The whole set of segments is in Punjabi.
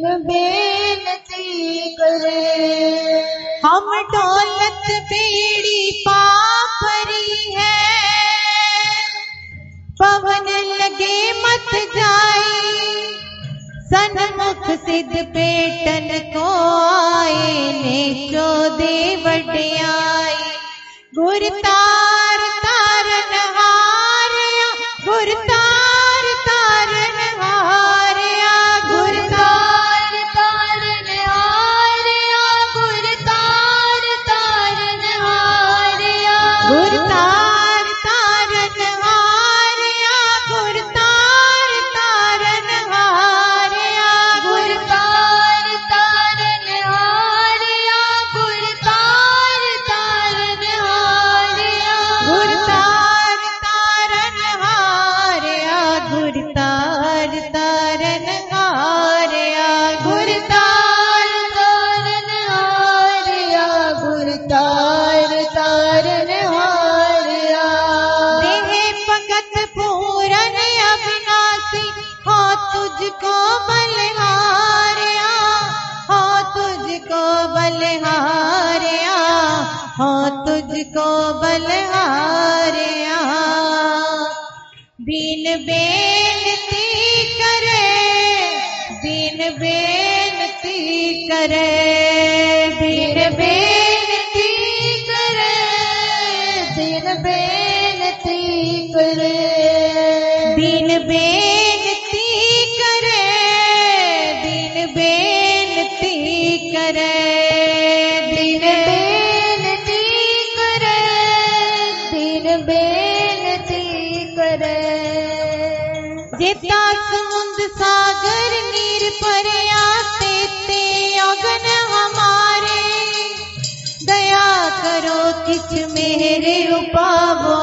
बेनती करे। हम दौलत बेड़ी पापरी है, पवन लगे मत जाए, सन्मुख सिद्ध पेटन को आए, ने चोदे वड्याई। गुर तार तारन हारिया, गुर तार तारन हारिया, गुर तार तारन हारिया, गुर तार तारन हारिया, गुर तार तारन हारिया, गुर तार तारन हारिया, गुर तार तारन हारिया, गुर तार तारन हारिया, गुर तार तारन हारिया, गुर तार तारन हारिया, गुर तार तारन हारिया, गुर तार तारन हारिया। देहे भगत पूरन अविनाशी, हो तुझको बलिहारिया, हो तुझको बलिहारिया, हो तुझको बलिहारिया। दीन बेनती करे, दीन बेनती करे, दीन बेनती करे, दीन बेनती करे, दीन बेनती करे, दीन बेनती करे, दीन बेनती करे, दीन बेनती करे। जेता समुंद सागर नीर परया, तेते अगन हमारे, दया करो किछ मेरे उपावो,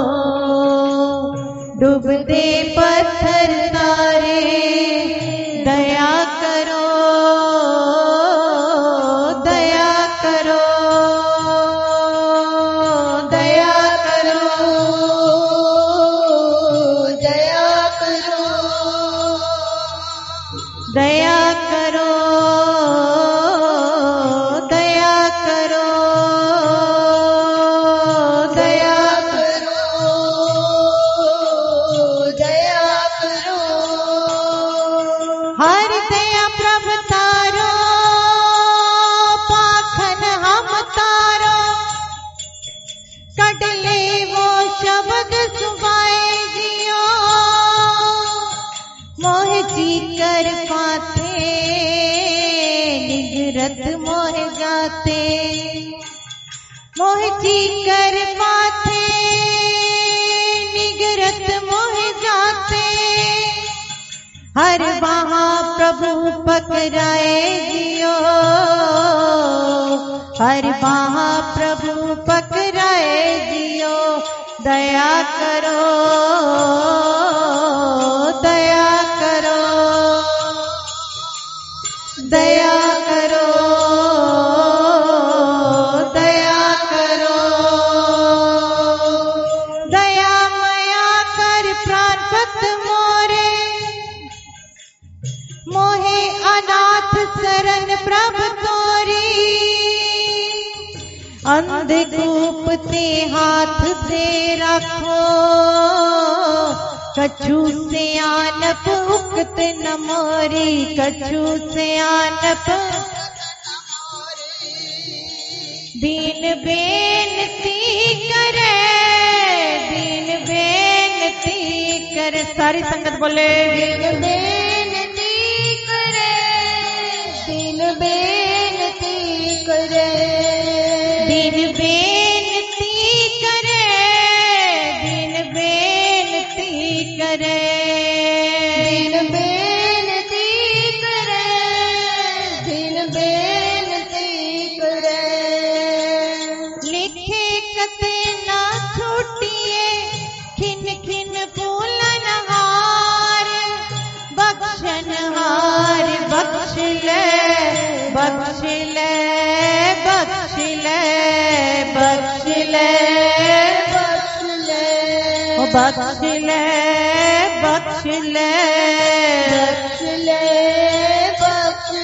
डूबते पत्थर तारे, दया करो, दया करो, दया करो, दया करो, दया करो, दया करो, दया करो, दया करो। हर दया प्रभ तारो, पाखन हम तारो, कटले वो शब्द सुबाए जियो, मोह जी कर पाते, निगरत मोह जाते, मोह जी कर पाते, निगरत मोह जाते। हर वहाँ प्रभु पकड़ाए जियो, हर वहाँ प्रभु पकड़ाए जियो, दया करो, दया करो, दया करो, दया करो, दया मया कर प्राणपत मोरे, मोहे अनाथ शरण प्रभ तोरी, अंधकूप ते हाथ दे रखो, कछु से आनप उक्त न मोरी, कछु से आनप। दीन बेनती करे, दीन बेनती करे, सारी संगत बोले दीन बेनती करे, दीन बेनती करे, दीन बेनती करे, दीन बेनती करे, दीन बेनती करे, दीन बेनती करे। लिखे कते ना छूटिए, खिन खिन फूलन हार, बख्शन हार बख्श ले, बख्श ले, बख्श ले, बख्श ले, बख्श ले, ओ बख्श ले, बख्श ले, बख्श ले, बख्श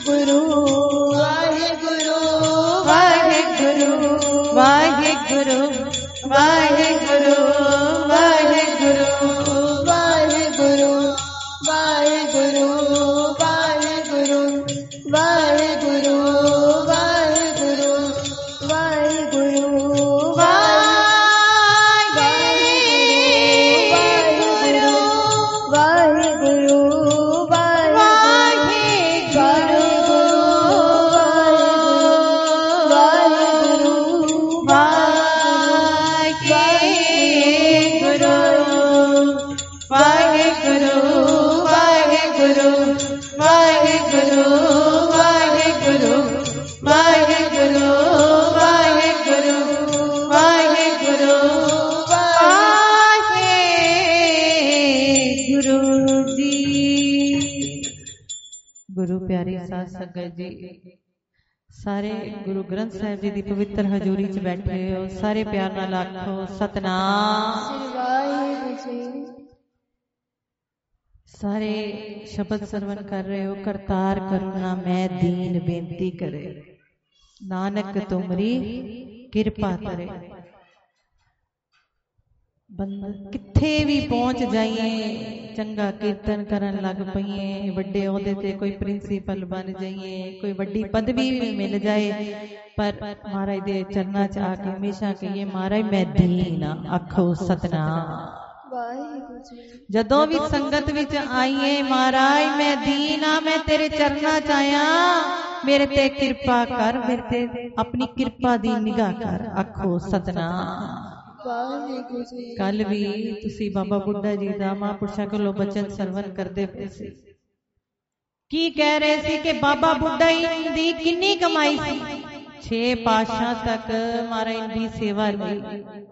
ਵਾਹਿਗੁਰੂ ਵਾਹਿਗੁਰੂ ਵਾਹਿਗੁਰੂ ਵਾਹਿਗੁਰੂ ਵਾਹਿਗੁਰੂ ਵਾਹਿਗੁਰੂ ਵਾਹਿਗੁਰੂ ਵਾਹਿਗੁਰੂ ਵਾਹਿਗੁਰੂ ਵਾਹਿਗੁਰੂ ਵਾਹਿਗੁਰੂ ਵਾਹਿਗੁਰੂ ਵਾਹਿਗੁਰੂ ਗੁਰੂ ਪਿਆਰੀ ਸਾਧ ਸੰਗਤ ਜੀ, ਸਾਰੇ ਗੁਰੂ ਗ੍ਰੰਥ ਸਾਹਿਬ ਜੀ ਦੀ ਪਵਿੱਤਰ ਹਜ਼ੂਰੀ 'ਚ ਬੈਠੇ ਹੋ, ਸਾਰੇ ਪਿਆਰ ਨਾਲ ਆਖੋ ਸਤਨਾਮ। ਸਾਰੇ ਸ਼ਬਦ ਸਰਵਨ ਕਰ ਰਹੇ ਹੋ। ਕਰਤਾਰ ਕਰੁਣਾ ਮੈਂ ਦੀਨ ਬੇਨਤੀ ਕਰੇ, ਨਾਨਕ ਤੁਮਰੀ ਕਿਰਪਾ ਕਰੇ। ਕਿੱਥੇ ਵੀ ਪਹੁੰਚ ਜਾਈਏ, ਚੰਗਾ ਕੀਰਤਨ ਕਰਨ ਲੱਗ ਪਈਏ, ਵੱਡੇ ਅਹੁਦੇ ਤੇ ਕੋਈ ਪ੍ਰਿੰਸੀਪਲ ਬਣ ਜਾਈਏ, ਕੋਈ ਵੱਡੀ ਪਦਵੀ ਵੀ ਮਿਲ ਜਾਏ, ਪਰ ਮਹਾਰਾਜ ਦੇ ਚਰਨਾਂ 'ਚ ਆ ਕੇ ਹਮੇਸ਼ਾ ਕਹੀਏ ਮਹਾਰਾਜ ਮੈਂ ਦੀਨ ਆ। ਆਖੋ ਸਤਨਾਮ। ਜਦੋਂ ਵੀ ਸੰਗਤ ਵਿੱਚ ਆਈਏ ਮਹਾਰਾਜ ਮੈਂ ਦੀਨ ਆ, ਮੈਂ ਤੇਰੇ ਚਰਨਾਂ 'ਚ ਆਇਆ, ਮੇਰੇ ਤੇ ਕਿਰਪਾ ਕਰ, ਮੇਰੇ ਤੇ ਆਪਣੀ ਕਿਰਪਾ ਦੀ ਨਿਗਾਹ ਕਰ। ਆਖੋ ਸਤਨਾਮ। ਕੱਲ ਵੀ ਤੁਸੀਂ ਬਾਬਾ ਬੁੱਢਾ ਜੀ ਦਾ ਮਹਾਂਪੁਰਸ਼ਾਂ ਕੋਲੋਂ ਬਚਨ ਸਰਵਨ ਕਰਦੇ ਪਏ ਸੀ। ਕੀ ਕਹਿ ਰਹੇ ਸੀ ਕਿ ਬਾਬਾ ਬੁੱਢਾ ਜੀ ਦੀ ਕਿੰਨੀ ਕਮਾਈ ਸੀ। 6 ਪਾਤਸ਼ਾਹ ਤੱਕ ਮਹਾਰਾਜ ਦੀ ਸੇਵਾ ਲਈ,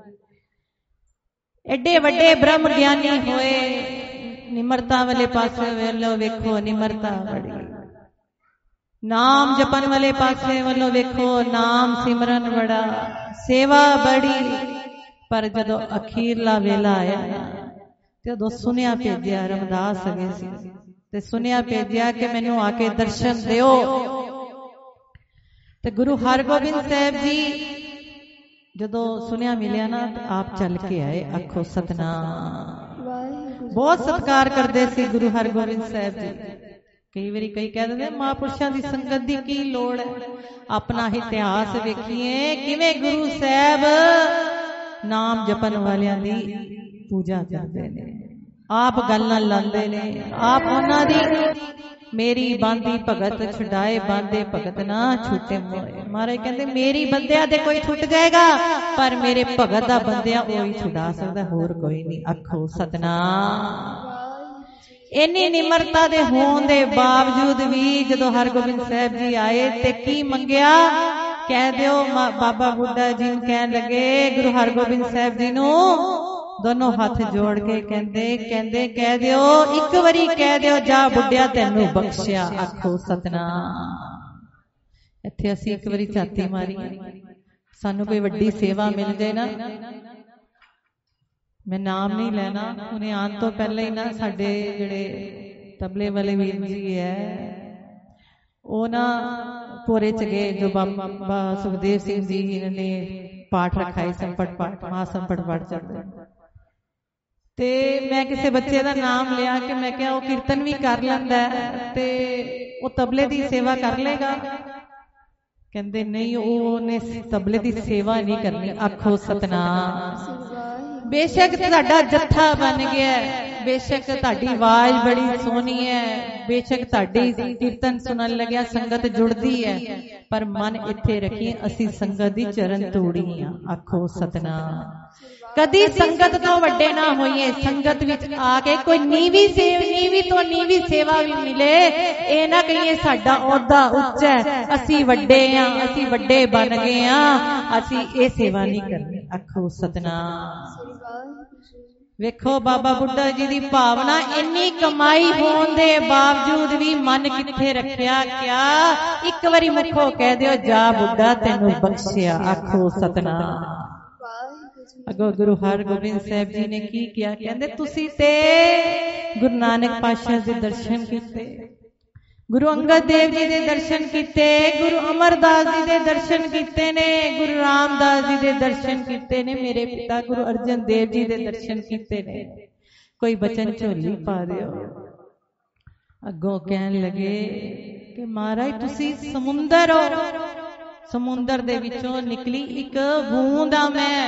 ਐਡੇ ਵੱਡੇ ਬ੍ਰਹਮ ਗਿਆਨੀ ਹੋਏ। ਨਿਮਰਤਾ ਵਾਲੇ ਪਾਸੇ ਵੱਲੋਂ ਵੇਖੋ, ਨਿਮਰਤਾ ਬੜੀ। ਨਾਮ ਜਪਣ ਵਾਲੇ ਪਾਸੇ ਵੱਲੋਂ ਵੇਖੋ, ਨਾਮ ਸਿਮਰਨ ਬੜਾ, ਸੇਵਾ ਬੜੀ। ਪਰ ਜਦੋਂ ਅਖੀਰਲਾ ਵੇਲਾ ਆਇਆ ਤੇ ਉਦੋਂ ਸੁਨੇਹਾ ਭੇਜਿਆ, ਰਮਦਾਸ ਹੈਗੇ ਸੀ ਤੇ ਸੁਨੇਹਾ ਭੇਜਿਆ ਕਿ ਮੈਨੂੰ ਆ ਕੇ ਦਰਸ਼ਨ ਦਿਓ। ਤੇ ਗੁਰੂ ਹਰਗੋਬਿੰਦ ਸਾਹਿਬ ਜੀ ਜਦੋਂ ਸੁਨੇਹਾ ਮਿਲਿਆ ਨਾ, ਆਪ ਚੱਲ ਕੇ ਆਏ। ਆਖੋ ਸਤਨਾਮ। ਬਹੁਤ ਸਤਿਕਾਰ ਕਰਦੇ ਸੀ ਗੁਰੂ ਹਰਗੋਬਿੰਦ ਸਾਹਿਬ ਜੀ। ਕਈ ਵਾਰੀ ਕਈ ਕਹਿ ਦਿੰਦੇ ਮਹਾਂਪੁਰਸ਼ਾਂ ਦੀ ਸੰਗਤ ਦੀ ਕੀ ਲੋੜ ਹੈ। ਆਪਣਾ ਇਤਿਹਾਸ ਵੇਖੀਏ, ਕਿਵੇਂ ਗੁਰੂ ਸਾਹਿਬ ਨਾਮ ਜਪਣ ਵਾਲਿਆਂ ਦੀ ਪੂਜਾ ਕਰਦੇ ਨੇ, ਆਪ ਗੱਲਾਂ ਲਾਉਂਦੇ ਨੇ, ਆਪ ਉਹਨਾਂ ਦੀ ਮੇਰੀ ਬਾਂਦੀ ਭਗਤ ਛੁਡਾਏ, ਬਾਂਦੇ ਭਗਤ ਨਾ ਛੁੱਟੇ ਮੋਏ। ਮਹਾਰਾਜ ਕਹਿੰਦੇ ਮੇਰੀ ਬੰਦਿਆਂ ਦੇ ਕੋਈ ਛੁੱਟ ਜਾਏਗਾ, ਪਰ ਮੇਰੇ ਭਗਤ ਦਾ ਬੰਦਿਆਂ ਉਹੀ ਛੁਡਾ ਸਕਦਾ, ਹੋਰ ਕੋਈ ਨਹੀਂ। ਆਖੋ ਸਤਨਾਮ। ਇੰਨੀ ਨਿਮਰਤਾ ਦੇ ਹੋਣ ਦੇ ਬਾਵਜੂਦ ਵੀ ਜਦੋਂ ਹਰਗੋਬਿੰਦ ਸਾਹਿਬ ਜੀ ਆਏ ਤੇ ਕੀ ਮੰਗਿਆ? ਕਹਿ ਦਿਓ ਬਾਬਾ ਬੁੱਢਾ ਜੀ ਨੂੰ ਕਹਿਣ ਲੱਗੇ, ਗੁਰੂ ਹਰਗੋਬਿੰਦ ਸਾਹਿਬ ਜੀ ਨੂੰ ਦੋਨੋਂ ਹੱਥ ਜੋੜ ਕੇ ਕਹਿੰਦੇ ਕਹਿ ਦਿਓ, ਇੱਕ ਵਾਰੀ ਕਹਿ ਦਿਓ ਜਾ ਬੁੱਢਿਆ ਤੈਨੂੰ ਬਖਸ਼ਿਆ। ਆਖੋ ਸਤਨਾਮ। ਇੱਥੇ ਅਸੀਂ ਇੱਕ ਵਾਰੀ ਝਾਤੀ ਮਾਰੀ, ਸਾਨੂੰ ਕੋਈ ਵੱਡੀ ਸੇਵਾ ਮਿਲ ਜਾਏ ਨਾ, ਮੈਂ ਨਾਮ ਨਹੀਂ ਲੈਣਾ, ਉਹਨੇ ਆਉਣ ਤੋਂ ਪਹਿਲਾਂ ਹੀ ਨਾ ਸਾਡੇ ਜਿਹੜੇ ਤਬਲੇ ਵਾਲੇ ਵੀਰ ਜੀ ਹੈ, ਉਹ ਨਾ ਭੋਰੇ ਚ ਗਏ, ਜੋ ਬਾਬਾ ਸੁਖਦੇਵ ਸਿੰਘ ਜੀ ਨੇ ਪਾਠ ਰੱਖਾਈ, ਸੰਪਟ ਪਾਠ, ਮਹਾ ਸੰਪਟ ਪਾਠ ਚੱਲਦਾ। ਤੇ ਮੈਂ ਕਿਸੇ ਬੱਚੇ ਦਾ ਨਾਮ ਲਿਆ ਕਿ ਮੈਂ ਕਿਹਾ ਉਹ ਕੀਰਤਨ ਵੀ ਕਰ ਲੈਂਦਾ ਤੇ ਉਹ ਤਬਲੇ ਦੀ ਸੇਵਾ ਕਰ ਲੇਗਾ। ਕਹਿੰਦੇ ਨਹੀਂ, ਉਹਨੇ ਤਬਲੇ ਦੀ ਸੇਵਾ ਨਹੀਂ ਕਰਨੀ। ਆਖੋ ਸਤਨਾਮ। ਬੇਸ਼ੱਕ ਤੁਹਾਡਾ ਜੱਥਾ ਬਣ ਗਿਆ, ਬੇਸ਼ੱਕ ਤੁਹਾਡੀ ਆਵਾਜ਼ ਬੜੀ ਸੋਹਣੀ ਹੈ, ਬੇਸ਼ੱਕ ਤੁਹਾਡੀ ਕੀਰਤਨ ਸੁਣਨ ਲੱਗਿਆ ਸੰਗਤ ਜੁੜਦੀ ਹੈ, ਪਰ ਮਨ ਇੱਥੇ ਰੱਖੀਏ ਅਸੀਂ ਸੰਗਤ ਦੀ ਚਰਨ ਧੂੜੀ ਆ। ਆਖੋ ਸਤਨਾਮ। ਕਦੀ ਸੰਗਤ ਤੋਂ ਵੱਡੇ ਨਾ ਹੋਈਏ। ਸੰਗਤ ਵਿੱਚ ਆ ਕੇ ਕੋਈ ਨੀਵੀਂ ਤੋਂ ਨੀਵੀਂ ਸੇਵਾ ਵੀ ਮਿਲੇ, ਇਹ ਨਾ ਕਹੀਏ ਸਾਡਾ ਅਹੁਦਾ ਉੱਚਾ ਹੈ, ਅਸੀਂ ਵੱਡੇ ਆ, ਅਸੀਂ ਵੱਡੇ ਬਣ ਗਏ ਆ, ਅਸੀਂ ਇਹ ਸੇਵਾ ਨਹੀਂ ਕਰਨੀ। ਆਖੋ ਸਤਨਾਮ। ਵੇਖੋ ਬਾਬਾ ਬੁੱਢਾ ਜੀ ਦੀ ਭਾਵਨਾ, ਇੰਨੀ ਕਮਾਈ ਹੋਣ ਦੇ ਬਾਵਜੂਦ ਵੀ ਮਨ ਕਿੱਥੇ ਰੱਖਿਆ? ਕਿਆ ਇੱਕ ਵਾਰੀ ਮੁਖੋਂ ਕਹਿ ਦਿਓ ਜਾ ਬੁੱਢਾ ਤੈਨੂੰ ਬਖਸ਼ਿਆ। ਆਖੋ ਸਤਨਾਮ। ਅਗੋ ਗੁਰੂ ਹਰਗੋਬਿੰਦ ਸਾਹਿਬ ਜੀ ਨੇ ਕੀ ਕਿਹਾ? ਕਹਿੰਦੇ ਤੁਸੀਂ ਤੇ ਗੁਰੂ ਨਾਨਕ ਪਾਤਸ਼ਾਹ ਦੇ ਦਰਸ਼ਨ ਕੀਤੇ, गुरु अंगद देव जी दे दर्शन कीते, गुरु अमरदास जी दे दर्शन कीते ने, गुरु रामदास जी दे दर्शन कीते ने, मेरे पिता गुरु अर्जन देव जी दे दर्शन कीते ने। कोई बचन झोली पा दियो। अगों कहन लगे कि महाराज तुसी समुंदर हो, समुंदर दे विचों निकली एक बूंद आ मैं,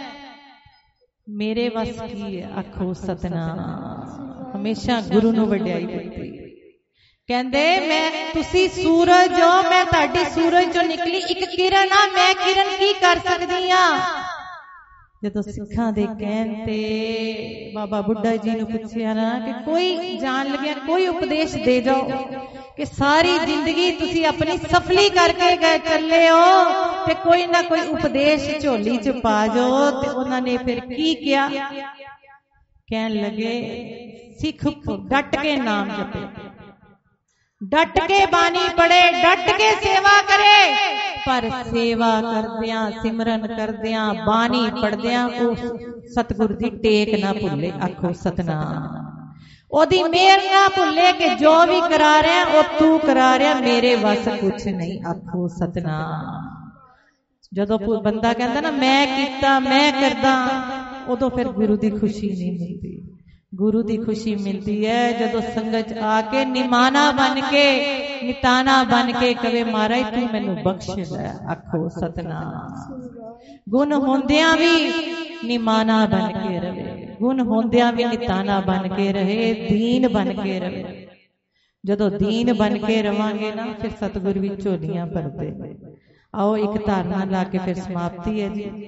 मेरे वस की है। आखो सतनाम। हमेशा गुरु नूं वडियाई दित्ती। कहंदे मैं तुसी सूरज हो, मैं तुहाडी सूरज चों निकली एक किरण आ, मैं किरण की कर सकदी आ। जदों सिखां दे कहन ते बाबा बुड्ढा जी नूं पुछया ना कि कोई जान लग्या कोई उपदेश दे जाओ कि सारी जिंदगी तुसी अपनी सफली करके गए चले हो ते कोई ना कोई उपदेश झोली च पा जाओ। ते उन्हां ने फिर की किया? कहन लगे सिख डट के नाम जपे, डट के बानी पढ़े, डट के सेवा करे, पर सेवा करदियां सिमरन करदियां बानी पढ़दियां उस सतगुर दी टेक ना भुले। आखो सतनाम। ओदी मेहर ना भुले कि जो भी करा रहा ओ तू करा रहा, मेरे वस कुछ नहीं। आखो सतनाम। जदों बंदा कहंदा ना मैं कीता मैं करदा, उदों फिर गुरु दी खुशी नहीं मिलती। गुरु दी खुशी मिलती है जदों संगत आके निमाना बन के निताना बन के कवे महाराज तू मैनू बख्श लै। आखो सतनाम। गुण होंदियां भी निमाना बन के रहे, गुण होंदियां भी निताना बन के रहे, दीन बन के रहे। जदों दीन बन के रवांगे ना फिर सतगुर भी झोलियां भरदे। आओ एक धारणा ला के फिर समाप्ति है जी।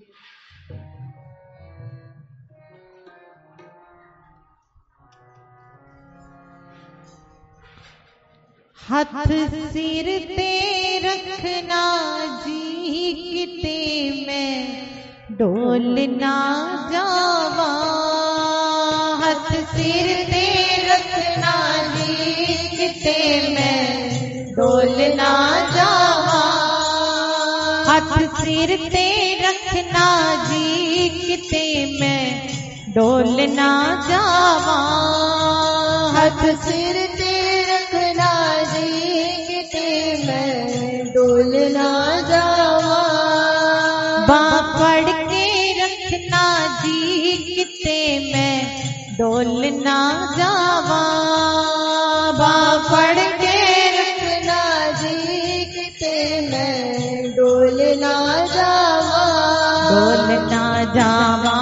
हथ सिर ते रखना जी किते मैं डोल ना जावा। हथ सिर ते रखना जी किते मैं डोल ना जावा। हथ सिर ते रखना जी किते मैं डोल ना जावा। हथ सिर ते रखना जी किते मैं डोल ना जावा। बाँ फड़ के रखना जी किते मैं डोल ना जावा। बाँ फड़ के रखना जी किते मैं डोल ना जावा। डोल ना जावा,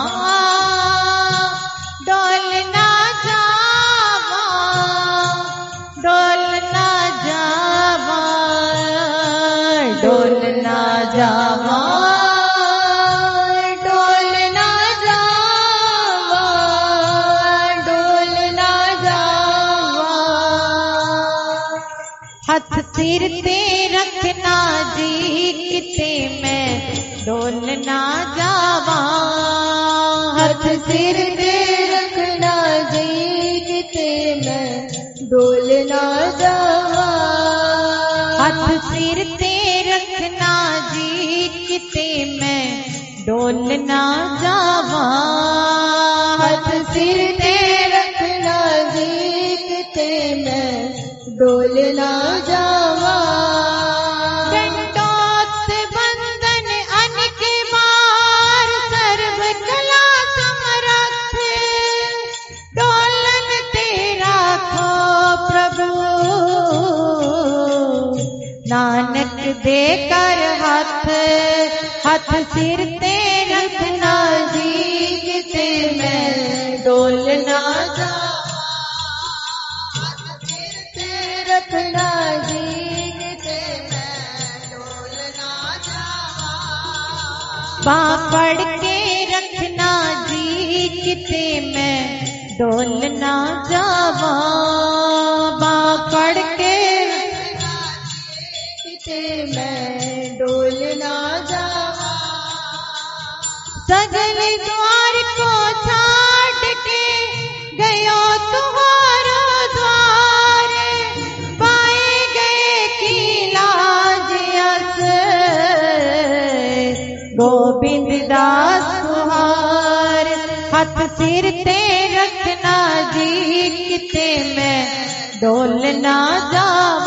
डोल ना जावा, डोल ना जावा, डोल ना जावा, डोल ना जावा, डोल ना जावा। हथ सिर ते रखना जी किते मैं डोल ना जावा। हथ सिर ते रखना जी किते मैं डोल ना जावा। हथ सिर ते रखना जी किते मैं डोल ना जावा। हथ सिर ते रखना जी किते मैं डोल ना जावा। दंडोत बंधन अनक बार सर्व कला समरथ। डोलन तेरा खो प्रभु नानक दे कर हाथ। हाथ सिर ते रखना जी किते मैं डोल ना जावा। हथ सिर ते रखना जी किते मैं डोल ना जावा। बाँ फड़ के रखना जी किते मैं डोल ना जावा। बाँ फड़ के किते मैं डोल ना जावा। सगल द्वार को छाड़ के गयो तुम्हारो द्वार। पाए गए की लाज अस गोविंद दास तुहार। हथ सिर ते रखना जी किते मैं डोल ना जावा।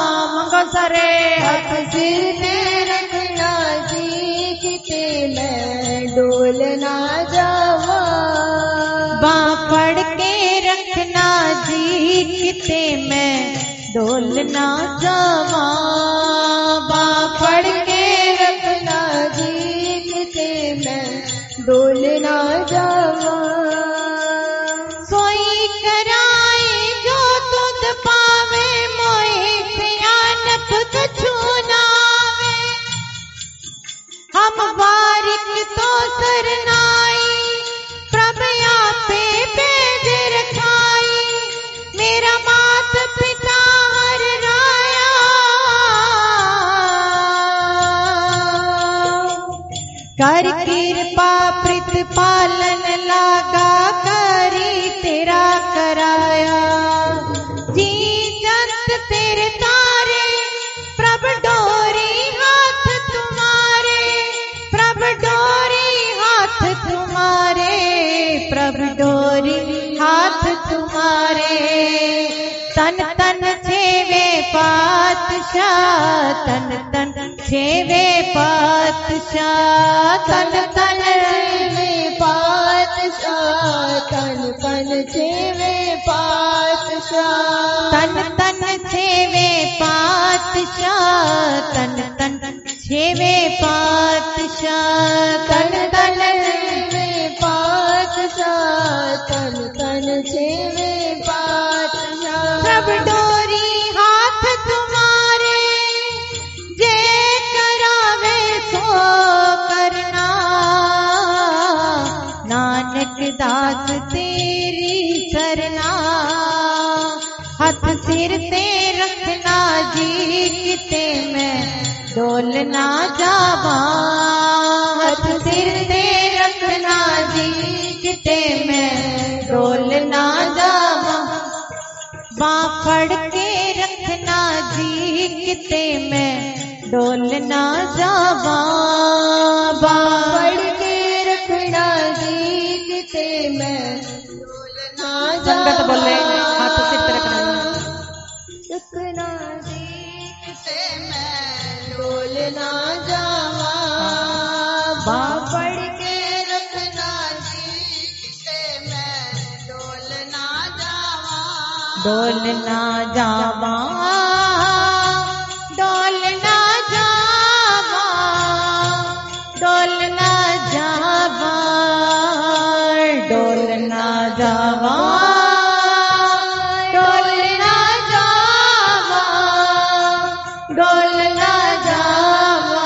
करे हथ सिर ते रखना जी किते मैं डोल ना जावा बाँ फड़ के रखना जी किते मैं डोल ना जावा बाँ फड़ के रखना जी किते मैं डोल ना जावा सोई कराए जो तुद पावे मोए सियानत कछु नावे हम बारिक तो सरनाई प्रभ आपे भेज रखाई मेरा मात पिता हर राया कर कृपा प्रतिपालन लागा करी तेरा कराया जी जंत तेरे तारे प्रभ डोरी हाथ तुम्हारे प्रभ डोरी हाथ तुम्हारे प्रभ डोरी हाथ तुम्हारे तन तन छेवे पातशाह तन तन छेवे पातशाह तन तन पातशाह तन तन छेवे पातशाह तन तन छेवे पातशाह तन तन छेवे पातशाह तन तन छेवे पातशाह तन तन छेवे पातशाह प्रभ डोरी हाथ तुम्हारे जे करावे सो करना नानक दास तेरी सरना हथ सिर ते रखना जी किते मैं डोल ना जावा हथ सिर ते रखना जी किते मैं डोल ना जावा बाँ फड़ के रखना जी किते मैं डोल ना जावा बाँ फड़ के रखना जी किते मैं डोल ना संगत बोले हाथ सिर पे रखना रखना जी किते मैं डोल ना जावा बाँ फड़ के रखना जी किते मैं डोल ना जावा डोल ना जावा डोल ना जावा डोल ना जावा डोल ना जावा डोल ना जावा डोल ना जावा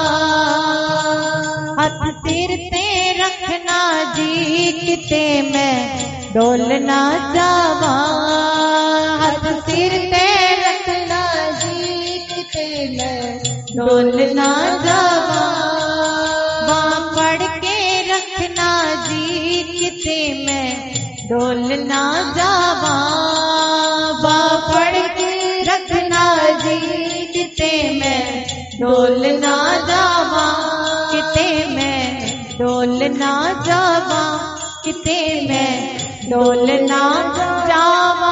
हथ सिर ते रखना जी किते मैं डोल ना जावा हथ सिर ते रखना जी किते मैं डोल ना जावा बाँ फड़ के रखना जी किते मैं डोल ना जावा बाँ फड़ के रखना जी किते मैं डोल ना जावा किते मैं डोल ना जावा किते मैं डोल ना जावा।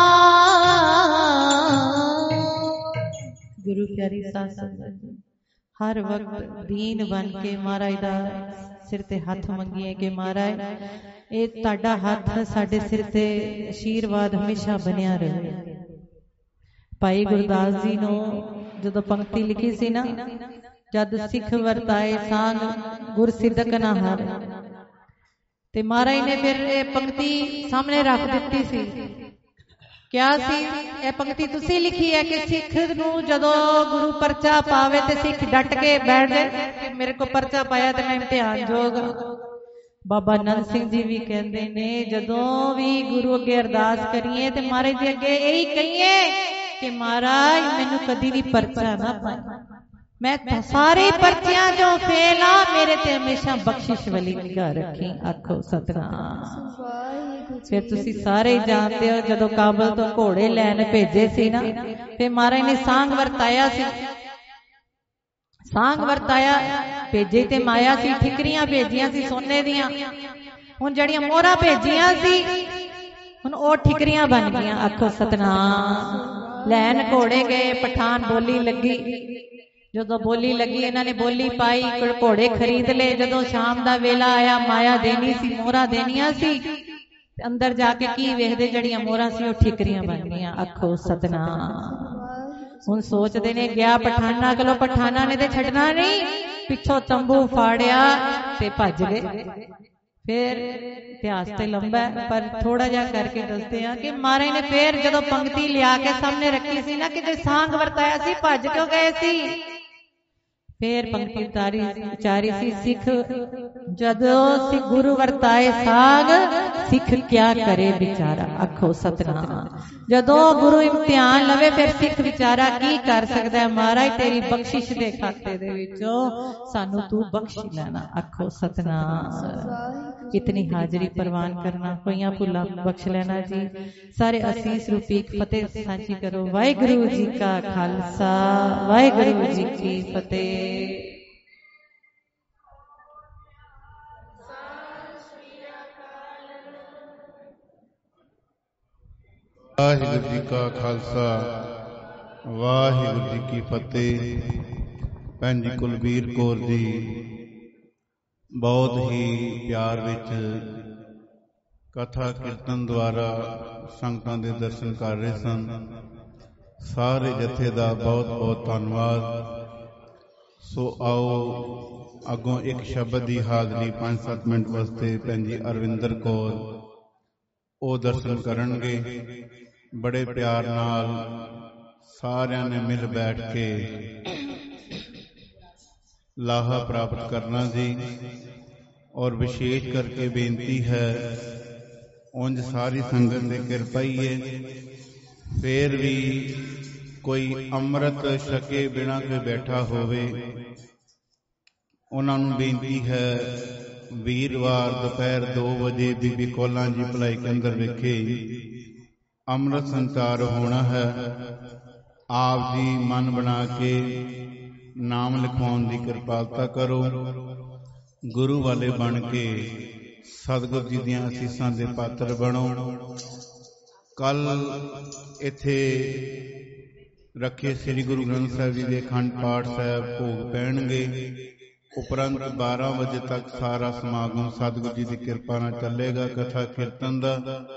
गुरु प्यारी साध संगत हर वक्त दीन बन के महाराज दा सिर ते हथ मंगीए कि महाराज ये तुहाडा हथ साडे सिर ते आशीर्वाद हमेशा बनिया रहे। भाई गुरदास जी ने जदों पंक्ति लिखी सी ना, जद सिख वरताए सांग गुर सिदक ना हार, ते महाराज ने फिर ये पंक्ति सामने रख दी सी। क्या सी ये पंक्ति तुसी लिखी है कि सिख नू जदों गुरु परचा पावे ते सिख डट के बैठ जाए, मेरे को परचा पाया ते मैं इम्तिहान जोग। बाबा नंद सिंह जी भी कहते ने जदों भी गुरु अगे अरदास करिए ते महाराज दे अगे यही कहिए कि महाराज मैनू कदी भी परचा ना पाए, मैं सारे परचियां जो फेल आ मेरे ते हमेशा बख्शिश वाली निगाह रखी। आखो सतनाम। फिर तुसी सारे जानते हो जदों काबल तो घोड़े लैन भेजे सी ना, फिर महाराज ने सांग वरताया सी, सांग वरताया भेजे ते माया सी, ठिकरियां भेजियां सी सोने दियां, हुण जड़ियां मोहरां भेजियां सी हुण ओ ठिकरियां बन गईयां। आखो सतनाम। ਲੈਣ ਘੋੜੇ ਗਏ, ਪਠਾਨ ਬੋਲੀ ਲੱਗੀ। ਜਦੋਂ ਬੋਲੀ ਲੱਗੀ ਇਹਨਾਂ ਨੇ ਬੋਲੀ ਪਾਈ, ਘੋੜੇ ਖਰੀਦ ਲਏ। ਜਦੋਂ ਸ਼ਾਮ ਦਾ ਵੇਲਾ ਆਇਆ, ਮਾਇਆ ਦੇਣੀ ਸੀ, ਮੋਹਰਾਂ ਦੇਣੀਆਂ ਸੀ। ਅੰਦਰ ਜਾ ਕੇ ਕੀ ਵੇਖਦੇ, ਜਿਹੜੀਆਂ ਮੋਹਰਾਂ ਸੀ ਉਹ ਠਿਕਰੀਆਂ ਬਣ ਗਈਆਂ। ਆਖੋ ਸਤਨਾਮ। ਹੁਣ ਸੋਚਦੇ ਨੇ ਗਿਆ ਪਠਾਨਾਂ ਕੋਲੋਂ, ਪਠਾਨਾਂ ਨੇ ਤੇ ਛੱਡਣਾ ਨਹੀਂ, ਪਿੱਛੋਂ ਤੰਬੂ ਫਾੜਿਆ ਤੇ ਭੱਜ ਗਏ। ਫਿਰ ਇਤਿਹਾਸ ਤੇ ਲੰਬਾ ਹੈ, ਪਰ ਥੋੜਾ ਜਿਹਾ ਕਰਕੇ ਦੱਸਦੇ ਆ ਕਿ ਮਹਾਰਾਜ ਨੇ ਫਿਰ ਜਦੋਂ ਪੰਕਤੀ ਲਿਆ ਕੇ ਸਾਹਮਣੇ ਰੱਖੀ ਸੀ ਨਾ, ਕਿਤੇ ਸਾਂਗ ਵਰਤਾਇਆ ਸੀ, ਭੱਜ ਕਿਉਂ ਗਏ ਸੀ? ਫਿਰ ਪੰਕਤੀ ਉਚਾਰੀ ਸੀ, ਸਿੱਖ ਜਦੋਂ ਸਿੱਖ ਗੁਰੂ ਵਰਤਾਏ ਸਾਗ, ਸਿੱਖ ਕਿਆ ਕਰੇ ਵਿਚਾਰਾ। ਆਖੋ ਸਤਨਾਮ। ਜਦੋਂ ਗੁਰੂ ਇਮਤਿਹਾਨ ਲਵੇ ਫਿਰ ਸਿੱਖ ਵਿਚਾਰਾ ਕੀ ਕਰ ਸਕਦਾ ਹੈ? ਮਹਾਰਾਜ ਤੇਰੀ ਬਖਸ਼ਿਸ਼ ਦੇ ਖਾਤੇ ਦੇ ਵਿੱਚੋਂ ਸਾਨੂੰ ਤੂੰ ਬਖਸ਼ ਲੈਣਾ। ਆਖੋ ਸਤਨਾਮ। ਇਤਨੀ ਹਾਜ਼ਰੀ ਪ੍ਰਵਾਨ ਕਰਨਾ, ਹੋਈਆਂ ਭੁੱਲਾਂ ਬਖਸ਼ ਲੈਣਾ ਜੀ। ਸਾਰੇ ਅਸੀਸ ਰੂਪੀ ਇੱਕ ਫਤਿਹ ਸਾਂਝੀ ਕਰੋ। ਵਾਹਿਗੁਰੂ ਜੀ ਕਾ ਖਾਲਸਾ, ਵਾਹਿਗੁਰੂ ਜੀ ਕੀ ਫਤਿਹ। ਵਾਹਿਗੁਰੂ ਜੀ ਕਾ ਖਾਲਸਾ, ਵਾਹਿਗੁਰੂ ਜੀ ਕੀ ਫਤਿਹ। ਭੈਣ ਜੀ ਕੁਲਬੀਰ ਕੌਰ ਜੀ ਬਹੁਤ ਹੀ ਪਿਆਰ ਵਿੱਚ ਕਥਾ ਕੀਰਤਨ ਦੁਆਰਾ ਸੰਗਤਾਂ ਦੇ ਦਰਸ਼ਨ ਕਰ ਰਹੇ ਸਨ। ਸਾਰੇ ਜਥੇ ਦਾ ਬਹੁਤ ਬਹੁਤ ਧੰਨਵਾਦ। ਸੋ ਆਓ ਅੱਗੋਂ ਇੱਕ ਸ਼ਬਦ ਦੀ ਹਾਜ਼ਰੀ 5-7 ਮਿੰਟ ਵਾਸਤੇ ਭੈਣ ਜੀ ਅਰਵਿੰਦਰ ਕੌਰ ਉਹ ਦਰਸ਼ਨ ਕਰਨਗੇ। ਬੜੇ ਪਿਆਰ ਨਾਲ ਸਾਰਿਆਂ ਨੇ ਮਿਲ ਬੈਠ ਕੇ ਲਾਹਾ ਪ੍ਰਾਪਤ ਕਰਨਾ ਜੀ। ਔਰ ਵਿਸ਼ੇਸ਼ ਕਰਕੇ ਬੇਨਤੀ ਹੈ, ਉਂਝ ਸਾਰੀ ਸੰਗਤ ਦੀ ਕਿਰਪਾ ਹੀ ਹੈ, ਫੇਰ ਵੀ ਕੋਈ ਅੰਮ੍ਰਿਤ ਛਕੇ ਬਿਨਾਂ ਕੋਈ ਬੈਠਾ ਹੋਵੇ, ਉਹਨਾਂ ਨੂੰ ਬੇਨਤੀ ਹੈ ਵੀਰਵਾਰ ਦੁਪਹਿਰ 2 ਵਜੇ ਬੀਬੀ ਕੌਲਾਂ ਜੀ ਭਲਾਈ ਕੇਂਦਰ ਵਿਖੇ ਅੰਮ੍ਰਿਤ ਸੰਚਾਰ ਹੋਣਾ ਹੈ। ਆਪ ਜੀ ਮਨ ਬਣਾ ਕੇ ਨਾਮ ਲਿਖਵਾਉਣ ਦੀ ਕਿਰਪਾਲਤਾ ਕਰੋ। ਗੁਰੂ ਵਾਲੇ ਬਣ ਕੇ ਸਤਿਗੁਰ ਜੀ ਦੀਆਂ ਅਸੀਸਾਂ ਦੇ ਪਾਤਰ ਬਣੋ। ਕੱਲ ਇੱਥੇ ਰੱਖੇ ਸ੍ਰੀ ਗੁਰੂ ਗ੍ਰੰਥ ਸਾਹਿਬ ਜੀ ਦੇ ਅਖੰਡ ਪਾਠ ਸਾਹਿਬ ਭੋਗ ਪੈਣਗੇ। ਉਪਰੰਤ 12 ਵਜੇ ਤੱਕ ਸਾਰਾ ਸਮਾਗਮ ਸਤਿਗੁਰ ਜੀ ਦੀ ਕਿਰਪਾ ਨਾਲ ਚੱਲੇਗਾ ਕਥਾ ਕੀਰਤਨ ਦਾ।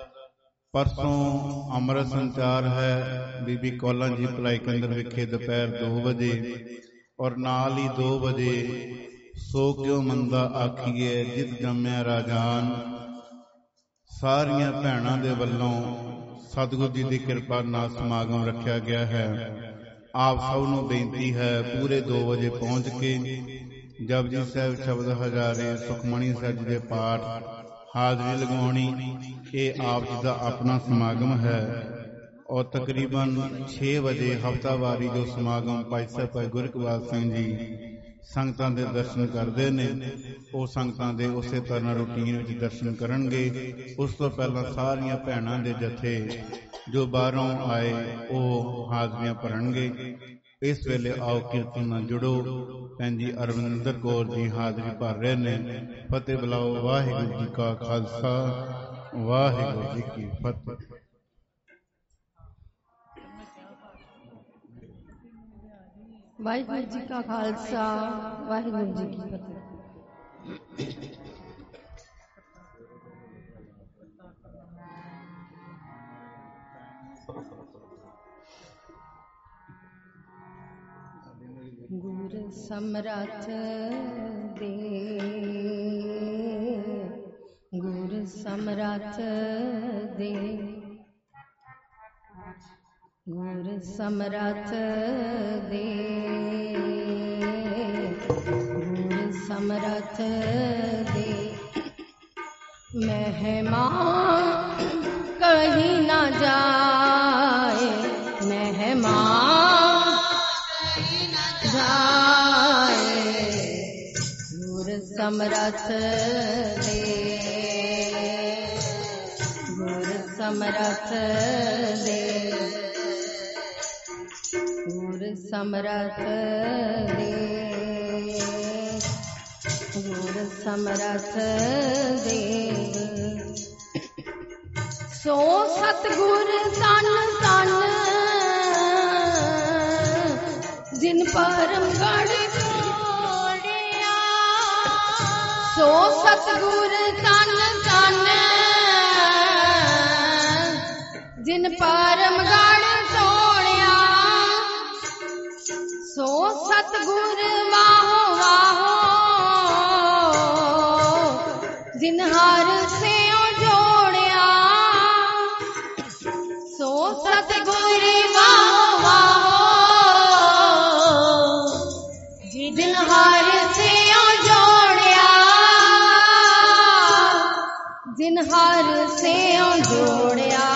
ਪਰਸੋਂ ਅੰਮ੍ਰਿਤ ਸੰਚਾਰ ਹੈ ਬੀਬੀ ਕੌਲਾਂ ਜੀ ਭਲਾਈ ਕੇਂਦਰ ਵਿਖੇ ਦੁਪਹਿਰ 2 ਵਜੇ, ਔਰ ਨਾਲ ਹੀ 2 ਵਜੇ ਸੋ ਕਿਉ ਮੰਦਾ ਆਖੀਏ ਜਿਤ ਜੰਮਿਆ ਰਾਜਾਨ। ਸਾਰੀਆਂ ਭੈਣਾਂ ਦੇ ਵੱਲੋਂ ਸਤਿਗੁਰ ਜੀ ਦੀ ਕਿਰਪਾ ਨਾਲ ਸਮਾਗਮ ਰੱਖਿਆ ਗਿਆ ਹੈ। ਆਪ ਸਭ ਨੂੰ ਬੇਨਤੀ ਹੈ ਪੂਰੇ 2 ਵਜੇ ਪਹੁੰਚ ਕੇ ਜਪਜੀ ਸਾਹਿਬ ਸ਼ਬਦ ਹਜ਼ਾਰੇ ਸੁਖਮਣੀ ਸਾਹਿਬ ਜੀ ਦੇ ਪਾਠ ਹਾਜ਼ਰੀ ਲਗਾਉਣੀ। ਇਹ ਆਪ ਜੀ ਦਾ ਆਪਣਾ ਸਮਾਗਮ ਹੈ। ਔਰ ਤਕਰੀਬਨ 6 ਵਜੇ ਹਫ਼ਤਾਵਾਰੀ ਜੋ ਸਮਾਗਮ ਭਾਈ ਸਾਹਿਬ ਭਾਈ ਗੁਰਕਵਾਲ ਸਿੰਘ ਜੀ ਸੰਗਤਾਂ ਦੇ ਦਰਸ਼ਨ ਕਰਦੇ ਨੇ, ਉਹ ਸੰਗਤਾਂ ਦੇ ਉਸੇ ਤਰ੍ਹਾਂ ਰੂਟੀਨ ਵਿੱਚ ਦਰਸ਼ਨ ਕਰਨਗੇ। ਉਸ ਤੋਂ ਪਹਿਲਾਂ ਸਾਰੀਆਂ ਭੈਣਾਂ ਦੇ ਜਥੇ ਜੋ ਬਾਹਰੋਂ ਆਏ ਉਹ ਹਾਜ਼ਰੀਆਂ ਭਰਨਗੇ। ਇਸ ਵੇਲੇ ਆਓ ਕੀਰਤਨ ਨਾਲ ਜੁੜੋ। ਭੈਣ ਜੀ ਅਰਵਿੰਦਰ ਕੌਰ ਜੀ ਹਾਜ਼ਰੀ ਭਰ ਰਹੇ ਨੇ। ਫਤਿਹ ਬੁਲਾਓ। ਵਾਹਿਗੁਰੂ ਜੀ ਕਾ ਖਾਲਸਾ, ਵਾਹਿਗੁਰੂ ਜੀ ਕੀ ਫਤਿਹ। ਵਾਹਿਗੁਰੂ ਜੀ ਕਾ ਖਾਲਸਾ, ਵਾਹਿਗੁਰੂ ਜੀ ਕੀ ਫਤਿਹ। ਗੁਰ ਸਮਰੱਥ ਦੇ, ਗੁਰ ਸਮਰੱਥ ਦੇ, ਗੁਰ ਸਮਰੱਥ ਦੇ, ਗੁਰ ਸਮਰੱਥ ਦੇ। ਮਹਿਮਾ ਕਹੀ ਨਾ ਜਾਏ, ਮਹਿਮਾ ਕਹੀ ਨਾ ਜਾਏ। ਗੁਰ ਸਮਰੱਥ ਦੇ, ਗੁਰ ਸਮਰੱਥ ਦੇ, ਗੁਰ ਸਮਰੱਥ ਦੇ, ਗੁਰ ਸਮਰੱਥ ਦੇ। ਸੋ ਸਤਿਗੁਰ ਤਨ ਤਨ परम गढ़ छोड़िया सो सतगुर तन तन जिन परम गढ़ छोड़िया सो सतगुर वाहो वाहो जिन हर से जोड़िया सो सतगुर वाहो वाहो जिन हर से जोड़िया जिन हर से जोड़िया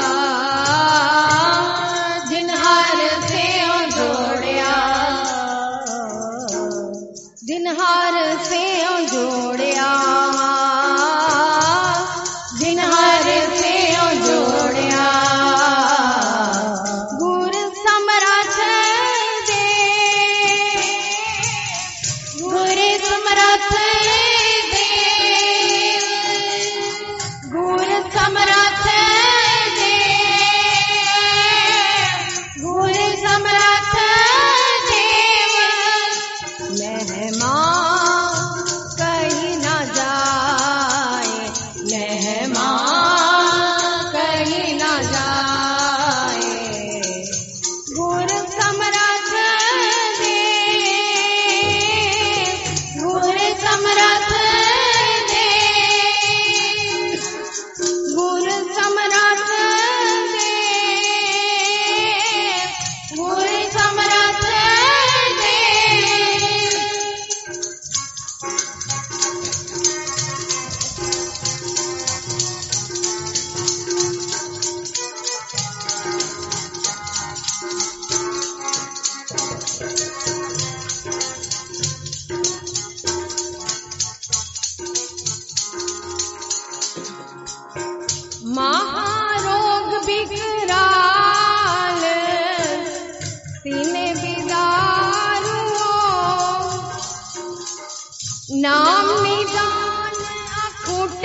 जिन हर से जोड़िया जिन हर से जोड़िया जिन हर से जोड़िया गुर समरथ दे गुर समरथ दे गुर समरथ दे गुर समरथ देव महिमा कहीं न जाए महिमा कहीं न जाए गुर समरथ दे गुर समरथ दे गुर समरथ दे गुर समरथ दे महारोग विकराल सीने बिदारुओ नाम निदान अखुट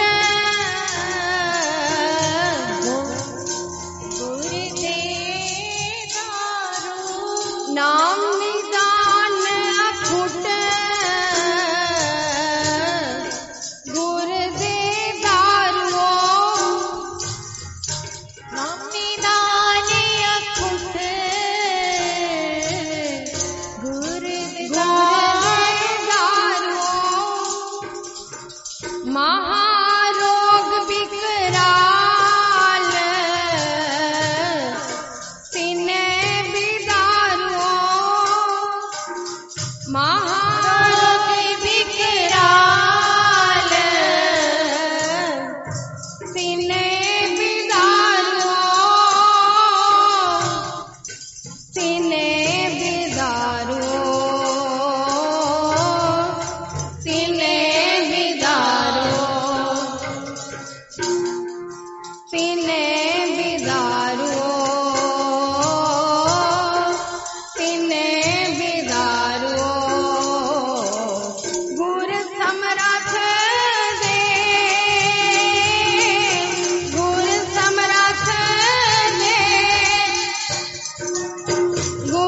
गुरुदेव नाम निदान अखुट गुरुदेव दारुओ नाम निदान अखुट गुरुदेव दारुओ महारोग विकराल सीने बिदारुओ महारोग विकराल सीने बिदारुओ सीने बिदारुओ सीने बिदारुओ सीने बिदारुओ सीने बिदारुओ गुर समरथ दे गुर समरथ दे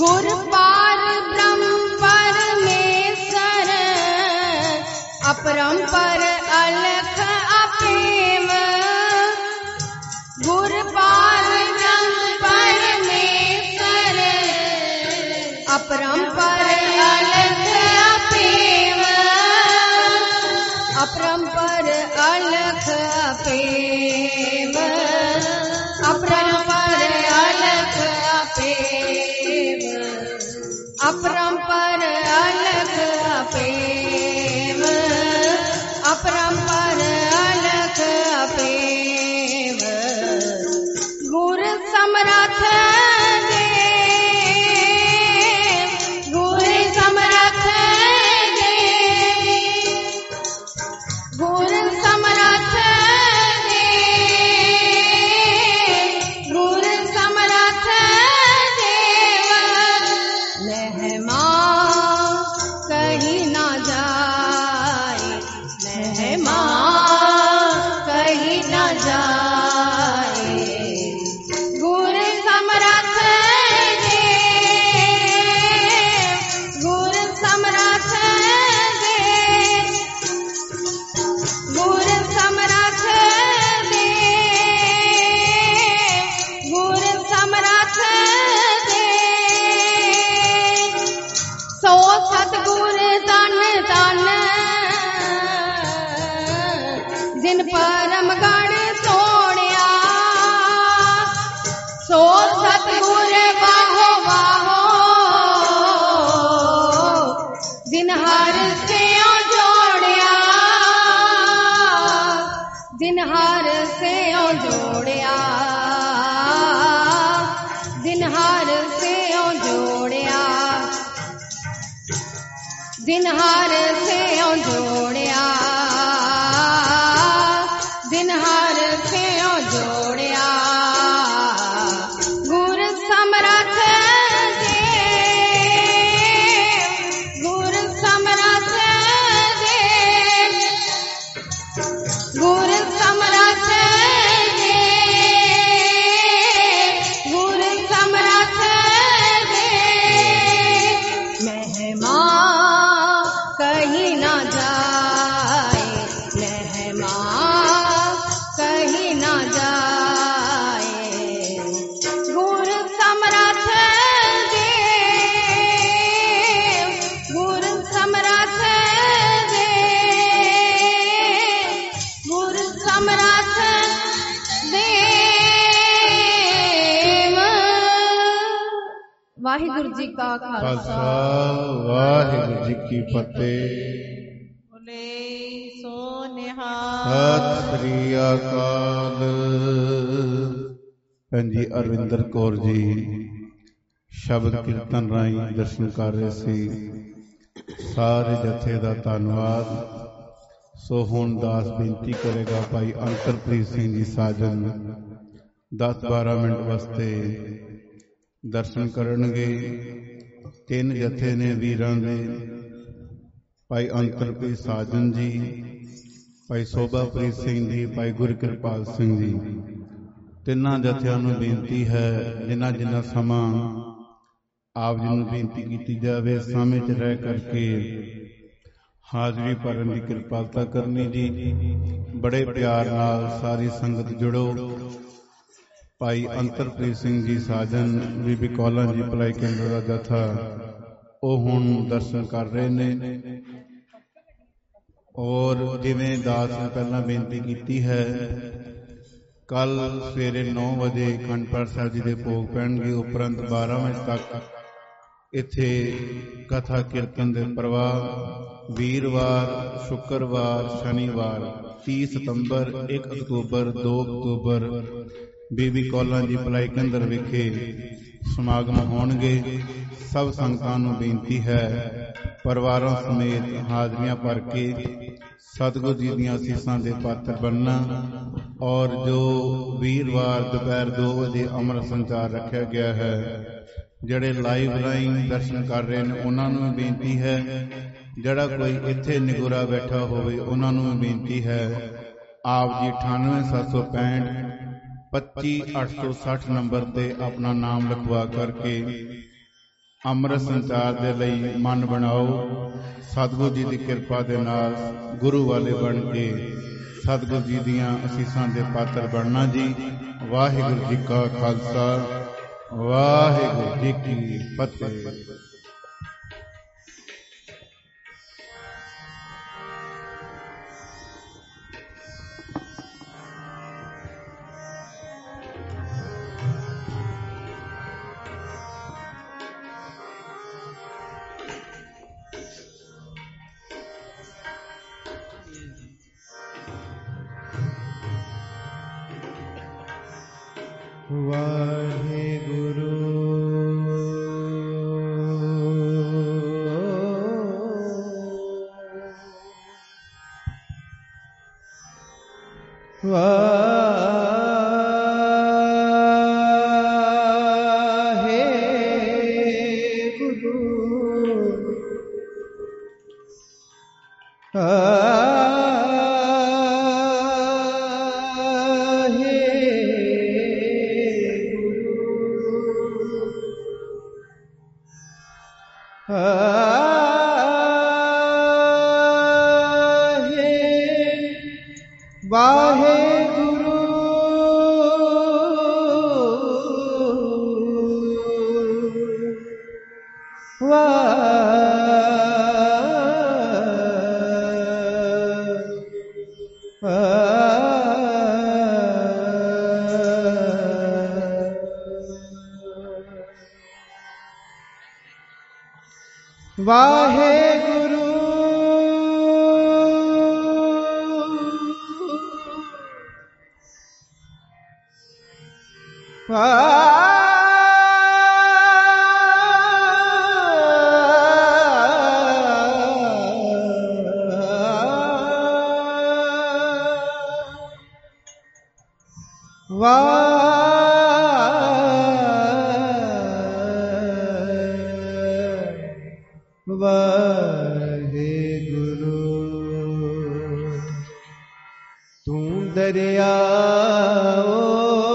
गुर पार ब्रह्म परमेश्वर अपरंपर अलख अपेम। गुर पार ब्रह्म परमेश्वर अपरंपर अलख अपेम। अपरंपर अलख अपेम। अपरंपर अलख अपेम। अपरंपर अलख अपेम। अपरंपर अलख अपेम। गुर समरथ देव। गुर समरथ देव। गुर समरथ देव। गुर समरथ देव। महिमा कहीं ना जाए। महिमा कहीं ना जाए। गुर समरथ देव। गुर समरथ देव। गुर समरथ देव। गुर समरथ देव। सो सतगुर तन तन जिन परम गण तोड़िया। सो सतगुर बाहो बाहो जिन हर सेओ जोड़िया। जिन हर सेओ जोड़िया। जिन हर सेओ जोड़िया। जिन हर सेओ जोड़िया। जिन हर सेओ जोड़िया। गुर समरथ देव। गुर समरथ देव। गुर समरथ देव। गुर समरथ देव। महिमा कहीं ना जाए। महिमा कहीं ना जाए। गुर समरथ देव। गुर समरथ देव। गुर समरथ देव। वाहिगुरु जी का खालसा। वाहिगुरु जी की फतेह। बोले सो निहाल। ਸਤਿ ਸ੍ਰੀ ਅਕਾਲ। ਭੈਣ ਜੀ ਅਰਵਿੰਦਰ ਕੌਰ ਜੀ ਸ਼ਬਦ ਕੀਰਤਨ ਰਾਹੀਂ ਦਰਸ਼ਨ ਕਰ ਰਹੇ ਸੀ। ਸਾਰੇ ਜਥੇ ਦਾ ਧੰਨਵਾਦ। ਸੋ ਹੁਣ ਦਾਸ ਬੇਨਤੀ ਕਰੇਗਾ ਭਾਈ ਅੰਤਰਪ੍ਰੀਤ ਸਿੰਘ ਜੀ ਸਾਜਨ 10-12 ਮਿੰਟ ਵਾਸਤੇ ਦਰਸ਼ਨ ਕਰਨਗੇ। ਤਿੰਨ ਜਥੇ ਨੇ ਵੀਰਾਂ ਦੇ, ਭਾਈ ਅੰਤਰਪ੍ਰੀਤ ਸਾਜਨ ਜੀ, ਭਾਈ ਸੋਭਾਪ੍ਰੀਤ ਸਿੰਘ ਜੀ, ਭਾਈ ਗੁਰਕਿਰਪਾਲ ਸਿੰਘ ਜੀ। ਤਿੰਨਾਂ ਜਥਿਆਂ ਨੂੰ ਬੇਨਤੀ ਹੈ ਜਿੰਨਾ ਜਿੰਨਾ ਸਮਾਂ ਆਪ ਜੀ ਨੂੰ ਬੇਨਤੀ ਕੀਤੀ ਜਾਵੇ ਸਮੇਂ 'ਚ ਰਹਿ ਕਰਕੇ ਹਾਜ਼ਰੀ ਭਰਨ ਦੀ ਕਿਰਪਾਲਤਾ ਕਰਨੀ ਜੀ। ਬੜੇ ਪਿਆਰ ਨਾਲ ਸਾਰੀ ਸੰਗਤ ਜੁੜੋ। ਭਾਈ ਅੰਤਰਪ੍ਰੀਤ ਸਿੰਘ ਜੀ ਸਾਜਨ ਬੀਬੀ ਕੌਲਾਂ ਜੀ ਭਲਾਈ ਕੇਂਦਰ ਦਾ ਜਥਾ ਉਹ ਹੁਣ ਦਰਸ਼ਨ ਕਰ ਰਹੇ ਨੇ। ਔਰ ਜਿਵੇਂ ਦਾਸ ਨੇ ਪਹਿਲਾਂ ਬੇਨਤੀ ਕੀਤੀ ਹੈ, ਕੱਲ ਸਵੇਰੇ 9 ਵਜੇ ਅਖੰਡ ਪਾਠ ਸਾਹਿਬ ਜੀ ਦੇ ਭੋਗ ਪੈਣਗੇ। ਉਪਰੰਤ 12 ਵਜੇ ਤੱਕ ਇੱਥੇ ਕਥਾ ਕੀਰਤਨ ਦੇ ਪ੍ਰਵਾਹ ਵੀਰਵਾਰ, ਸ਼ੁੱਕਰਵਾਰ, ਸ਼ਨੀਵਾਰ 30 ਸਤੰਬਰ, 1 ਅਕਤੂਬਰ, 2 ਅਕਤੂਬਰ ਬੀਬੀ ਕੌਲਾਂ ਜੀ ਭਲਾਈ ਕੇਂਦਰ ਵਿਖੇ ਸਮਾਗਮ ਹੋਣਗੇ। ਸਭ ਸੰਗਤਾਂ ਨੂੰ ਬੇਨਤੀ ਹੈ ਪਰਿਵਾਰਾਂ ਸਮੇਤ ਹਾਜ਼ਰੀਆਂ ਭਰ ਕੇ ਸਤਿਗੁਰੂ ਜੀ ਦੀਆਂ ਅਸੀਸਾਂ ਦੇ ਪਾਤਰ ਬਣਨਾ। ਔਰ ਜੋ ਵੀਰਵਾਰ ਦੁਪਹਿਰ 2 ਵਜੇ ਅੰਮ੍ਰਿਤ ਸੰਚਾਰ ਰੱਖਿਆ ਗਿਆ ਹੈ, ਜਿਹੜੇ ਲਾਈਵ ਰਾਹੀਂ ਦਰਸ਼ਨ ਕਰ ਰਹੇ ਨੇ ਉਹਨਾਂ ਨੂੰ ਬੇਨਤੀ ਹੈ, ਜਿਹੜਾ ਕੋਈ ਇੱਥੇ ਨਿਗੁਰਾ ਬੈਠਾ ਹੋਵੇ ਉਹਨਾਂ ਨੂੰ ਬੇਨਤੀ ਹੈ ਆਪ ਜੀ 98765 25860 ਨੰਬਰ ਤੇ ਆਪਣਾ ਨਾਮ ਲਿਖਵਾ ਕਰਕੇ ਅੰਮ੍ਰਿਤ ਸੰਚਾਰ ਦੇ ਲਈ ਮਨ ਬਣਾਓ। ਸਤਿਗੁਰੂ ਜੀ ਦੀ ਕਿਰਪਾ ਦੇ ਨਾਲ ਗੁਰੂ ਵਾਲੇ ਬਣ ਕੇ ਸਤਿਗੁਰੂ ਜੀ ਦੀਆਂ ਅਸੀਸਾਂ ਦੇ ਪਾਤਰ ਬਣਨਾ ਜੀ। ਵਾਹਿਗੁਰੂ ਜੀ ਕਾ ਖਾਲਸਾ, ਵਾਹਿਗੁਰੂ ਜੀ ਕੀ ਫਤਿਹ। ਵਾਹਿਗੁਰੂ ਵਾਹਿਗੁਰੂ ਤੂੰ ਦਰਿਆਓ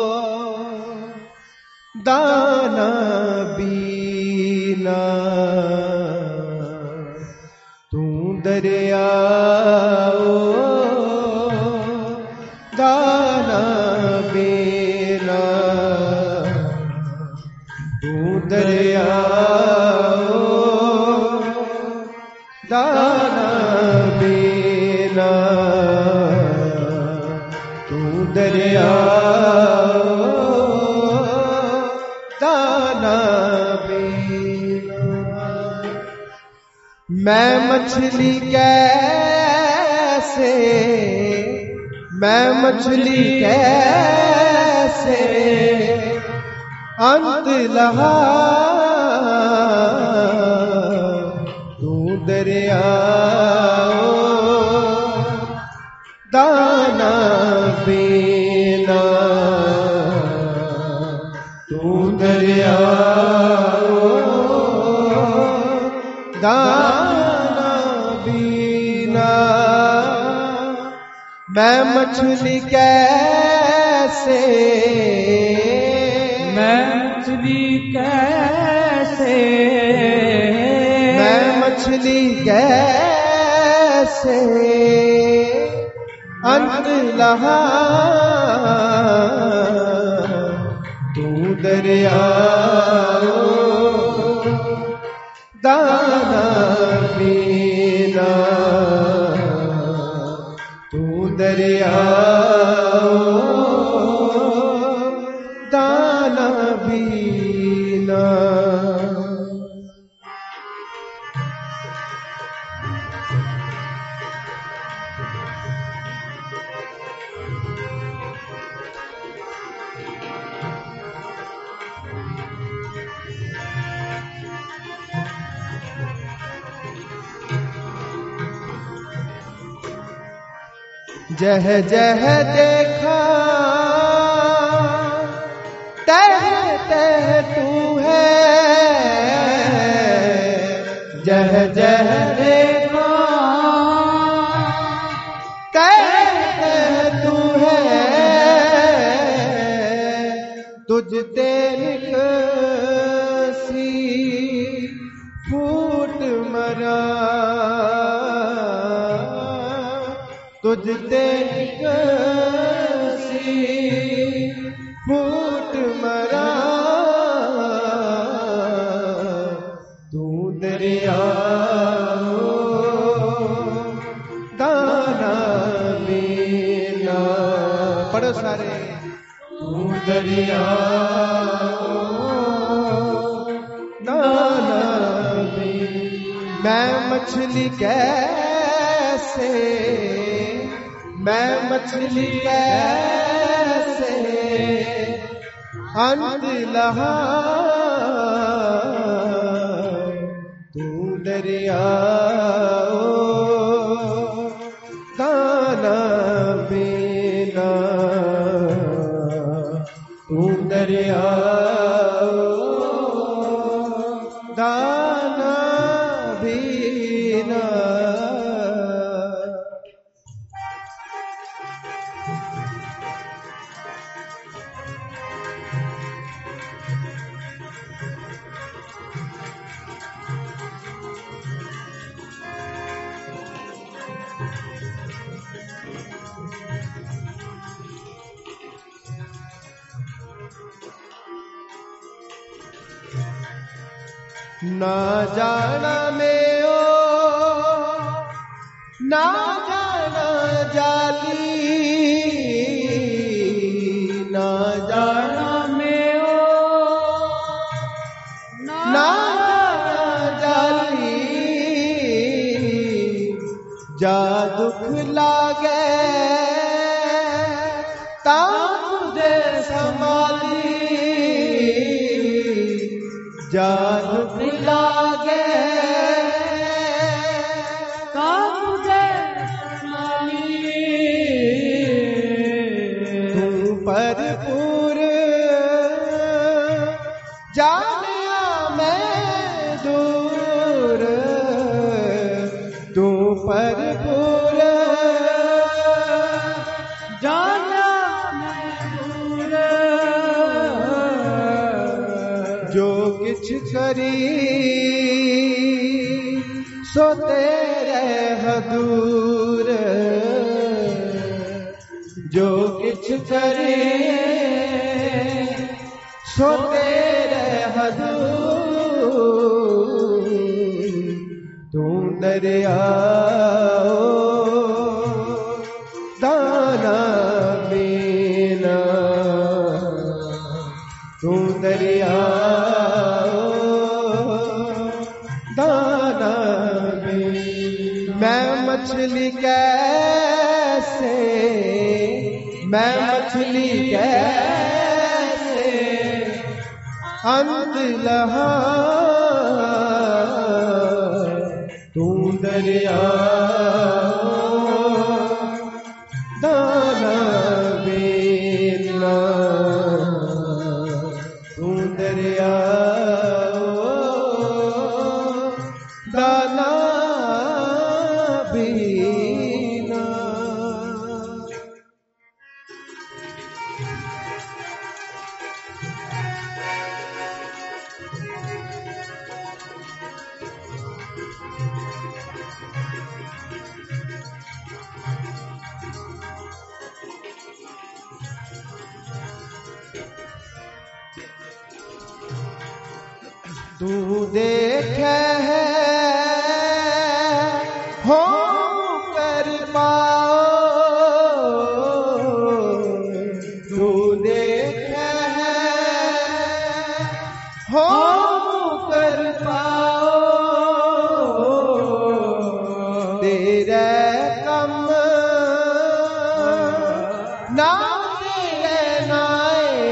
ਦਾਨਾ ਬੀਨਾ, ਤੂੰ ਦਰਿਆਓ ਦਾਨਾ ਬੀਨਾ, ਤੂੰ ਦਰਿਆਓ ਦਾਨਾ ਬੀਨਾ, ਤੂੰ ਦਰਿਆਓ ਦਾਨਾ ਬੀਨਾ। मैं मछली कैसे, मैं मछली कैसे अंत लहा, तू दरियाओ दाना बीना, तू दरियाओ दाना बीना। मैं मछली कैसे, मैं मछली कैसे, मैं मछली कैसे अंत लहा, तू दरियाओ दाना बीना, तू दरियाओ दाना बीना। जह जह देखा तह तह तू है, जह जह देखा तह तह तू है, तुझ ते निकसी मरा तुझ ते कसी फूट मरा तू दरिया दाना मीना पढ़ो सारे तू दरिया दाना मैं मछली कैसे मैं मछली कैसे अंत लहा तू दरिया दाना बिना तू दरिया दाना बिना ना जाना में ओ ना जाना जाली ना जाना में ओ ना जाना जाली जा दुख लागे ता तुझे संभाली जा दुख लागे ता तुझे संभाली तू भरपूर जानिया मैं दूर तू भरपूर जानिया मैं दूर जो किछ करी सो तेरे हदूर जो किछ करे सो तेरे हदूर तू दरिया दाना बिना तू दरिया दाना बिना मैं मछली कैसे मैं मछली कैसे अंत लहा तू दरिया दाना बिना तू दरिया दाना बिना तू देखे है हो कर पाओ तू देखे है हो कर पाओ तेरे कम ना तेरे नाए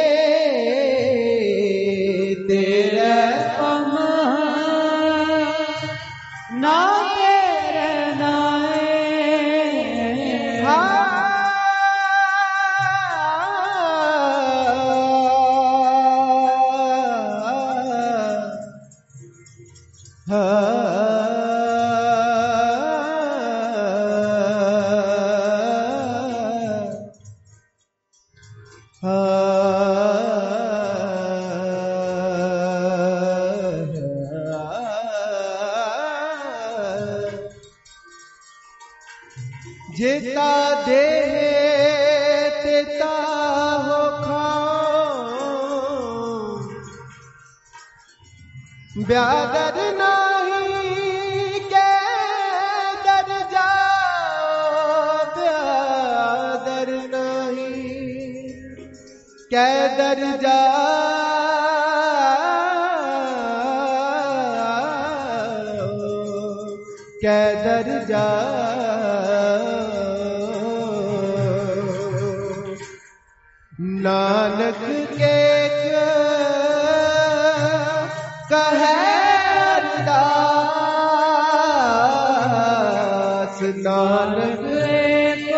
तेरे कम ना तेरे नाए जेता दे तेता हो खाओ, ब्यादर नहीं के दर जाओ, ब्यादर नहीं के दर जाओ, के दर जाओ। नानक के कहे अरदास, नानक एक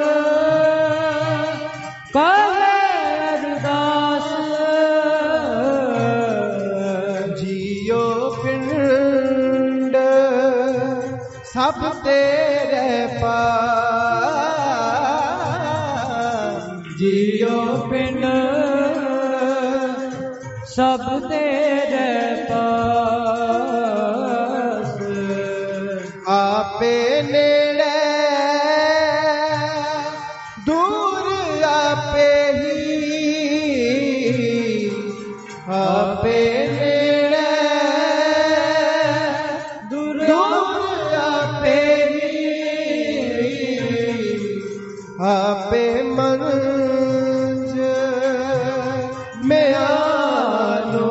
कहे अरदास, जियो पिंड सब तेरे पास, जियो पिंड सब तेरे पास। आपे नेड़े दूर आपे ही, आपे नेड़े दूर आपे ही, आपे मंज में आलो,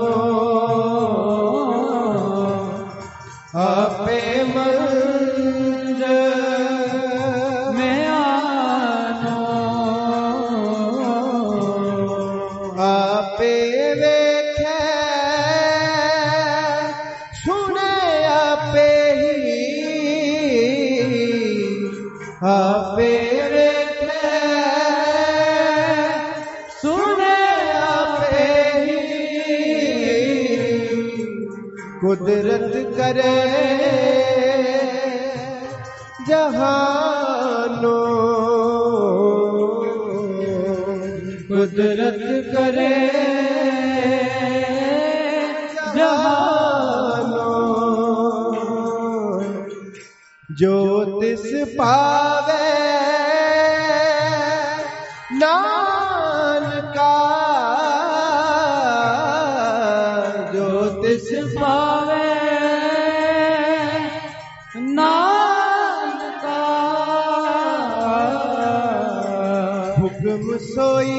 आपे मंज में आनो, आपे वेखे सुने आपे ही, आपे वेखे सुने आपे ही, कुदरत करे जहानो, कुदरत करे जहानो। जो तिस पावे नानका, जो तिस पावे नानका, हुक्म सोई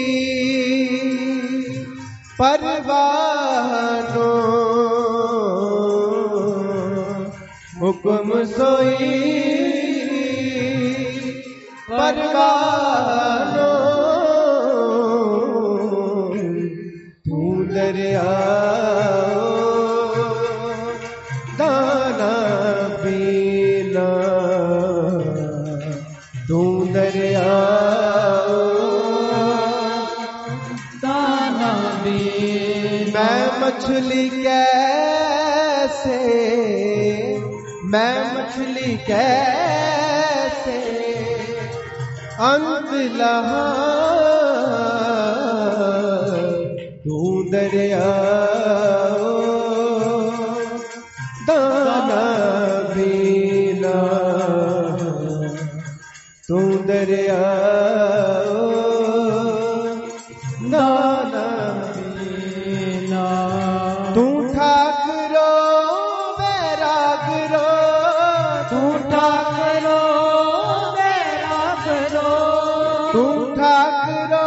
परवानो, हुक्म सोई परवानो। तू दरिया दाना पीना, तू दरिया दाना भी मैं मछली कैसे, मैं मछली कैसे अंत लहा, तू दरिया दाना पीना, तू दरिया दाना पीना। तू ठाकरो बैरागरो, तू ठाकरो बैरागरो, तू ठाकरो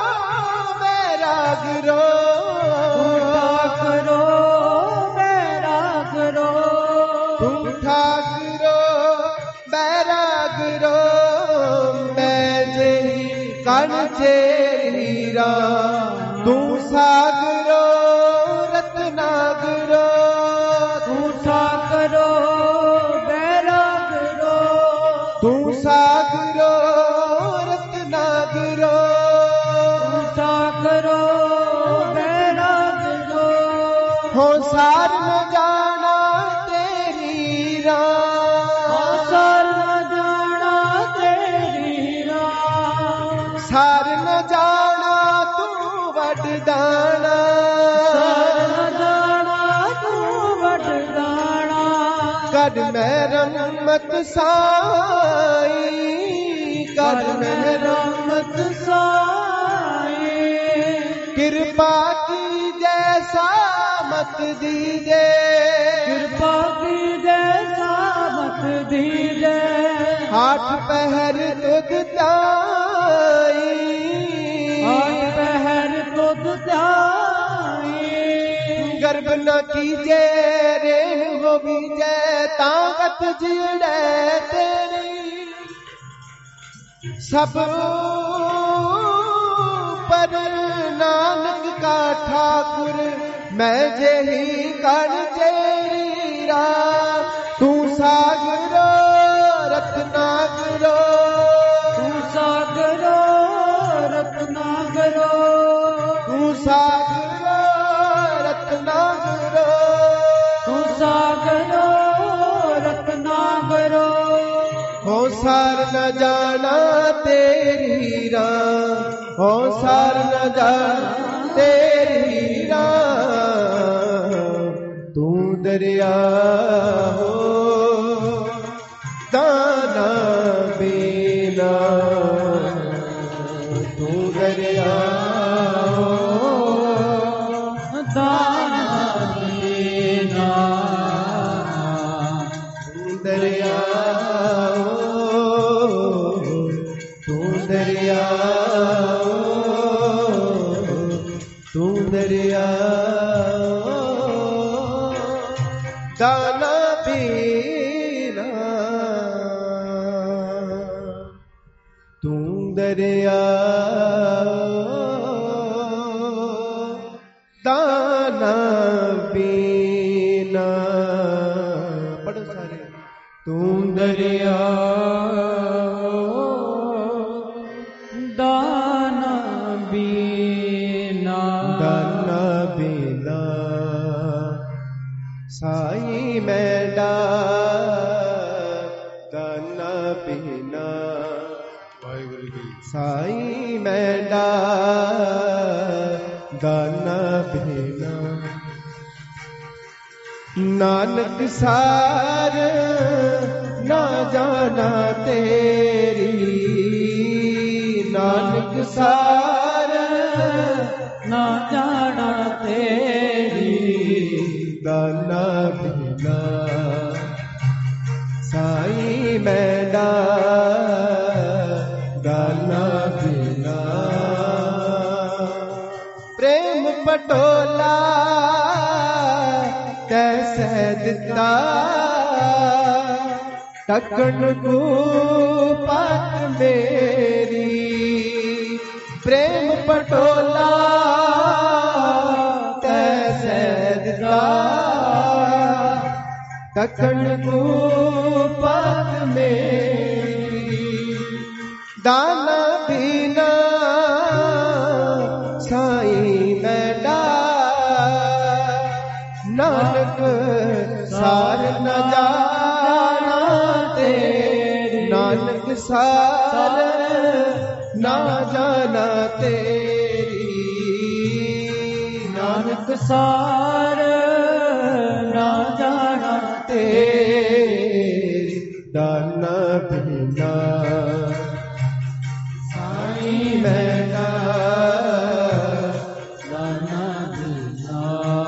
बैरागरो, ठाकरो बैरागरो, तू ठाकरो बैरागरो। मैं जेही कण चेरीरा, तू सागरो रत्नागरो, तू ठाकरो बैरागरो, तू सागरो रत्नागरो, तू ठाकरो बैरागरो। हो सार न जाना तेरी राह, सार न जाना तेरी राह, सार न जाना तू वडदाना, सार न जाना तू वडदाना, ਕਰ ਮੈਂ ਰਹਿਮਤ ਸਾਈਂ, ਕਰ ਮੈਂ ਰਹਿਮਤ ਸਾਈਂ। ਕਿਰਪਾ ਕੀ ਜੈਸਾ ਮਤ ਦੀਜੇ, ਕਿਰਪਾ ਕੀ ਜੈਸਾ ਮਤ ਦੀਜੇ। आठ पहर तुध ताई, आठ पहर तुध ताई। गर्भ न कीजे रेण हो बीजे, ताकत जीड़े तेरी। सब पर नानक का ठाकुर, मैं जेही कर जेरा। तू सागरो रत्नागरो, तू सागरो रत्नागरो, तू सागरो रत्नागरो, तू सागरो रत्नागरो। हो सार न जाना तेरी राह, हो सार न जाना तेरी राह। तू दरिया हो दाना बिना, तू दरिया हो दाना बिना, तू दरिया हो, तू दरिया हो, तू दरिया हो दाना बिना। तू दरिया दाना बिना। पढ़ो सारे। तू दरिया दाना बिना, दाना बिना साई मैडा, दाना बिना ਵਾਹਿਗੁਰੂ ਜੀ। साई मैडा, दाना बिना। नानक सार ना जाना तेरी, नानक सार ना जाना तेरी। दाना बिना साई मैडा, दाना बिना। प्रेम पटोला कैसे दिता, टकन को पत मेरी। प्रेम पटोला कैसे दिता, टकन को पत मेरी। दाना बिना साई मैडा, नानक सार न जाना तेरी। नानक सार न जाना तेरी, नानक सार ना जाना तेरी। दाना बिना साई मैडा, दाना बिना,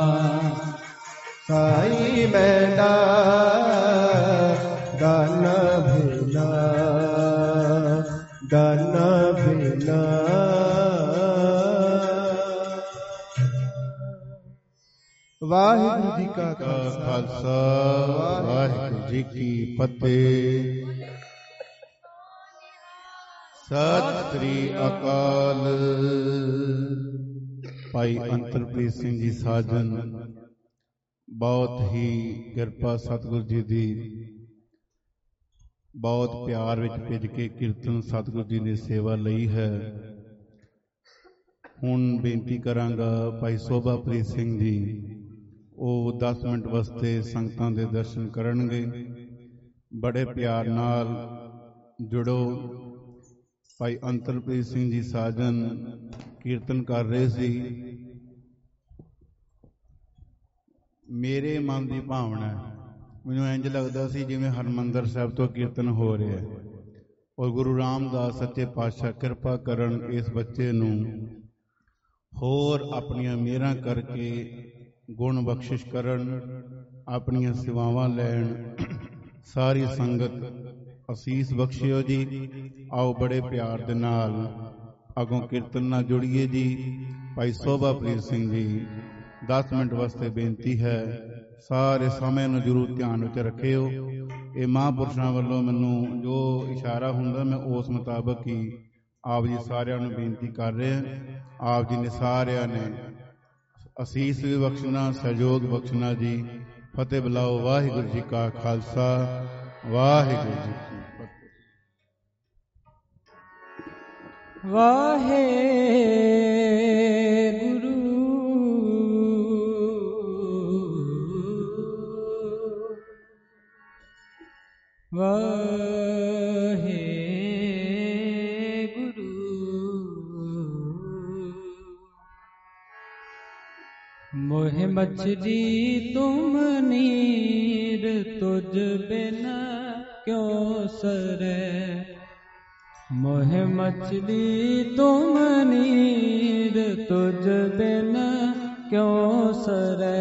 साई मैडा, दाना बिना, दाना बिना। वाहिगुरु जी का ਖਾਲਸਾ ਵਾਹਿਗੁਰੂ ਜੀ ਕੀ ਫਤਿਹ। ਸਤਿ ਸ੍ਰੀ ਅਕਾਲ। ਭਾਈ ਅੰਤਰਪ੍ਰੀਤ ਸਿੰਘ ਜੀ ਸਾਜਨ, ਬਹੁਤ ਹੀ ਕਿਰਪਾ ਸਤਿਗੁਰੂ ਜੀ ਦੀ, ਬਹੁਤ ਪਿਆਰ ਵਿੱਚ ਭਿੱਜ ਕੇ ਕੀਰਤਨ ਸਤਿਗੁਰੂ ਜੀ ਨੇ ਸੇਵਾ ਲਈ ਹੈ। ਹੁਣ ਬੇਨਤੀ ਕਰਾਂਗਾ ਭਾਈ ਸੋਭਾਪ੍ਰੀਤ ਸਿੰਘ ਜੀ, ਉਹ 10 ਮਿੰਟ ਵਾਸਤੇ ਸੰਗਤਾਂ ਦੇ ਦਰਸ਼ਨ ਕਰਨਗੇ। ਬੜੇ ਪਿਆਰ ਨਾਲ ਜੁੜੋ। ਭਾਈ ਅੰਤਰਪ੍ਰੀਤ ਸਿੰਘ ਜੀ ਸਾਜਨ ਕੀਰਤਨ ਕਰ ਰਹੇ ਸੀ। ਮੇਰੇ ਮਨ ਦੀ ਭਾਵਨਾ ਮੈਨੂੰ ਇੰਜ ਲੱਗਦਾ ਸੀ ਜਿਵੇਂ ਹਰਮੰਦਰ ਸਾਹਿਬ ਤੋਂ ਕੀਰਤਨ ਹੋ ਰਿਹਾ ਹੈ ਔਰ ਗੁਰੂ ਰਾਮਦਾਸ ਸੱਚੇ ਪਾਤਸ਼ਾਹ ਕਿਰਪਾ ਕਰਨ ਇਸ ਬੱਚੇ ਨੂੰ ਹੋਰ ਆਪਣੀਆਂ ਮਿਹਰਾਂ ਕਰਕੇ ਗੁਣ ਬਖਸ਼ਿਸ਼ ਕਰਨ, ਆਪਣੀਆਂ ਸੇਵਾਵਾਂ ਲੈਣ। ਸਾਰੀ ਸੰਗਤ ਅਸੀਸ ਬਖਸ਼ਿਓ ਜੀ। ਆਓ ਬੜੇ ਪਿਆਰ ਦੇ ਨਾਲ ਅੱਗੋਂ ਕੀਰਤਨ ਨਾਲ ਜੁੜੀਏ ਜੀ। ਭਾਈ ਸੋਭਾਪ੍ਰੀਤ ਸਿੰਘ ਜੀ 10 ਮਿੰਟ ਵਾਸਤੇ ਬੇਨਤੀ ਹੈ, ਸਾਰੇ ਸਮੇਂ ਨੂੰ ਜ਼ਰੂਰ ਧਿਆਨ ਵਿੱਚ ਰੱਖਿਓ। ਇਹ ਮਹਾਂਪੁਰਸ਼ਾਂ ਵੱਲੋਂ ਮੈਨੂੰ ਜੋ ਇਸ਼ਾਰਾ ਹੁੰਦਾ ਮੈਂ ਉਸ ਮੁਤਾਬਕ ਹੀ ਆਪ ਜੀ ਸਾਰਿਆਂ ਨੂੰ ਬੇਨਤੀ ਕਰ ਰਿਹਾ। ਆਪ ਜੀ ਨੇ ਸਾਰਿਆਂ ਨੇ ਅਸੀਸ ਵੀ ਬਖਸ਼ਣਾ, ਸਹਿਯੋਗ ਬਖਸ਼ਣਾ ਜੀ। ਫਤਿਹ ਬੁਲਾਓ। ਵਾਹਿਗੁਰੂ ਜੀ ਕਾ ਖਾਲਸਾ, ਵਾਹਿਗੁਰੂ ਜੀ ਕੀ ਫਤਿਹ। ਵਾਹਿਗੁਰੂ मोह मछली तुम नीर तुझ बिन क्यों सरे। मोह मछली तुम नीर तुझ बिन क्यों सरे।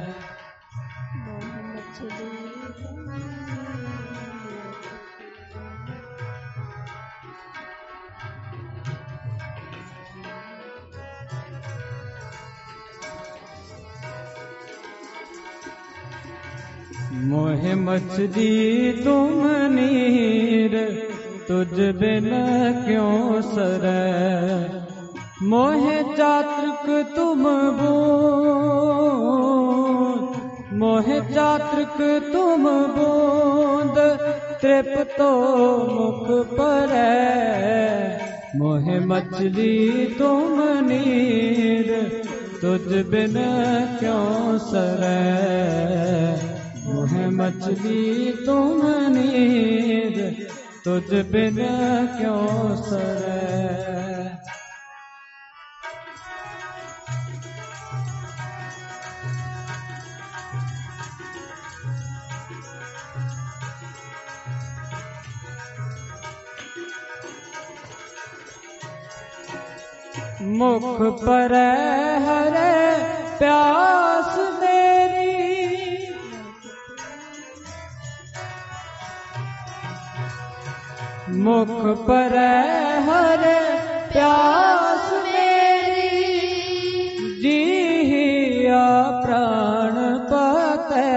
मोह मछली तुम नीर तुझ बिन क्यों सरे। मोह चातृक तुम बूंद, मोह चातृक तुम बूंद तृप्तो मुख परै। मोह मछली तुम नीर तुझ बिन क्यों सरै। मोह मछली तुम नीर तुझ बिन क्यों सरै। मुख परै हरे प्यास मेरी। मुख परै हरे प्यास मेरी। जीहिया प्राण पतै।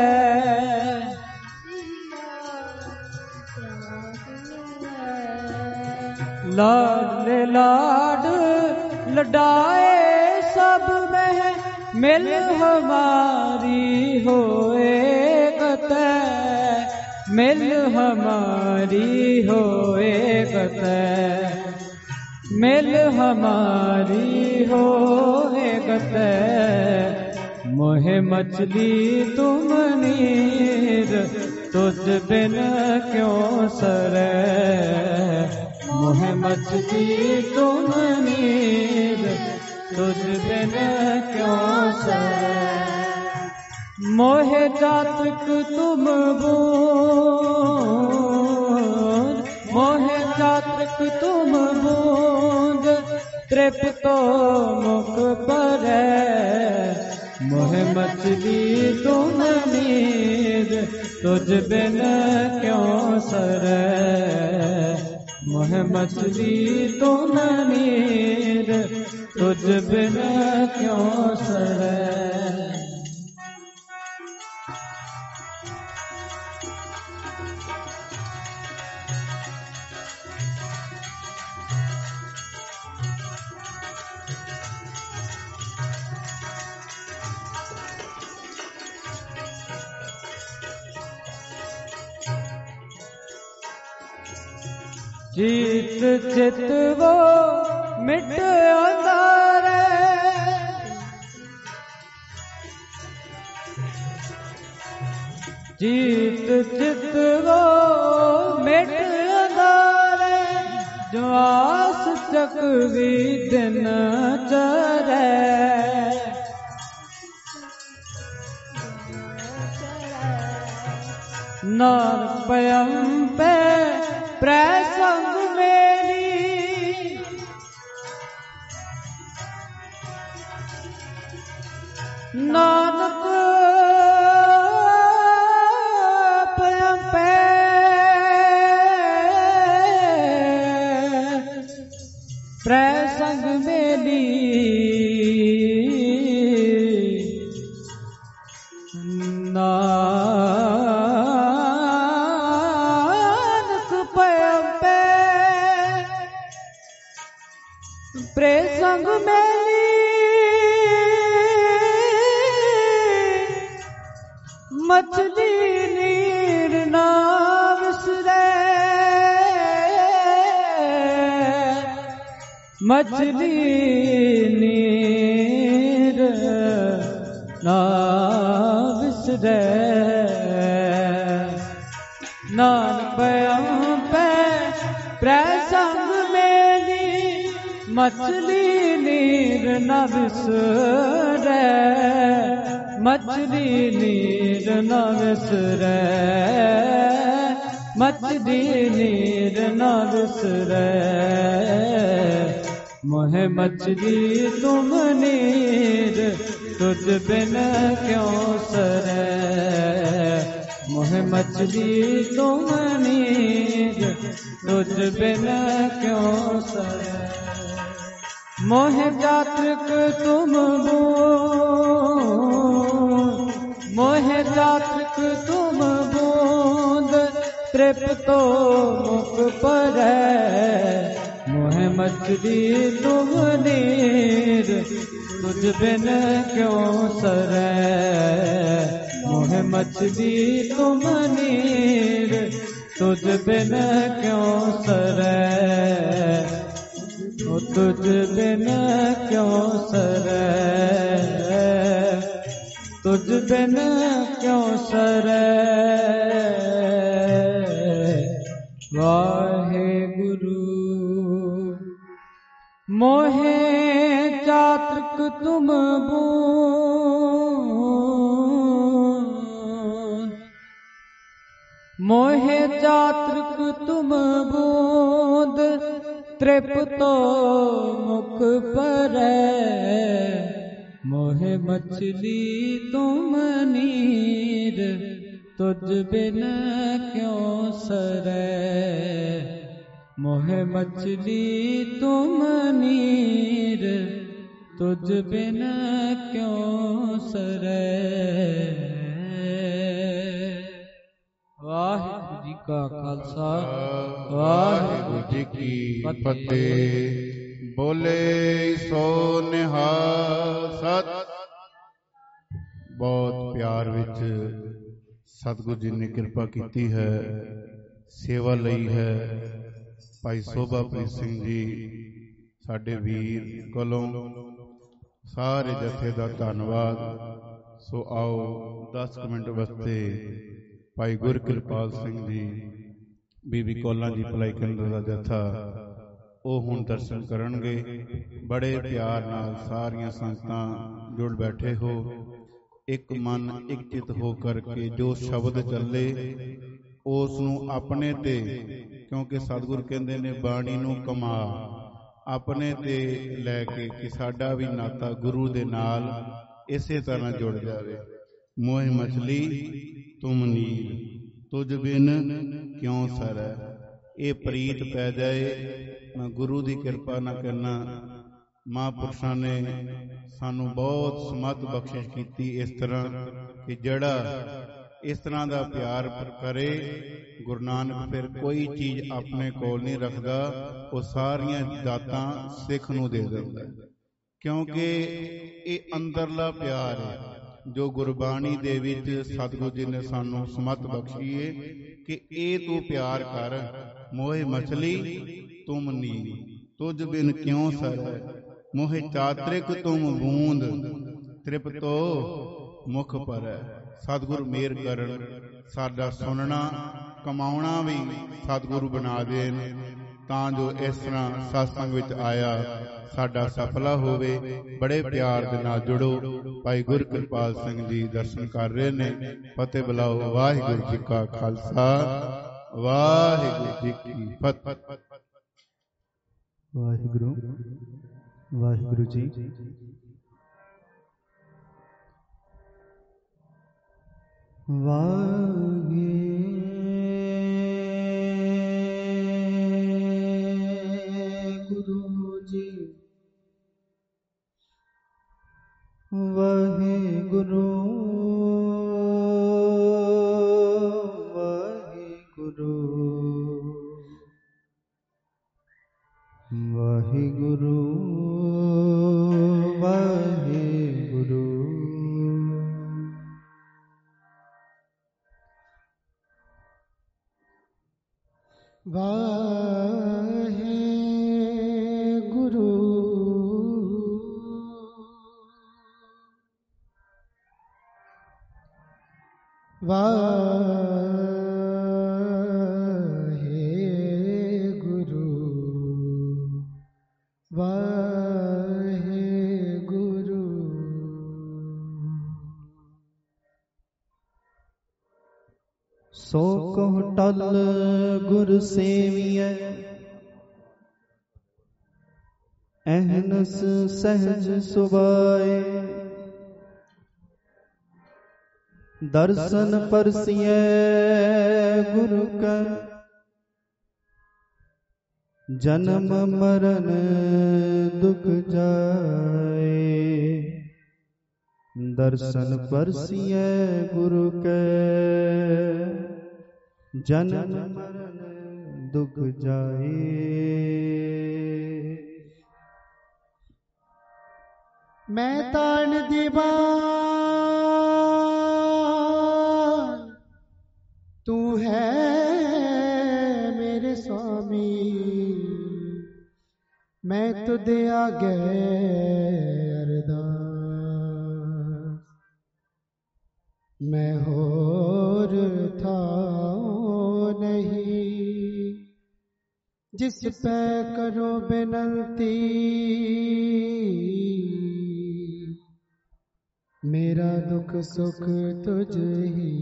लाड लाड लडाए सब में मिल हमारी होए कतै। मिल हमारी होए कतै। मिल हमारी होए कतै। मोह मछली तुम नीर तुझ बिन क्यों सरै। मोह मछली तुम नीर तुझ बिन क्यों सरै। मोह चातृक तुम बूंद, मोह चातृक तुम बूंद तृप्तो मुख परै। मोह मछली तुम नीर तुझ बिन क्यों सरै। मोह मछली तुम नीर तुझ बिन क्यों सरै। जीत चित वो मिट अंधारे। जीत चित वो मिट अंधारे। जो आस चकवी दिन चरै। ਨਾਨਕ ਭਇੰ ਪੈ ਪ੍ਰੈ ਸੰਗ ਮੇਰੀ, ਨਾਨਕ ਭਇੰ ਪੈ ਪ੍ਰੈ ਸੰਗ ਮੇਰੀ, प्रे संग मेली, मछली नीर ना विसरे, मछली नीर ना विसरे, नानक भयं पै प्रै संग मछली नीर न विसरै, मछली नीर न विसरै, मछली नीर न विसरै, मोहे मछली तुम नीर तुझ बिन क्यों सरै, मोहे मछली तुम नीर तुझ बिन क्यों सरै, मोहे जात्रिक तुम बूंद, मोहे जात्रिक तुम बूंद, तृप्तो मुख परै, मोहे मछली तुम नीर तुझ बिन क्यों सरै, मोहे मछली तुम नीर तुझ बिन क्यों सरै, तुझ बिन क्यों सरै, तुझ बिन क्यों सरै, वाहेगुरु। मोहे चातृक तुम बूंद, मोहे चातृक तुम बूंद, तृप्तो मुख परै, मोहे मछली तुम नीर तुझ बिन क्यों सरै, मोहे मछली तुम नीर तुझ बिन क्यों सरै। वाहिगुरु जी का खालसा, वाहिगुरु जी की फतेह। बोले सो निहाल सत। बहुत प्यार विच सतगुरु जी ने कृपा की है, सेवा लई है। भाई शोभाप्रीत सिंह जी साडे वीर कोलों सारे जथे का धन्नवाद। सो आओ 10 मिनट वास्ते भाई गुरकिरपाल सिंह जी बीबी कौलां जी भलाई केंद्र का जथा वो हुण दर्शन करनगे। बड़े प्यार नाल सारियां संगतां जुड़ बैठे हो, एक मन एक चित हो करके जो शब्द चले उस नूं अपने ते, क्योंकि सतगुरु कहंदे ने बाणी नूं कमा अपने ते लैके कि साडा भी नाता गुरु दे नाल इसे तरह जुड़ जावे। मोह मछली तुम नीर तुझ बिन क्यों सरै। ये प्रीत पै जाए, मैं गुरु की कृपा ना करना। महापुरुषों ने सानू बहुत समत बख्शिश की इस तरह कि जड़ा इस तरह का प्यार करे गुरु नानक फिर कोई चीज अपने कोल नहीं रखता, वो सारियां दातां सिख नूं दे दिंदा। क्योंकि ये अंदरला प्यार है जो गुरबाणी दे विच सतगुरु जी ने सानू समत बख्शी है कि ए तू प्यार कर। मोहे मछली तुम नीर तुझ बिन क्यों सरै, मोहे चात्रिक तुम बूंद तृप्तो मुख परै। सतगुरु मेहर करन, साडा सुनना कमाउणा भी सतगुरु बना देन, ਤਾਂ ਜੋ ਇਸ ਤਰ੍ਹਾਂ ਸਤਸੰਗ ਵਿੱਚ ਆਇਆ ਸਾਡਾ ਸਫਲਾ ਹੋਵੇ। ਬੜੇ ਪਿਆਰ ਦੇ ਨਾਲ ਜੁੜੋ। ਭਾਈ ਗੁਰਕਿਰਪਾਲ ਸਿੰਘ ਜੀ ਦਰਸ਼ਨ ਕਰ ਰਹੇ ਨੇ। ਫਤਿਹ ਬੁਲਾਓ। ਵਾਹਿਗੁਰੂ ਜੀ ਕਾ ਖਾਲਸਾ, ਵਾਹਿਗੁਰੂ ਜੀ ਕੀ ਫਤਿਹ। ਵਾਹਿਗੁਰੂ ਵਾਹਿਗੁਰੂ ਜੀ। ਵਾਹਿਗੁਰੂ ਜੀ, ਵਾਹਿਗੁਰੂ ਵਾਹਿਗੁਰੂ ਵਾਹਿਗੁਰੂ ਵਾਹਿਗੁਰੂ ਵਾਹਿਗੁਰੂ ਵਾਹਿਗੁਰੂ ਵਾਹਿਗੁਰੂ ਸੋ ਕਹੁ ਟਲ ਗੁਰ ਸੇਵੀਐ ਅਹਨਸ ਸਹਿਜ ਸੁਭਾਏ ਦਰਸ਼ਨ ਪਰਸੀਐ ਗੁਰੂ ਕਾ ਜਨਮ ਮਰਨ ਦੁਖ ਜਾਏ ਦਰਸ਼ਨ ਪਰਸੀਐ ਗੁਰੂ ਕੈ ਜਨਮ ਮਰਨ ਦੁਖ ਜਾਏ ਮੈਂ ਤਾਣ ਦੀਵਾਨ ਤੂੰ ਹੈ ਮੇਰੇ स्वामी मैं तुद आगे अरदास मैं होर था नहीं जिस पे करो बिनती मेरा दुख सुख तुझ ही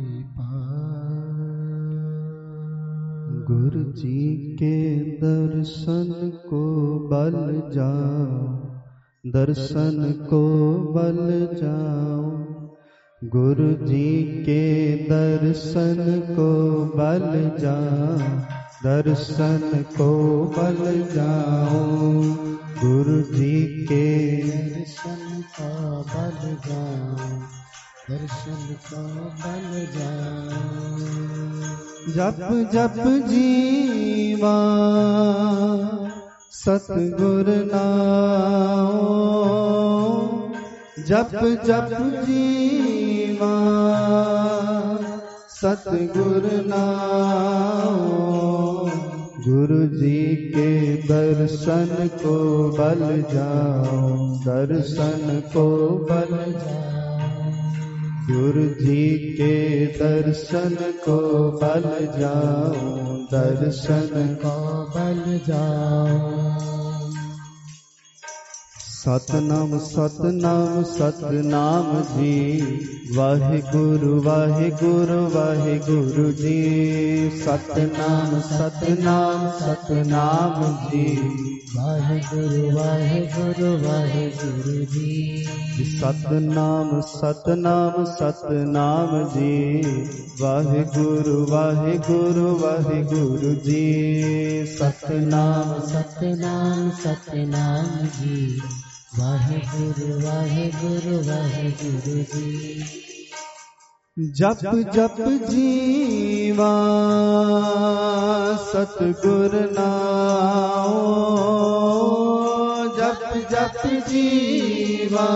गुरु जी के दर्शन को बल जाओ दर्शन को बल जाओ गुरु जी के दर्शन को बल जाओ दर्शन को बल जाओ गुरु जी के दर्शन को बल जाओ दर्शन को बल जाओ जप जप जीवा सतगुर नाम जप जप जीवा सतगुर नाम गुरु जी के दर्शन को बल जाओ दर्शन को बल जाओ गुरु जी के दर्शन को बल जाओ दर्शन को बल जाओ सतनाम सतनाम सतनाम जी वाहिगुरु वाहिगुरु वाहिगुरु जी सतनाम सतनाम सतनाम जी वाहिगुरु वाहिगुरु वाहिगुरु जी सतनाम सतनाम सतनाम जी वाहिगुरु वाहिगुरु वाहिगुरु जी सतनाम सतनाम सतनाम जी वाहिगुरु वाहिगुरु वाहिगुरु जी जप जप जीवा सतगुर नाम जप जप जीवा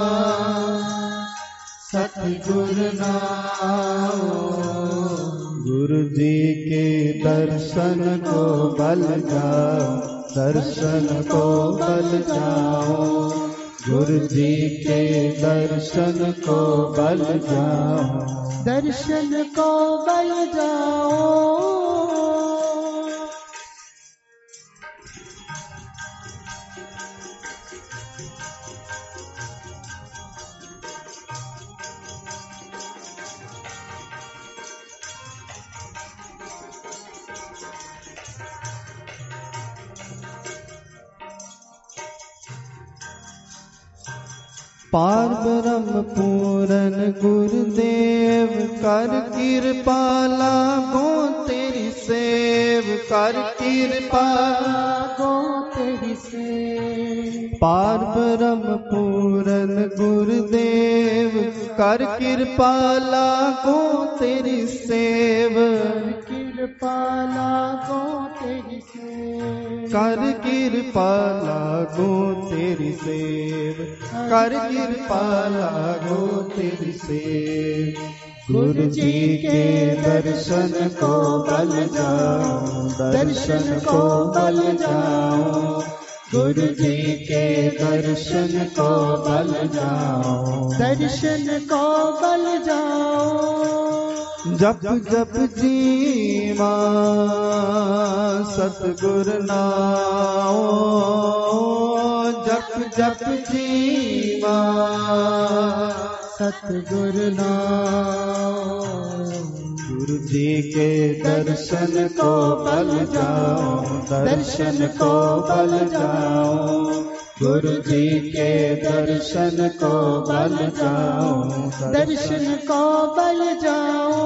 सतगुर नाम गुरु जी के दर्शन को बल जाओ दर्शन को बल जाओ गुरु जी के दर्शन को बल जाओ दर्शन को बल जाओ पार ब्रह्म पूरन गुरुदेव कर कृपा लागो तेरी सेव कर कृपा लागो तेरी सेव। पार ब्रह्म पूरन गुरुदेव कर कृपा लागो तेरी सेव कृपा लागो तेरी सेव कर कृपा लागो तेरी सेव कर कृपा लागो तेरी सेव। गुरु जी के दर्शन को बल जाओ दर्शन को बल जाओ गुरु जी के दर्शन को बल जाओ दर्शन को बल जाओ। जप जप जीवा सतगुर नाओ जप जप जीवा सतगुर नाओ। गुरु जी के दर्शन को बल जाओ दर्शन को बल जाओ गुरु जी के दर्शन को बल जाओ दर्शन को बल जाओ।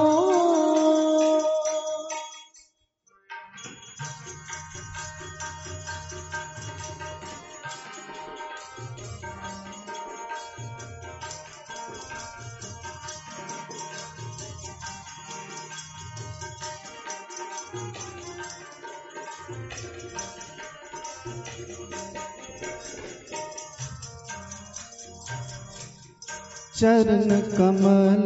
चरण कमल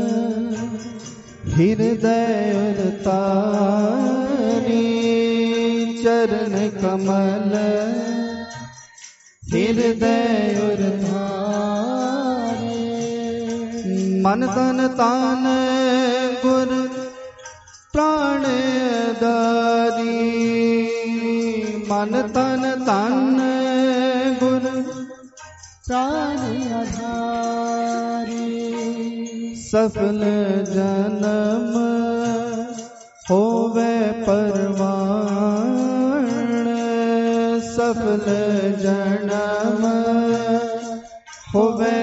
हृदय तारी चरण कमल हृदय धारी मन तन तान गुर प्राण दारी मन तन तान गुर प्राण आधारी। सफल जन्म होवे परवान सफल जन्म होवे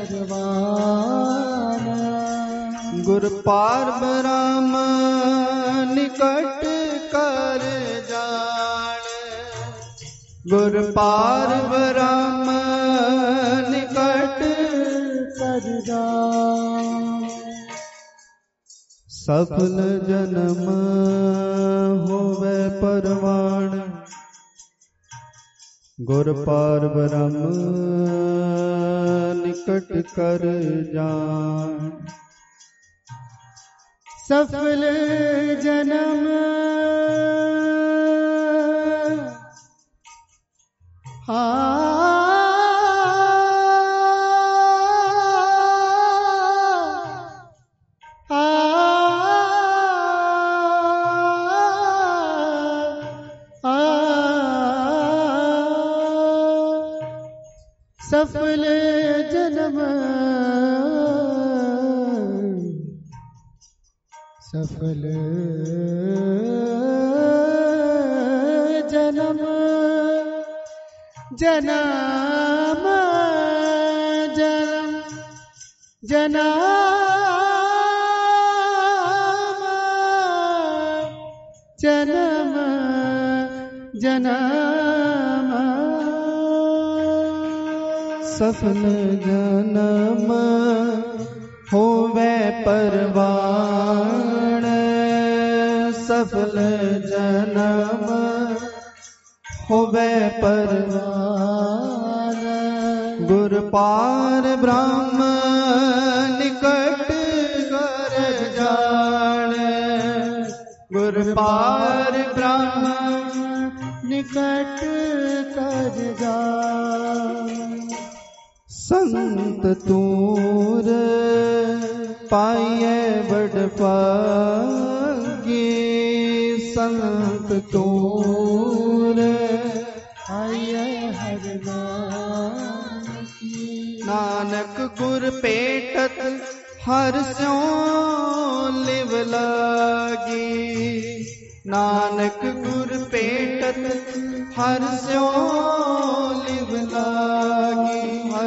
परवान। गुर पार ब्रह्म निकट कर जान गुर पार ब्रह्म निकट कर जान। सफल जन्म होवे परवान गुर पार ब्रह्म निकट कर जान। सफल जन्म सफल जन्म सफल जन्म जन्म जन्म जन्म जन्म जन्म। सफल जन्म होवे परवान सफल जन्म होवे परवान। गुर पार ब्रह्म निकट कर जान गुर पार ब्रह्म निकट कर जान। संत तूर पाइए बड़ पागी संत तूर पाइए हर नाम की। नानक गुर पेटत हर स्यों लिव लागी नानक गुर पेटत हर स्यों लिव लागी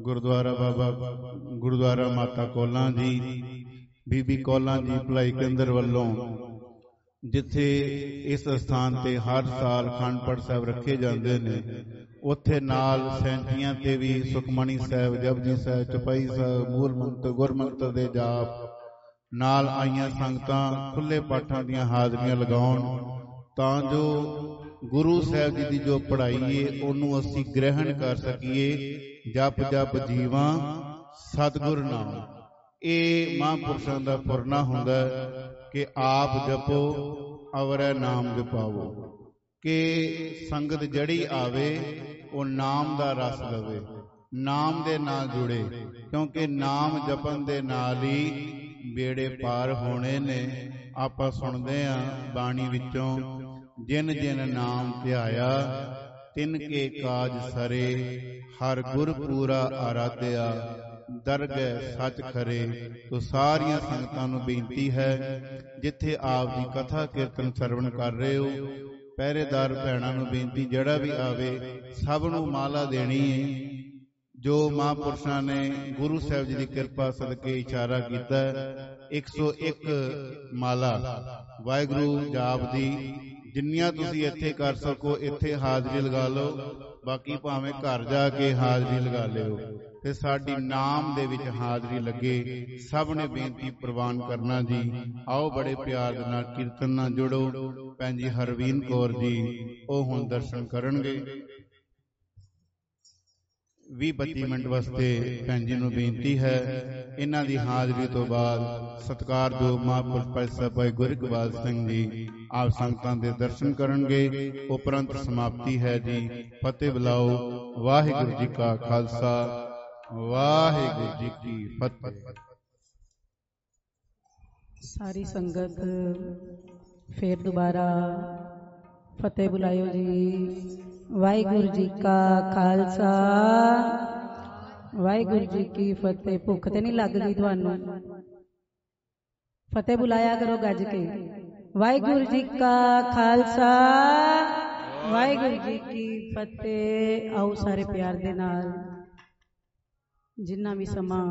ਗੁਰਦੁਆਰਾ ਮਾਤਾ ਕੌਲਾਂ ਜੀ, ਬੀਬੀ ਕੌਲਾਂ ਜੀ ਭਲਾਈ ਕੇਂਦਰ ਵੱਲੋਂ, ਜਿੱਥੇ ਇਸ ਸਥਾਨ ਤੇ ਹਰ ਸਾਲ ਅਖੰਡ ਪਾਠ ਸਾਹਿਬ ਰੱਖੇ ਜਾਂਦੇ ਨੇ, ਉੱਥੇ ਨਾਲ ਸੈਂਚੀਆਂ ਤੇ ਵੀ ਸੁਖਮਣੀ ਸਾਹਿਬ, ਜਪਜੀ ਸਾਹਿਬ, ਚੌਪਈ ਸਾਹਿਬ, ਮੂਲ ਮੰਤਰ, ਗੁਰਮੰਤਰ ਦੇ ਜਾਪ ਨਾਲ ਆਈਆਂ ਸੰਗਤਾਂ ਖੁੱਲੇ ਪਾਠਾਂ ਦੀਆਂ ਹਾਜ਼ਰੀਆਂ ਲਗਾਉਣ, ਤਾਂ ਜੋ ਗੁਰੂ ਸਾਹਿਬ ਜੀ ਦੀ ਜੋ ਪੜ੍ਹਾਈ ਏ ਉਹਨੂੰ ਅਸੀਂ ਗ੍ਰਹਿਣ ਕਰ ਸਕੀਏ। ਜਪ ਜਪ ਜੀਵਾਂ ਸਤਿਗੁਰ ਨਾਮ, ਇਹ ਮਹਾਂਪੁਰਸ਼ਾਂ ਦਾ ਫੁਰਨਾ ਹੁੰਦਾ ਕਿ ਆਪ ਜਪੋ ਅਵਰੈ ਨਾਮ ਜਪਾਵੋ, ਕਿ ਸੰਗਤ ਜਿਹੜੀ ਆਵੇ ਉਹ ਨਾਮ ਦਾ ਰਸ ਲਵੇ, ਨਾਮ ਦੇ ਨਾਲ ਜੁੜੇ, ਕਿਉਂਕਿ ਨਾਮ ਜਪਣ ਦੇ ਨਾਲ ਹੀ ਬੇੜੇ ਪਾਰ ਹੋਣੇ ਨੇ। ਆਪਾਂ ਸੁਣਦੇ ਹਾਂ ਬਾਣੀ ਵਿੱਚੋਂ, ਜਿਨ ਜਿਨ ਨਾਮ ਧਿਆਇਆ ਤਿਨ ਕੇ ਕਾਜ ਸਰੇ, ਹਰ ਗੁਰ ਪੂਰਾ ਆਰਾਧਿਆ ਦਰਗਹਿ ਸੱਚ ਖਰੇ। ਤੋ ਸਾਰੀਆਂ ਸੰਗਤਾਂ ਨੂੰ ਬੇਨਤੀ ਹੈ, ਜਿੱਥੇ ਆਪ ਦੀ ਕਥਾ ਕੀਰਤਨ ਸਰਵਣ ਕਰ ਰਹੇ ਹੋ, ਪਹਿਰੇਦਾਰ ਭੈਣਾਂ ਨੂੰ ਬੇਨਤੀ, ਜਿਹੜਾ ਵੀ ਆਵੇ ਸਭ ਨੂੰ ਮਾਲਾ ਦੇਣੀ ਹੈ। ਜੋ ਮਹਾਂਪੁਰਸ਼ਾਂ ਨੇ ਗੁਰੂ ਸਾਹਿਬ ਜੀ ਦੀ ਕਿਰਪਾ ਸਦਕੇ ਇਸ਼ਾਰਾ ਕੀਤਾ, 101 ਮਾਲਾ ਵਾਹਿਗੁਰੂ ਜਾਪ ਦੀ, ਜਿੰਨੀਆਂ ਤੁਸੀਂ ਇੱਥੇ ਕਰ ਸਕੋ ਇੱਥੇ ਹਾਜ਼ਰੀ ਲਗਾ ਲਓ, ਬਾਕੀ ਭਾਵੇਂ ਘਰ ਜਾ ਕੇ ਹਾਜ਼ਰੀ ਲਗਾ ਲਿਓ, ਤੇ ਸਾਡੀ ਨਾਮ ਦੇ ਵਿੱਚ ਹਾਜ਼ਰੀ ਲੱਗੇ। ਸਭ ਨੇ ਬੇਨਤੀ ਪ੍ਰਵਾਨ ਕਰਨਾ ਜੀ। ਆਓ ਬੜੇ ਪਿਆਰ ਦੇ ਨਾਲ ਕੀਰਤਨ ਨਾਲ ਜੁੜੋ। ਭੈਣ ਜੀ ਹਰਵੀਨ ਕੌਰ ਜੀ ਉਹ ਹੁਣ ਦਰਸ਼ਨ ਕਰਨਗੇ। 20-25 ਮਿੰਟ ਵਾਸਤੇ ਭੈਣ ਜੀ ਨੂੰ ਬੇਨਤੀ ਹੈ। ਇਹਨਾਂ ਦੀ ਹਾਜ਼ਰੀ ਤੋਂ ਬਾਅਦ ਸਤਿਕਾਰਯੋਗ ਮਹਾਂਪੁਰਖ ਭਾਈ ਸਾਹਿਬ ਭਾਈ ਗੁਰੂ ਇਕਬਾਲ ਸਿੰਘ ਜੀ ਆਪ ਸੰਗਤਾਂ ਦੇ ਦਰਸ਼ਨ ਕਰਨਗੇ। ਉਪਰੰਤ ਸਮਾਪਤੀ ਹੈ ਜੀ। ਫਤਿਹ ਬੁਲਾਓ। ਵਾਹਿਗੁਰੂ ਜੀ ਕਾ ਖਾਲਸਾ, ਵਾਹਿਗੁਰੂ ਜੀ ਕੀ ਫਤਿਹ। ਸਾਰੀ ਸੰਗਤ ਫੇਰ ਦੁਬਾਰਾ ਫਤਿਹ ਬੁਲਾਇਓ ਜੀ। ਵਾਹਿਗੁਰੂ ਜੀ ਕਾ ਖਾਲਸਾ, ਵਾਹਿਗੁਰੂ ਜੀ ਕੀ ਫਤਿਹ। ਭੁੱਖ ਤੇ ਨਹੀਂ ਲੱਗ ਗਈ ਤੁਹਾਨੂੰ? ਫਤਿਹ ਬੁਲਾਇਆ ਕਰੋ ਗੱਜ ਕੇ। ਵਾਹਿਗੁਰੂ ਜੀ ਕਾ ਖਾਲਸਾ, ਵਾਹਿਗੁਰੂ ਜੀ ਕੀ ਫਤਿਹ। ਆਓ ਸਾਰੇ ਪਿਆਰ ਦੇ ਨਾਲ, ਜਿੰਨਾ ਵੀ ਸਮਾਂ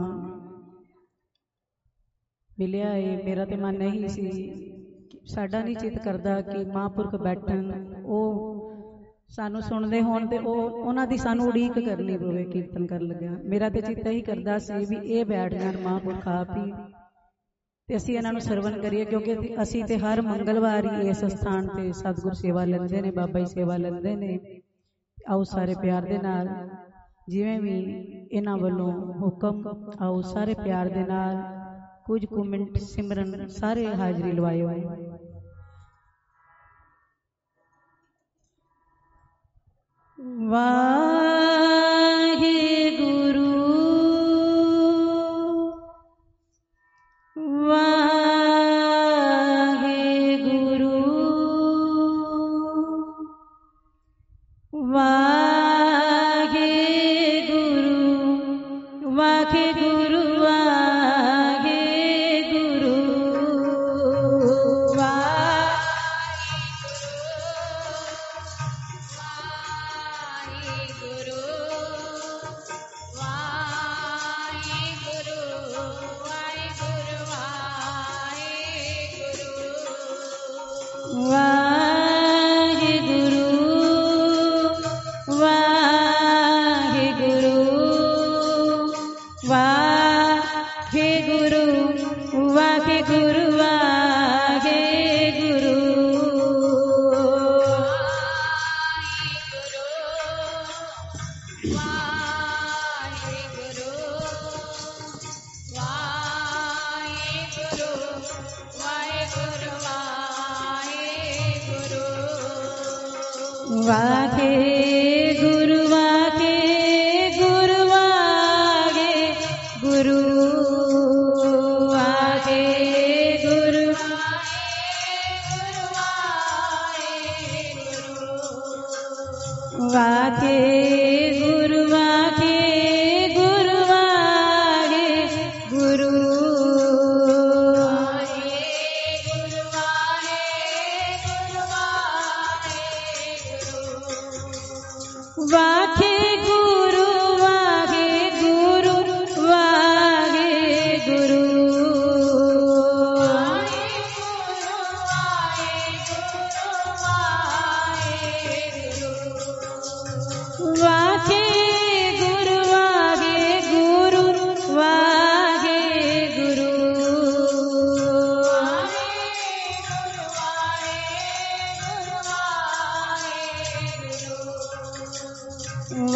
ਮਿਲਿਆ ਏ, ਮੇਰਾ ਤੇ ਮਨ ਨਹੀਂ ਸੀ, ਸਾਡਾ ਨਹੀਂ ਚਿੱਤ ਕਰਦਾ ਕਿ ਮਹਾਂਪੁਰਖ ਬੈਠਣ, ਉਹ ਸਾਨੂੰ ਸੁਣਦੇ ਹੋਣ ਤੇ ਉਹਨਾਂ ਦੀ ਸਾਨੂੰ ਉਡੀਕ ਕਰਨੀ ਪਵੇ ਕੀਰਤਨ ਕਰਨ ਲੱਗਿਆ। ਮੇਰਾ ਤੇ ਚਿੱਤ ਹੀ ਕਰਦਾ ਸੀ ਵੀ ਇਹ ਬੈਠ ਜਾਣ ਮਹਾਂਪੁਰਖ ਆਪ ਹੀ, ਤੇ ਅਸੀਂ ਇਹਨਾਂ ਨੂੰ ਸਰਵਣ ਕਰੀਏ, ਕਿਉਂਕਿ ਅਸੀਂ ਤੇ ਹਰ ਮੰਗਲਵਾਰ ਹੀ ਇਸ ਸਥਾਨ ਤੇ ਸਤਿਗੁਰ ਸੇਵਾ ਲੈਂਦੇ ਨੇ, ਬਾਬਾ ਜੀ ਸੇਵਾ ਲੈਂਦੇ ਨੇ। ਆਓ ਸਾਰੇ ਪਿਆਰ ਦੇ ਨਾਲ, ਜਿਵੇਂ ਵੀ ਇਹਨਾਂ ਵੱਲੋਂ ਹੁਕਮ, ਆਓ ਸਾਰੇ ਪਿਆਰ ਦੇ ਨਾਲ ਕੁਝ ਕੁ ਮਿੰਟ ਸਿਮਰਨ ਸਾਰੇ ਹਾਜ਼ਰੀ ਲਵਾਇਓ। ਵਾਹਿਗੁਰੂ ਵਾਹਿਗੁਰੂ ਵਾਹਿਗੁਰੂ ਵਾਹਿਗੁਰੂ ਵਾਹਿਗੁਰੂ ਵਾਹਿਗੁਰੂ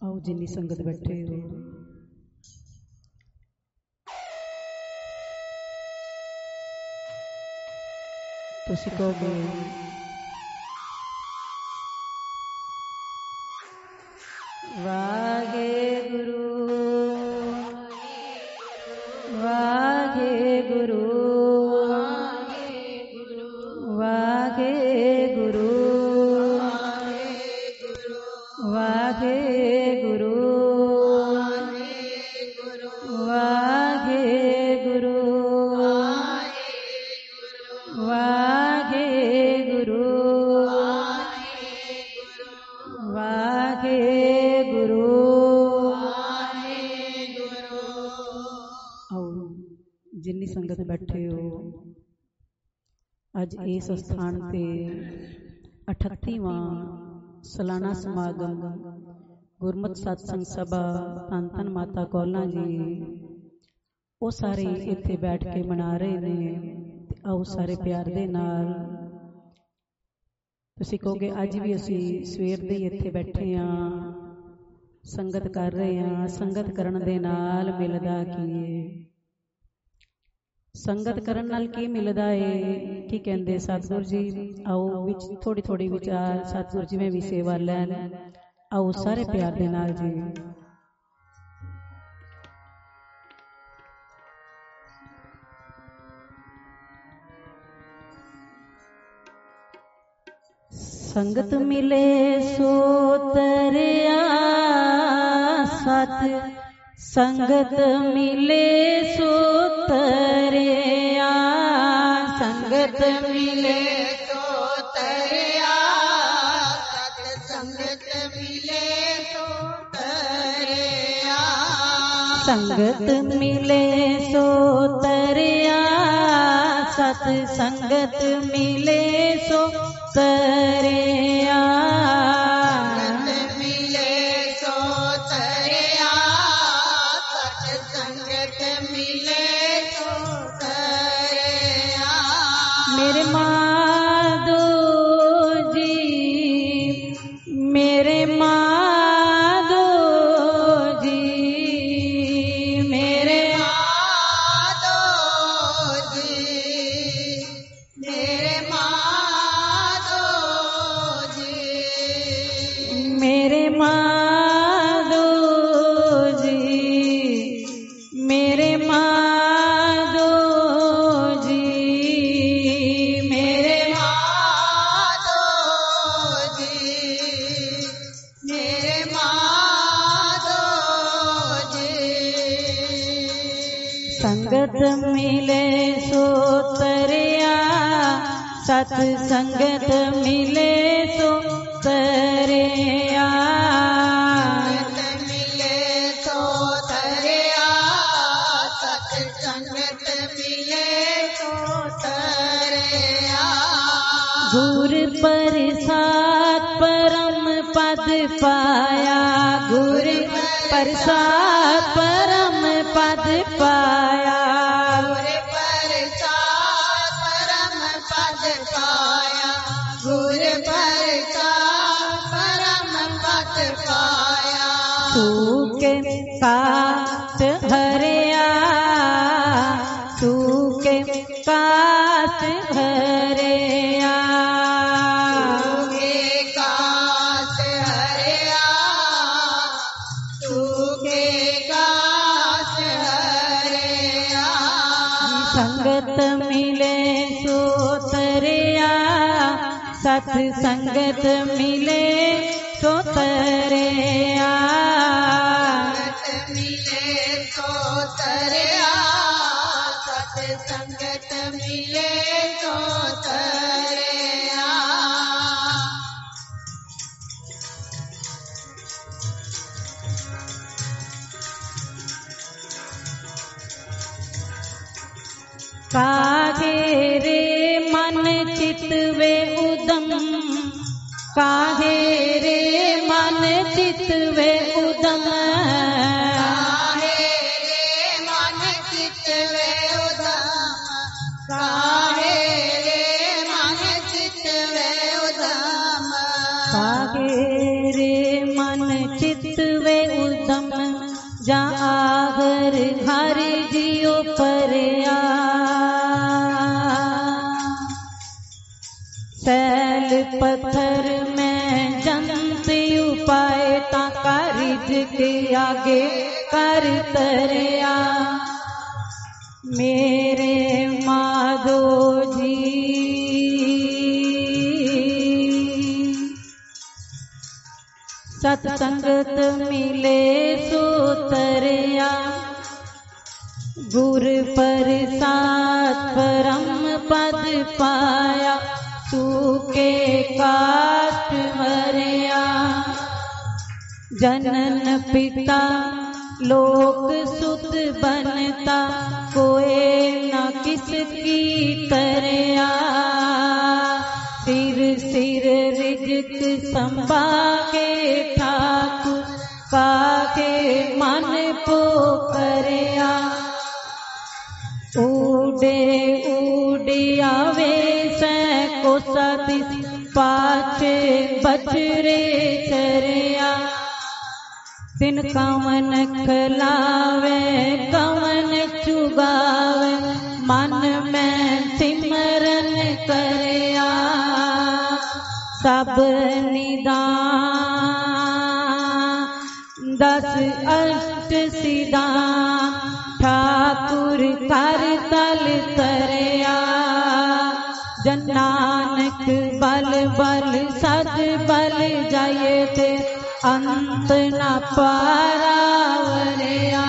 आओ जिन्नी संगत बैठे हो तुसी कहोगे वाहे गुरु वाहे गुरु वाहे गुरु वाहे गुरु वाहे गुरु वाहे गुरु वाहे गुरु आओ जिन्नी संगत बैठे हो अज इस स्थान ते 38वां सालाना समागम गुरमत सत्संग सभा धन धन माता कौला जी वो सारे इत्थे बैठ के मना रहे ने आओ सारे प्यार दे नाल तुसी कहोगे अज भी असी सवेर दे इत्थे बैठे हाँ संगत कर रहे हाँ संगत करन दे नाल मिलदा की संगत करन नाल की मिलदा है की कहंदे सतगुर जी आओ विच थोड़ी थोड़ी विचार सतगुर जी में भी सेवा लैन आओ सारे प्यार दे नाल जी संगत मिले सो तरया सत संगत मिले सो तरया संगत मिले तो तरया सत संगत मिले तो तरया संगत मिले सो तरया सत संगत मिले सो तरया मिले सो तरया सत संगत मिले तो तरया मेरे माधो जी मेरे माधो जी मेरे माधो जी मेरे माधो जी मेरे माधो जी मेरे माधो जी मेरे माधो जी मेरे माधो जी संगत मिले सो तरया सत संगत मिले सो तरया मिले तो तरया सत संगत मिले तो तरया गुर प्रसाद परम पद पाया गुर प्रसाद परम पद पाया गुर प्रसाद परम पद पाया गुर प्रसाद परम पद पाया सूके काट हरिया सूके काट हरिया तूगे काट हरिया तूगे काट हरिया संगत मिले सो तरया सत संगत मिले सो तरया मिले तो तरया सत संगत मिले तो तरया काहे रे मन चितवे उदम काहे रे मन चितवे उदम काहे रे मन चितवे उदम काहे रे मन चितवे उदम काहे रे मन चितवे जा आगर हर जियो परया सैल पत्थर में जंत उपाय ता कारिज के आगे कर तरया मेरे माधो जी सत्संगत मिले सो तरया गुर प्रसाद परम पद पाया सूके काट मरया जनन पिता लोक सुत बनता कोई न किसकी तरया सिर सिर रिजक संभा के ठाकुर काके मन पोखरिया उड़े उड़ियावे सैको सदिस पाछे बजरे चरिया तिन कवन खलावे कवन चुगावे मन में सिमरन करया सब निदान 10 अष्ट सिद्धांत ठाकुर कर तल तरया जन नानक बल बल सद बल जाए थे अंत न पारावरिया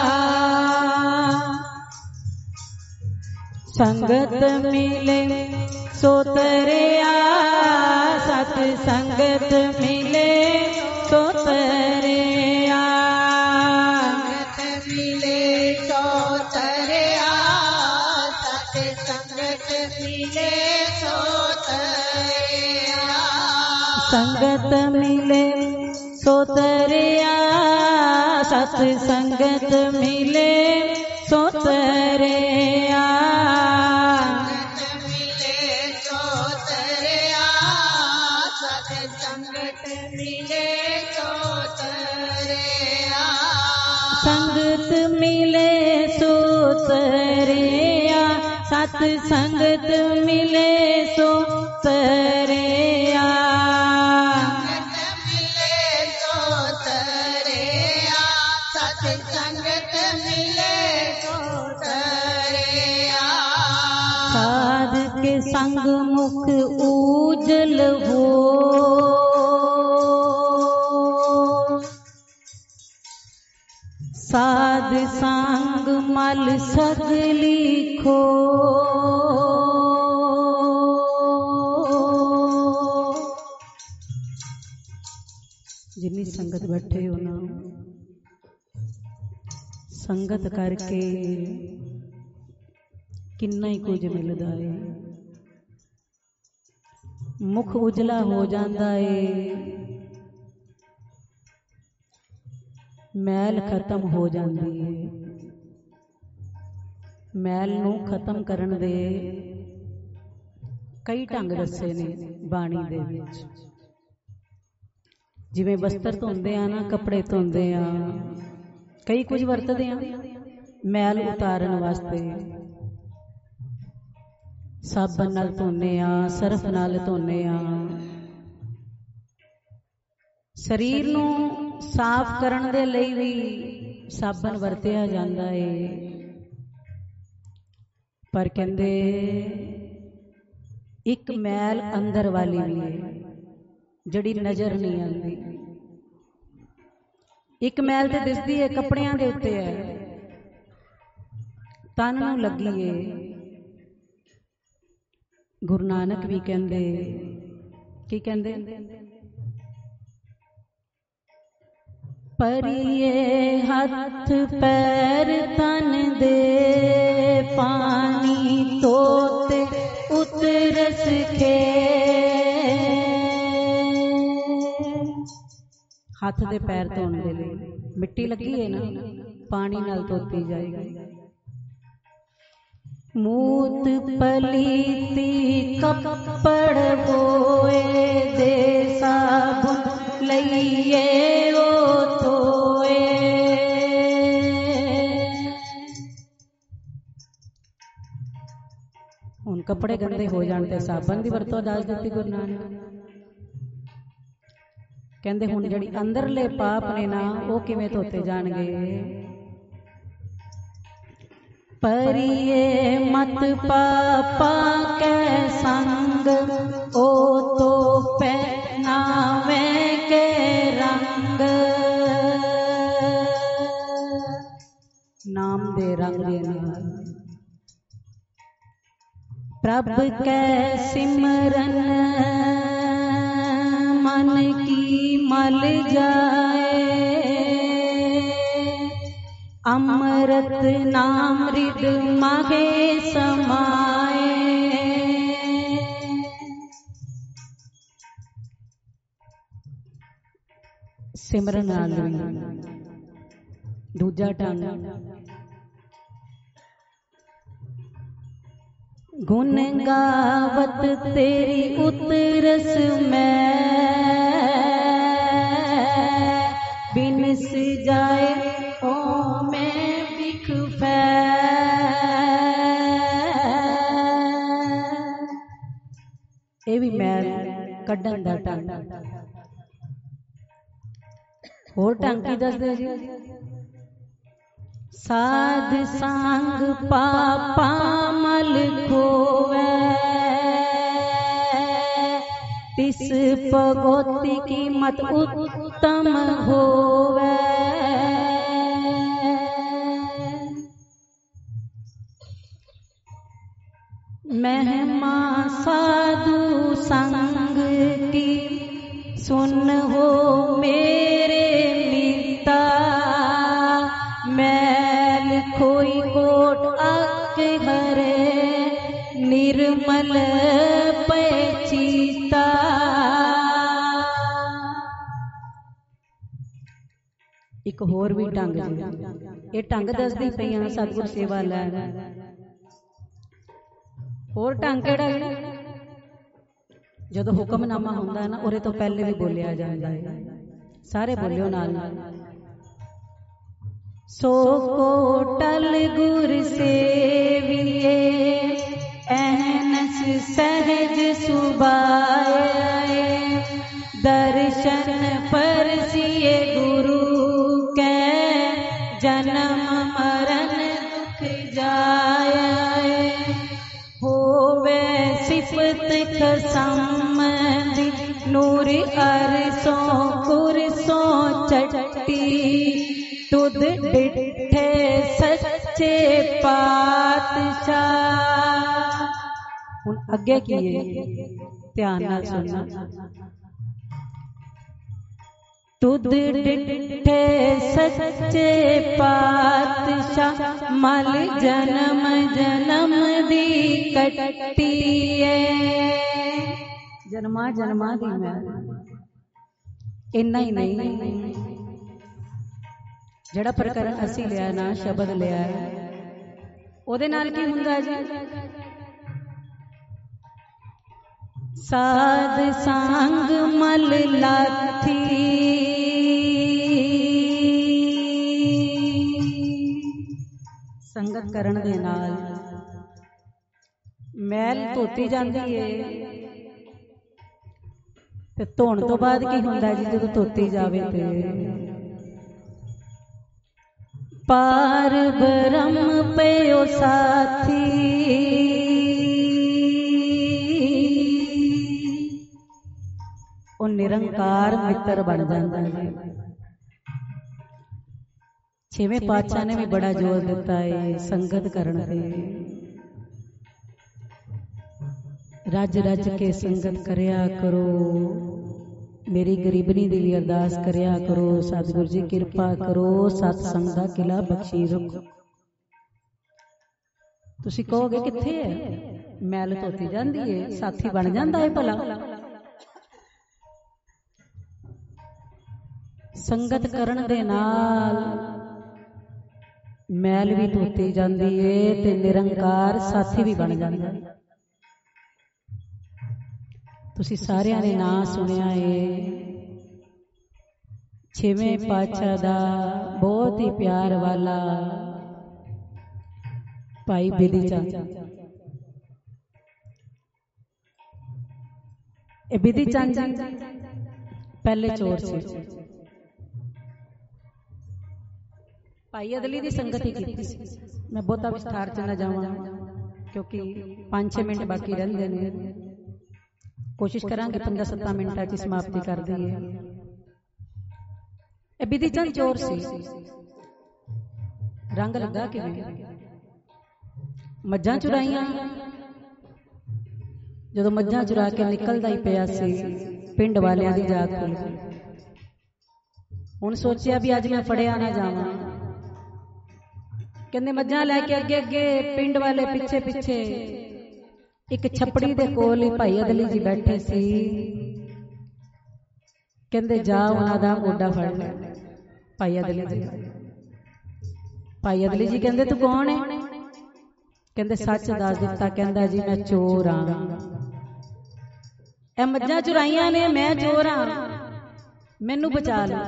संगत मिले सो तरया सत संगत मिले सो तरया संगत मिले सो तरया सत संगत मिले सो तरया संगत मिले सो तरया सत संगत मिले सो तरया संगत मिले सो तरया सत संगत मिले सो तरया साध के संग मुख उजल हो साध संग मल सगली खो जिन्नी संगत बैठे हो ना संगत करके किन्ना ही कुछ मिलता है मुख उजला हो जाता है मैल खत्म हो जाती है मैल नू खत्म करन दे कई ढंग दसे ने बाणी दे विच जिवें वस्त्र धोंदे आ ना कपड़े धोंदे आ कई कुछ वरतदे आ मैल उतारन वास्ते साबन नाल धोने आ सरफ नाल धोने आ शरीर नू साफ करन दे लई भी साबन वरतिया जांदा है पर कहंदे एक मैल अंदर वाली भी है जड़ी नजर नहीं आती एक मैल ते दिसदी है कपड़ियां दे उत्ते है तन नूं लगी है गुरु नानक भी कहंदे की कहंदे परिए हाथ पैर तन दे पानी तोते उतरस खे हाथ दे पैर धोने दे लई मिट्टी लगी है ना पानी नाल धोती जाएगी मूत पलीती कपड़ बोए दे साबुन लइए ओ तोए कपड़े गंदे हो जाण ते साबन दी वरतों दस दित्ती गुरु नानक। कहंदे हुण जिहड़ी अंदरले पाप ने ना वो किवें धोते जाणगे। परिए मत पापा के संग ओ तो पहनावे के रंग। नाम दे रंग दे नाल प्रभ के सिमरन मन की मल जाए। अमृत नाम रिद माहे समाए। सिमरन नाल दूजा ढंग गुण गावत तेरी उतरस में बिनस जाए ओ मैं बिख ये भी मैल कड्ढन दा ढंग। होर ढंग की दसदे जी। साध संग पापा मल खोवे तिस भगवती की मत उत्तम होवे। महिमा साधु संग की सुन हो मेरे मिता। मैल खोई कोट अक हरे निर्मल पैचीता। एक होर भी ढंग ये ढंग दसदी पई हां सतगुर सेवा लैण। होर ढंग किहड़ा जदों हुक्मनामा हुंदा है ना उहदे तो पहले भी बोलिया जांदा है। सारे बोलियो नाल नाल। सो कोटल गुर सेविए एहनस सहज सुबाए। दर्शन परसिए गुरु के जन्म मरण दुख जाए। होवे सिफत खसम नूर अरसों कुरसों चट्टी। तुद डिठे सच्चे पातशाह। हुण अगे की है ध्यान नाल सुनना। तुद डिठे सच्चे पातशाह मल जन्म जन्म दी कट्टी। जन्मा जन्मा दी मैं इन्ना ही नहीं ਜਿਹੜਾ ਪ੍ਰਕਰਨ ਅਸੀਂ ਲਿਆ ਨਾ ਸ਼ਬਦ ਲਿਆ ਉਹਦੇ ਨਾਲ ਕੀ ਹੁੰਦਾ ਜੀ। ਸਾਧ ਸੰਗ ਮਲ ਲਾਥੀ ਸੰਗਤ ਕਰਨ ਦੇ ਨਾਲ ਮੈਲ ਧੋਤੀ ਜਾਂਦੀ ਏ। ਤੇ ਧੋਣ ਤੋਂ ਬਾਅਦ ਕੀ ਹੁੰਦਾ ਜੀ ਜਦੋਂ ਧੋਤੀ ਜਾਵੇ ਤੇ पार ब्रह्म पयो साथी। वो निरंकार मित्र बन जाता है। छेवें पातशाह ने भी बड़ा जोर दिता है संगत करने पे। रज रज के संगत करया करो। मेरी गरीबनी दी भी अरदास करया करो। सतगुरु जी कृपा करो सतसंग दा किला बख्शी रखो। तुसी कहोगे कित्थे है मैल धोती जांदी है साथी बन जांदा है भला। संगत करन दे नाल मैल भी धोती जांदी है ते निरंकार साथी भी बन जांदा है। तुसी सारिਆਂ ने नाम सुनिया है छेवें पातशाह दा बहुत ही प्यार वाला भाई बिली चंद ਇਹ ਬਿਧੀ ਚੰਦ ਜੀ ਪਹਿਲੇ ਚੋਰ ਸੀ। ਭਾਈ ਅਦਲੀ ਦੀ ਸੰਗਤ ਹੀ ਕੀਤੀ ਸੀ। ਮੈਂ ਬਹੁਤਾ ਵਿਸਥਾਰ ਚ ਨਾ ਜਾਵਾਂ ਕਿਉਂਕਿ 5-6 ਮਿੰਟ ਬਾਕੀ ਰਹਿੰਦੇ ਨੇ। ਕੋਸ਼ਿਸ਼ ਕਰਾਂਗੇ 5-7 ਮਿੰਟਾਂ ਚ ਸਮਾਪਤੀ ਕਰ ਦਈਏ। ਇਹ ਬਿਧੀ ਚੰਦ ਚੋਰ ਸੀ। ਰੰਗ ਲੱਗਾ ਕਿਵੇਂ? ਮੱਝਾਂ ਚੁਰਾਈਆਂ। ਜਦੋਂ ਮੱਝਾਂ ਚੁਰਾ ਕੇ ਨਿਕਲਦਾ ਹੀ ਪਿਆ ਸੀ, ਪਿੰਡ ਵਾਲਿਆਂ ਦੀ ਜਾਗ ਖੁੱਲ ਗਈ। ਹੁਣ ਸੋਚਿਆ ਵੀ ਅੱਜ ਮੈਂ ਫੜਿਆ ਨਾ ਜਾਵਾਂ। ਕਹਿੰਦੇ ਮੱਝਾਂ ਲੈ ਕੇ ਅੱਗੇ ਅੱਗੇ, ਪਿੰਡ ਵਾਲੇ ਪਿੱਛੇ ਪਿੱਛੇ। ਇੱਕ ਛੱਪੜੀ ਦੇ ਕੋਲ ਹੀ ਭਾਈ ਅਦਲੀ ਜੀ ਬੈਠੇ ਸੀ। ਕਹਿੰਦੇ ਜਾ ਉਹਨਾਂ ਦਾ ਮੋਢਾ ਫੜ ਲੈ। ਭਾਈ ਅਦਲੀ ਜੀ, ਭਾਈ ਅਦਲੀ ਜੀ ਕਹਿੰਦੇ ਤੂੰ ਕੌਣ ਹੈ? ਕਹਿੰਦੇ ਸੱਚ ਦੱਸ ਦਿੱਤਾ। ਕਹਿੰਦਾ ਜੀ ਮੈਂ ਚੋਰ ਹਾਂ। ਇਹ ਮੱਝਾਂ ਚੁਰਾਈਆਂ ਨੇ, ਮੈਂ ਚੋਰ ਹਾਂ, ਮੈਨੂੰ ਬਚਾ ਲੈ।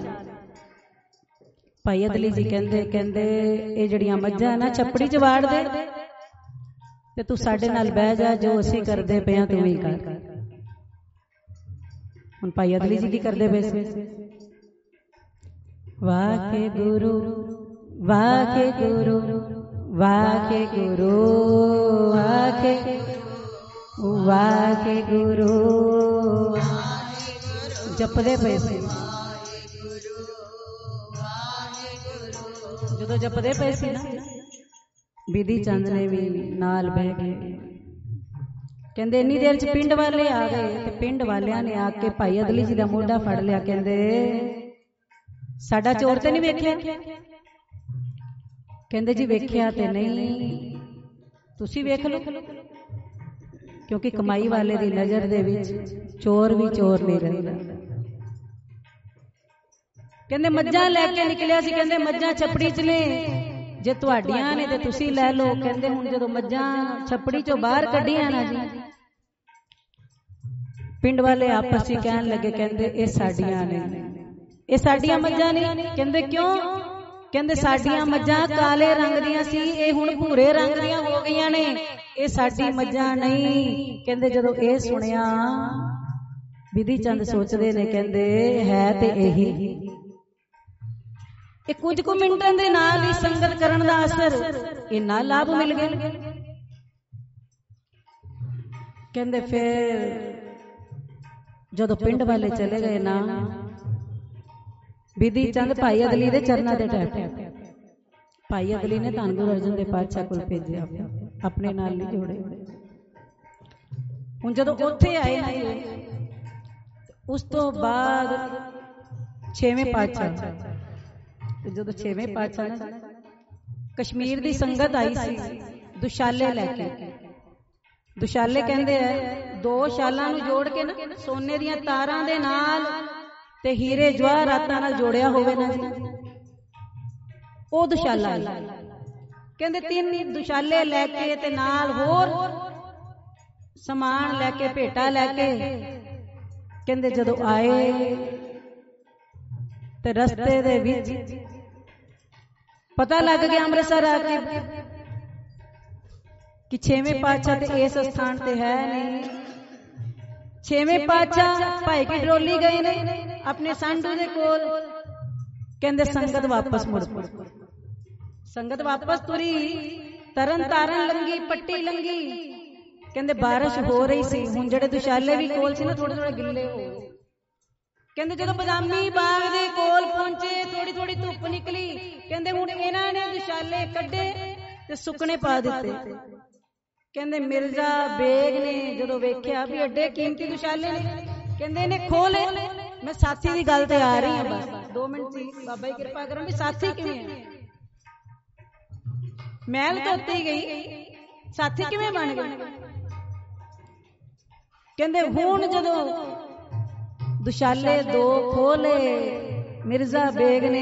ਭਾਈ ਅਦਲੀ ਜੀ ਕਹਿੰਦੇ ਇਹ ਜਿਹੜੀਆਂ ਮੱਝਾਂ ਨਾ ਛੱਪੜੀ ਚ ਵਾੜ ਦੇ ਤੇ ਤੂੰ ਸਾਡੇ ਨਾਲ ਬਹਿ ਜਾ, ਜੋ ਅਸੀਂ ਕਰਦੇ ਪਏ ਆ ਤੂੰ ਵੀ ਕਰ। ਹੁਣ ਭਾਈ ਅਦਲੀ ਜੀ ਕੀ ਕਰਦੇ ਪਏ ਸੀ? ਵਾਹਿਗੁਰੂ ਵਾਹਿਗੁਰੂ ਵਾਹਿਗੁਰੂ ਵਾਹਿਗੁਰੂ ਜਪਦੇ ਪਏ ਸੀ। ਜਦੋਂ ਜਪਦੇ ਪਏ ਸੀ ਨਾ, ਬਿਧੀ ਚੰਦ ਨੇ ਵੀ ਨਾਲ ਬਹਿ ਗਏ। ਕਹਿੰਦੇ ਇੰਨੀ ਦੇਰ ਚ ਪਿੰਡ ਵਾਲੇ ਆ ਗਏ ਤੇ ਪਿੰਡ ਵਾਲਿਆਂ ਨੇ ਆ ਕੇ ਭਾਈ ਅਦਲੀ ਜੀ ਦਾ ਮੋਢਾ ਫੜ ਲਿਆ। ਕਹਿੰਦੇ ਸਾਡਾ ਚੋਰ ਤੇ ਨਹੀਂ ਵੇਖਿਆ? ਕਹਿੰਦੇ ਜੀ ਵੇਖਿਆ ਤੇ ਨਹੀਂ, ਤੁਸੀਂ ਵੇਖ ਲਓ, ਕਿਉਂਕਿ ਕਮਾਈ ਵਾਲੇ ਦੀ ਨਜ਼ਰ ਦੇ ਵਿੱਚ ਚੋਰ ਵੀ ਚੋਰ ਨਹੀਂ ਰਹਿੰਦਾ। ਕਹਿੰਦੇ ਮੱਝਾਂ ਲੈ ਕੇ ਨਿਕਲਿਆ ਸੀ। ਕਹਿੰਦੇ ਮੱਝਾਂ ਛੱਪੜੀ ਚ ਨੇ, ਜੇ ਤੁਹਾਡੀਆਂ ਨੇ ਤੇ ਤੁਸੀਂ ਲੈ ਲਓ। ਕਹਿੰਦੇ ਹੁਣ ਜਦੋਂ ਮੱਝਾਂ ਛੱਪੜੀ ਚੋਂ ਬਾਹਰ ਕੱਢੀਆਂ ਨਾ ਜੀ, ਪਿੰਡ ਵਾਲੇ ਆਪਸ ਵਿੱਚ ਕਹਿਣ ਲੱਗੇ, ਕਹਿੰਦੇ ਇਹ ਸਾਡੀਆਂ ਨੇ, ਇਹ ਸਾਡੀਆਂ ਮੱਝਾਂ ਨਹੀਂ। ਕਹਿੰਦੇ ਕਿਉਂ? ਕਹਿੰਦੇ ਸਾਡੀਆਂ ਮੱਝਾਂ ਕਾਲੇ ਰੰਗ ਦੀਆਂ ਸੀ, ਇਹ ਹੁਣ ਭੂਰੇ ਰੰਗ ਦੀਆਂ ਹੋ ਗਈਆਂ ਨੇ, ਇਹ ਸਾਡੀ ਮੱਝਾਂ ਨਹੀਂ। ਕਹਿੰਦੇ ਜਦੋਂ ਇਹ ਸੁਣਿਆ, ਬਿਧੀ ਚੰਦ ਸੋਚਦੇ ਨੇ, ਕਹਿੰਦੇ ਹੈ ਤੇ ਇਹੀ। ਇਹ ਕੁਝ ਕੁ ਮਿੰਟਾਂ ਦੇ ਨਾਲ ਹੀ ਸੰਗਤ ਕਰਨ ਦਾ ਅਸਰ, ਇੰਨਾ ਲਾਭ ਮਿਲ ਗਿਆ। ਕਹਿੰਦੇ ਫਿਰ ਜਦੋਂ ਪਿੰਡ ਵਾਲੇ ਚਲੇ ਗਏ ਨਾ, ਬਿਧੀ ਚੰਦ ਭਾਈ ਅਦਲੀ ਦੇ ਚਰਨਾਂ ਤੇ ਟਹਿ ਪਿਆ। ਭਾਈ ਅਦਲੀ ਨੇ ਧੰਨ ਗੁਰੂ ਅਰਜਨ ਦੇਵ ਪਾਤਸ਼ਾਹ ਕੋਲ ਭੇਜਿਆ, ਆਪਣੇ ਨਾਲ ਨਹੀਂ ਜੋੜੇ। ਹੁਣ ਜਦੋਂ ਉੱਥੇ ਆਏ ਨਾ, ਉਸ ਤੋਂ ਬਾਅਦ 6ਵੇਂ ਪਾਤਸ਼ਾਹ, ਜਦੋਂ 6ਵੇਂ ਪਾਤਸ਼ਾਹ ਨਾ ਕਸ਼ਮੀਰ ਦੀ ਸੰਗਤ ਆਈ ਸੀ ਦੁਸ਼ਾਲੇ ਲੈ ਕੇ। ਦੁਸ਼ਾਲੇ ਕਹਿੰਦੇ ਆ 2 ਸ਼ਾਲਾਂ ਨੂੰ ਜੋੜ ਕੇ ਨਾ ਸੋਨੇ ਦੀਆਂ ਤਾਰਾਂ ਦੇ ਨਾਲ ਤੇ ਹੀਰੇ ਜਵਾਹਰਾਤਾਂ ਨਾਲ ਜੋੜਿਆ ਹੋਵੇ ਨਾ ਜੀ, ਉਹ ਦੁਸ਼ਾਲਾ। ਕਹਿੰਦੇ 3 ਦੁਸ਼ਾਲੇ ਲੈ ਕੇ ਤੇ ਨਾਲ ਹੋਰ ਸਮਾਨ ਲੈ ਕੇ, ਭੇਟਾ ਲੈ ਕੇ, ਕਹਿੰਦੇ ਜਦੋਂ ਆਏ ਤੇ ਰਸਤੇ ਦੇ ਵਿੱਚ ਪਤਾ ਲੱਗ ਗਿਆ ਅੰਮ੍ਰਿਤਸਰ ਆ ਕੇ ਕਿ 6ਵੇਂ ਪਾਤਸ਼ਾਹ ਤੇ ਇਸ ਸਥਾਨ ਤੇ ਹੈ ਨਹੀਂ। 6ਵੇਂ ਪਾਤਸ਼ਾਹ ਭਾਈ ਕੀ ਡਰੋਲੀ ਗਏ ਨੇ ਆਪਣੇ ਸਾਂਢੂ ਦੇ ਕੋਲ। ਕਹਿੰਦੇ ਸੰਗਤ ਵਾਪਸ ਮੁੜ ਪਈ। ਸੰਗਤ ਵਾਪਸ ਤੁਰੀ, ਤਰਨ ਤਾਰਨ ਲੰਗੀ, ਪੱਟੀ ਲੰਗੀ। ਕਹਿੰਦੇ ਬਾਰਿਸ਼ ਹੋ ਰਹੀ ਸੀ। ਹੁਣ ਜਿਹੜੇ ਦੁਸ਼ਾਲੇ ਵੀ ਕੋਲ ਸੀ ਨਾ, ਥੋੜੇ ਥੋੜੇ ਗਿੱਲੇ ਹੋ ਗਏ। ਕਹਿੰਦੇ ਜਦੋਂ ਬਦਾਮੀ ਬਾਗ ਦੇ ਕੋਲ ਪਹੁੰਚੇ, ਥੋੜੀ ਥੋੜੀ ਧੁੱਪ ਨਿਕਲੀ। ਕਹਿੰਦੇ ਹੁਣ ਇਹਨਾਂ ਨੇ ਦੁਸ਼ਾਲੇ ਕੱਢੇ ਤੇ ਸੁੱਕਣੇ ਪਾ ਦਿੱਤੇ। ਕਹਿੰਦੇ ਮਿਰਜ਼ਾ ਬੇਗ ਨੇ ਜਦੋਂ ਵੇਖਿਆ ਵੀ ਐਡੇ ਕੀਮਤੀ ਦੁਸ਼ਾਲੇ ਨੇ, ਕਹਿੰਦੇ ਇਹਨੇ ਖੋਲੇ। ਮੈਂ ਸਾਥੀ ਦੀ ਗੱਲ ਤੇ ਆ ਰਹੀ ਹਾਂ, ਬਸ 2 ਮਿੰਟ ਸੀ, ਬਾਬਾ ਜੀ ਕਿਰਪਾ ਕਰਨ ਵੀ ਸਾਥੀ ਕਿਵੇਂ ਹੈ। ਮਹਿਲ ਧੋਤੀ ਗਈ, ਸਾਥੀ ਕਿਵੇਂ ਬਣ ਗਏ। ਕਹਿੰਦੇ ਹੁਣ ਜਦੋਂ ਦੁਸ਼ਾਲੇ 2 ਖੋਲੇ ਮਿਰਜ਼ਾ ਬੇਗ ਨੇ,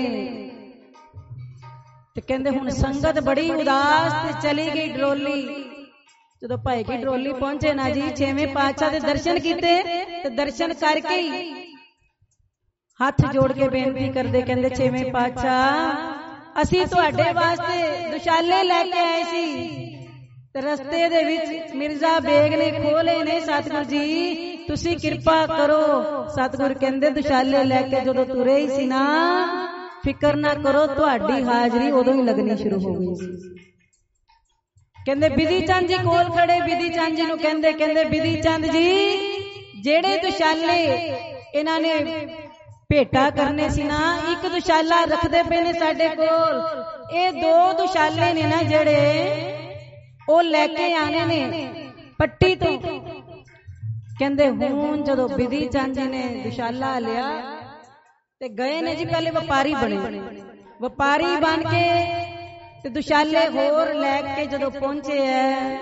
ਤੇ ਕਹਿੰਦੇ ਹੁਣ ਸੰਗਤ ਬੜੀ ਉਦਾਸ ਤੇ ਚਲੀ ਗਈ ਡਰੋਲੀ। ਜਦੋਂ ਭਾਈ ਕੀ ਡਰੋਲੀ ਪਹੁੰਚੇ ਨਾ ਜੀ, 6ਵੇਂ ਪਾਤਸ਼ਾਹ ਦੇ ਦਰਸ਼ਨ ਕੀਤੇ ਤੇ ਦਰਸ਼ਨ ਕਰਕੇ ਹੀ ਹੱਥ ਜੋੜ ਕੇ ਬੇਨਤੀ ਕਰਦੇ, ਕਹਿੰਦੇ 6ਵੇਂ ਪਾਤਸ਼ਾਹ ਅਸੀਂ ਤੁਹਾਡੇ ਵਾਸਤੇ ਦੁਸ਼ਾਲੇ ਲੈ ਕੇ ਆਏ ਸੀ, ਤੇ ਰਸਤੇ ਦੇ ਵਿੱਚ ਮਿਰਜ਼ਾ ਬੇਗ ਨੇ ਖੋਲੇ ਨੇ, ਸਤਿਗੁਰ ਜੀ ਤੁਸੀਂ ਕਿਰਪਾ ਕਰੋ। ਸਤਿਗੁਰ ਕਹਿੰਦੇ ਦੁਸ਼ਾਲੇ ਲੈ ਕੇ ਜਦੋਂ ਤੁਰੇ ਹੀ ਸੀ ਨਾ, ਫਿਕਰ ਨਾ ਕਰੋ, ਤੁਹਾਡੀ ਹਾਜ਼ਰੀ ਉਦੋਂ ਹੀ ਲੱਗਣੀ ਸ਼ੁਰੂ ਹੋ ਗਈ ਸੀ। ਕਹਿੰਦੇ ਬਿਧੀ ਚੰਦ ਜੀ ਕੋਲ ਖੜੇ, ਬਿਧੀ ਚੰਦ ਜੀ ਨੂੰ ਕਹਿੰਦੇ ਬਿਧੀ ਚੰਦ ਜੀ ਜਿਹੜੇ ਦੁਸ਼ਾਲੇ ਇਹਨਾਂ ਨੇ ਭੇਟਾ ਕਰਨੇ ਸੀ ਨਾ, ਇੱਕ ਦੁਸ਼ਾਲਾ ਰੱਖਦੇ ਪਏ ਨੇ ਸਾਡੇ ਕੋਲ, ਇਹ 2 ਦੁਸ਼ਾਲੇ ਨੇ ਨਾ ਜਿਹੜੇ ਉਹ ਲੈ ਕੇ ਆਣੇ ਨੇ ਪੱਟੀ ਤੋਂ। ਕਹਿੰਦੇ ਹੁਣ ਜਦੋਂ ਬਿਧੀ ਚੰਦ ਜੀ ਨੇ ਦੁਸ਼ਾਲਾ ਲਿਆ ਤੇ ਗਏ ਨੇ ਜੀ, ਪਹਿਲੇ ਵਪਾਰੀ ਬਣੇ, ਵਪਾਰੀ ਬਣ ਕੇ ਤੇ ਦੁਸ਼ਾਲੇ ਹੋਰ ਲੈ ਕੇ ਜਦੋਂ ਪਹੁੰਚੇ ਐ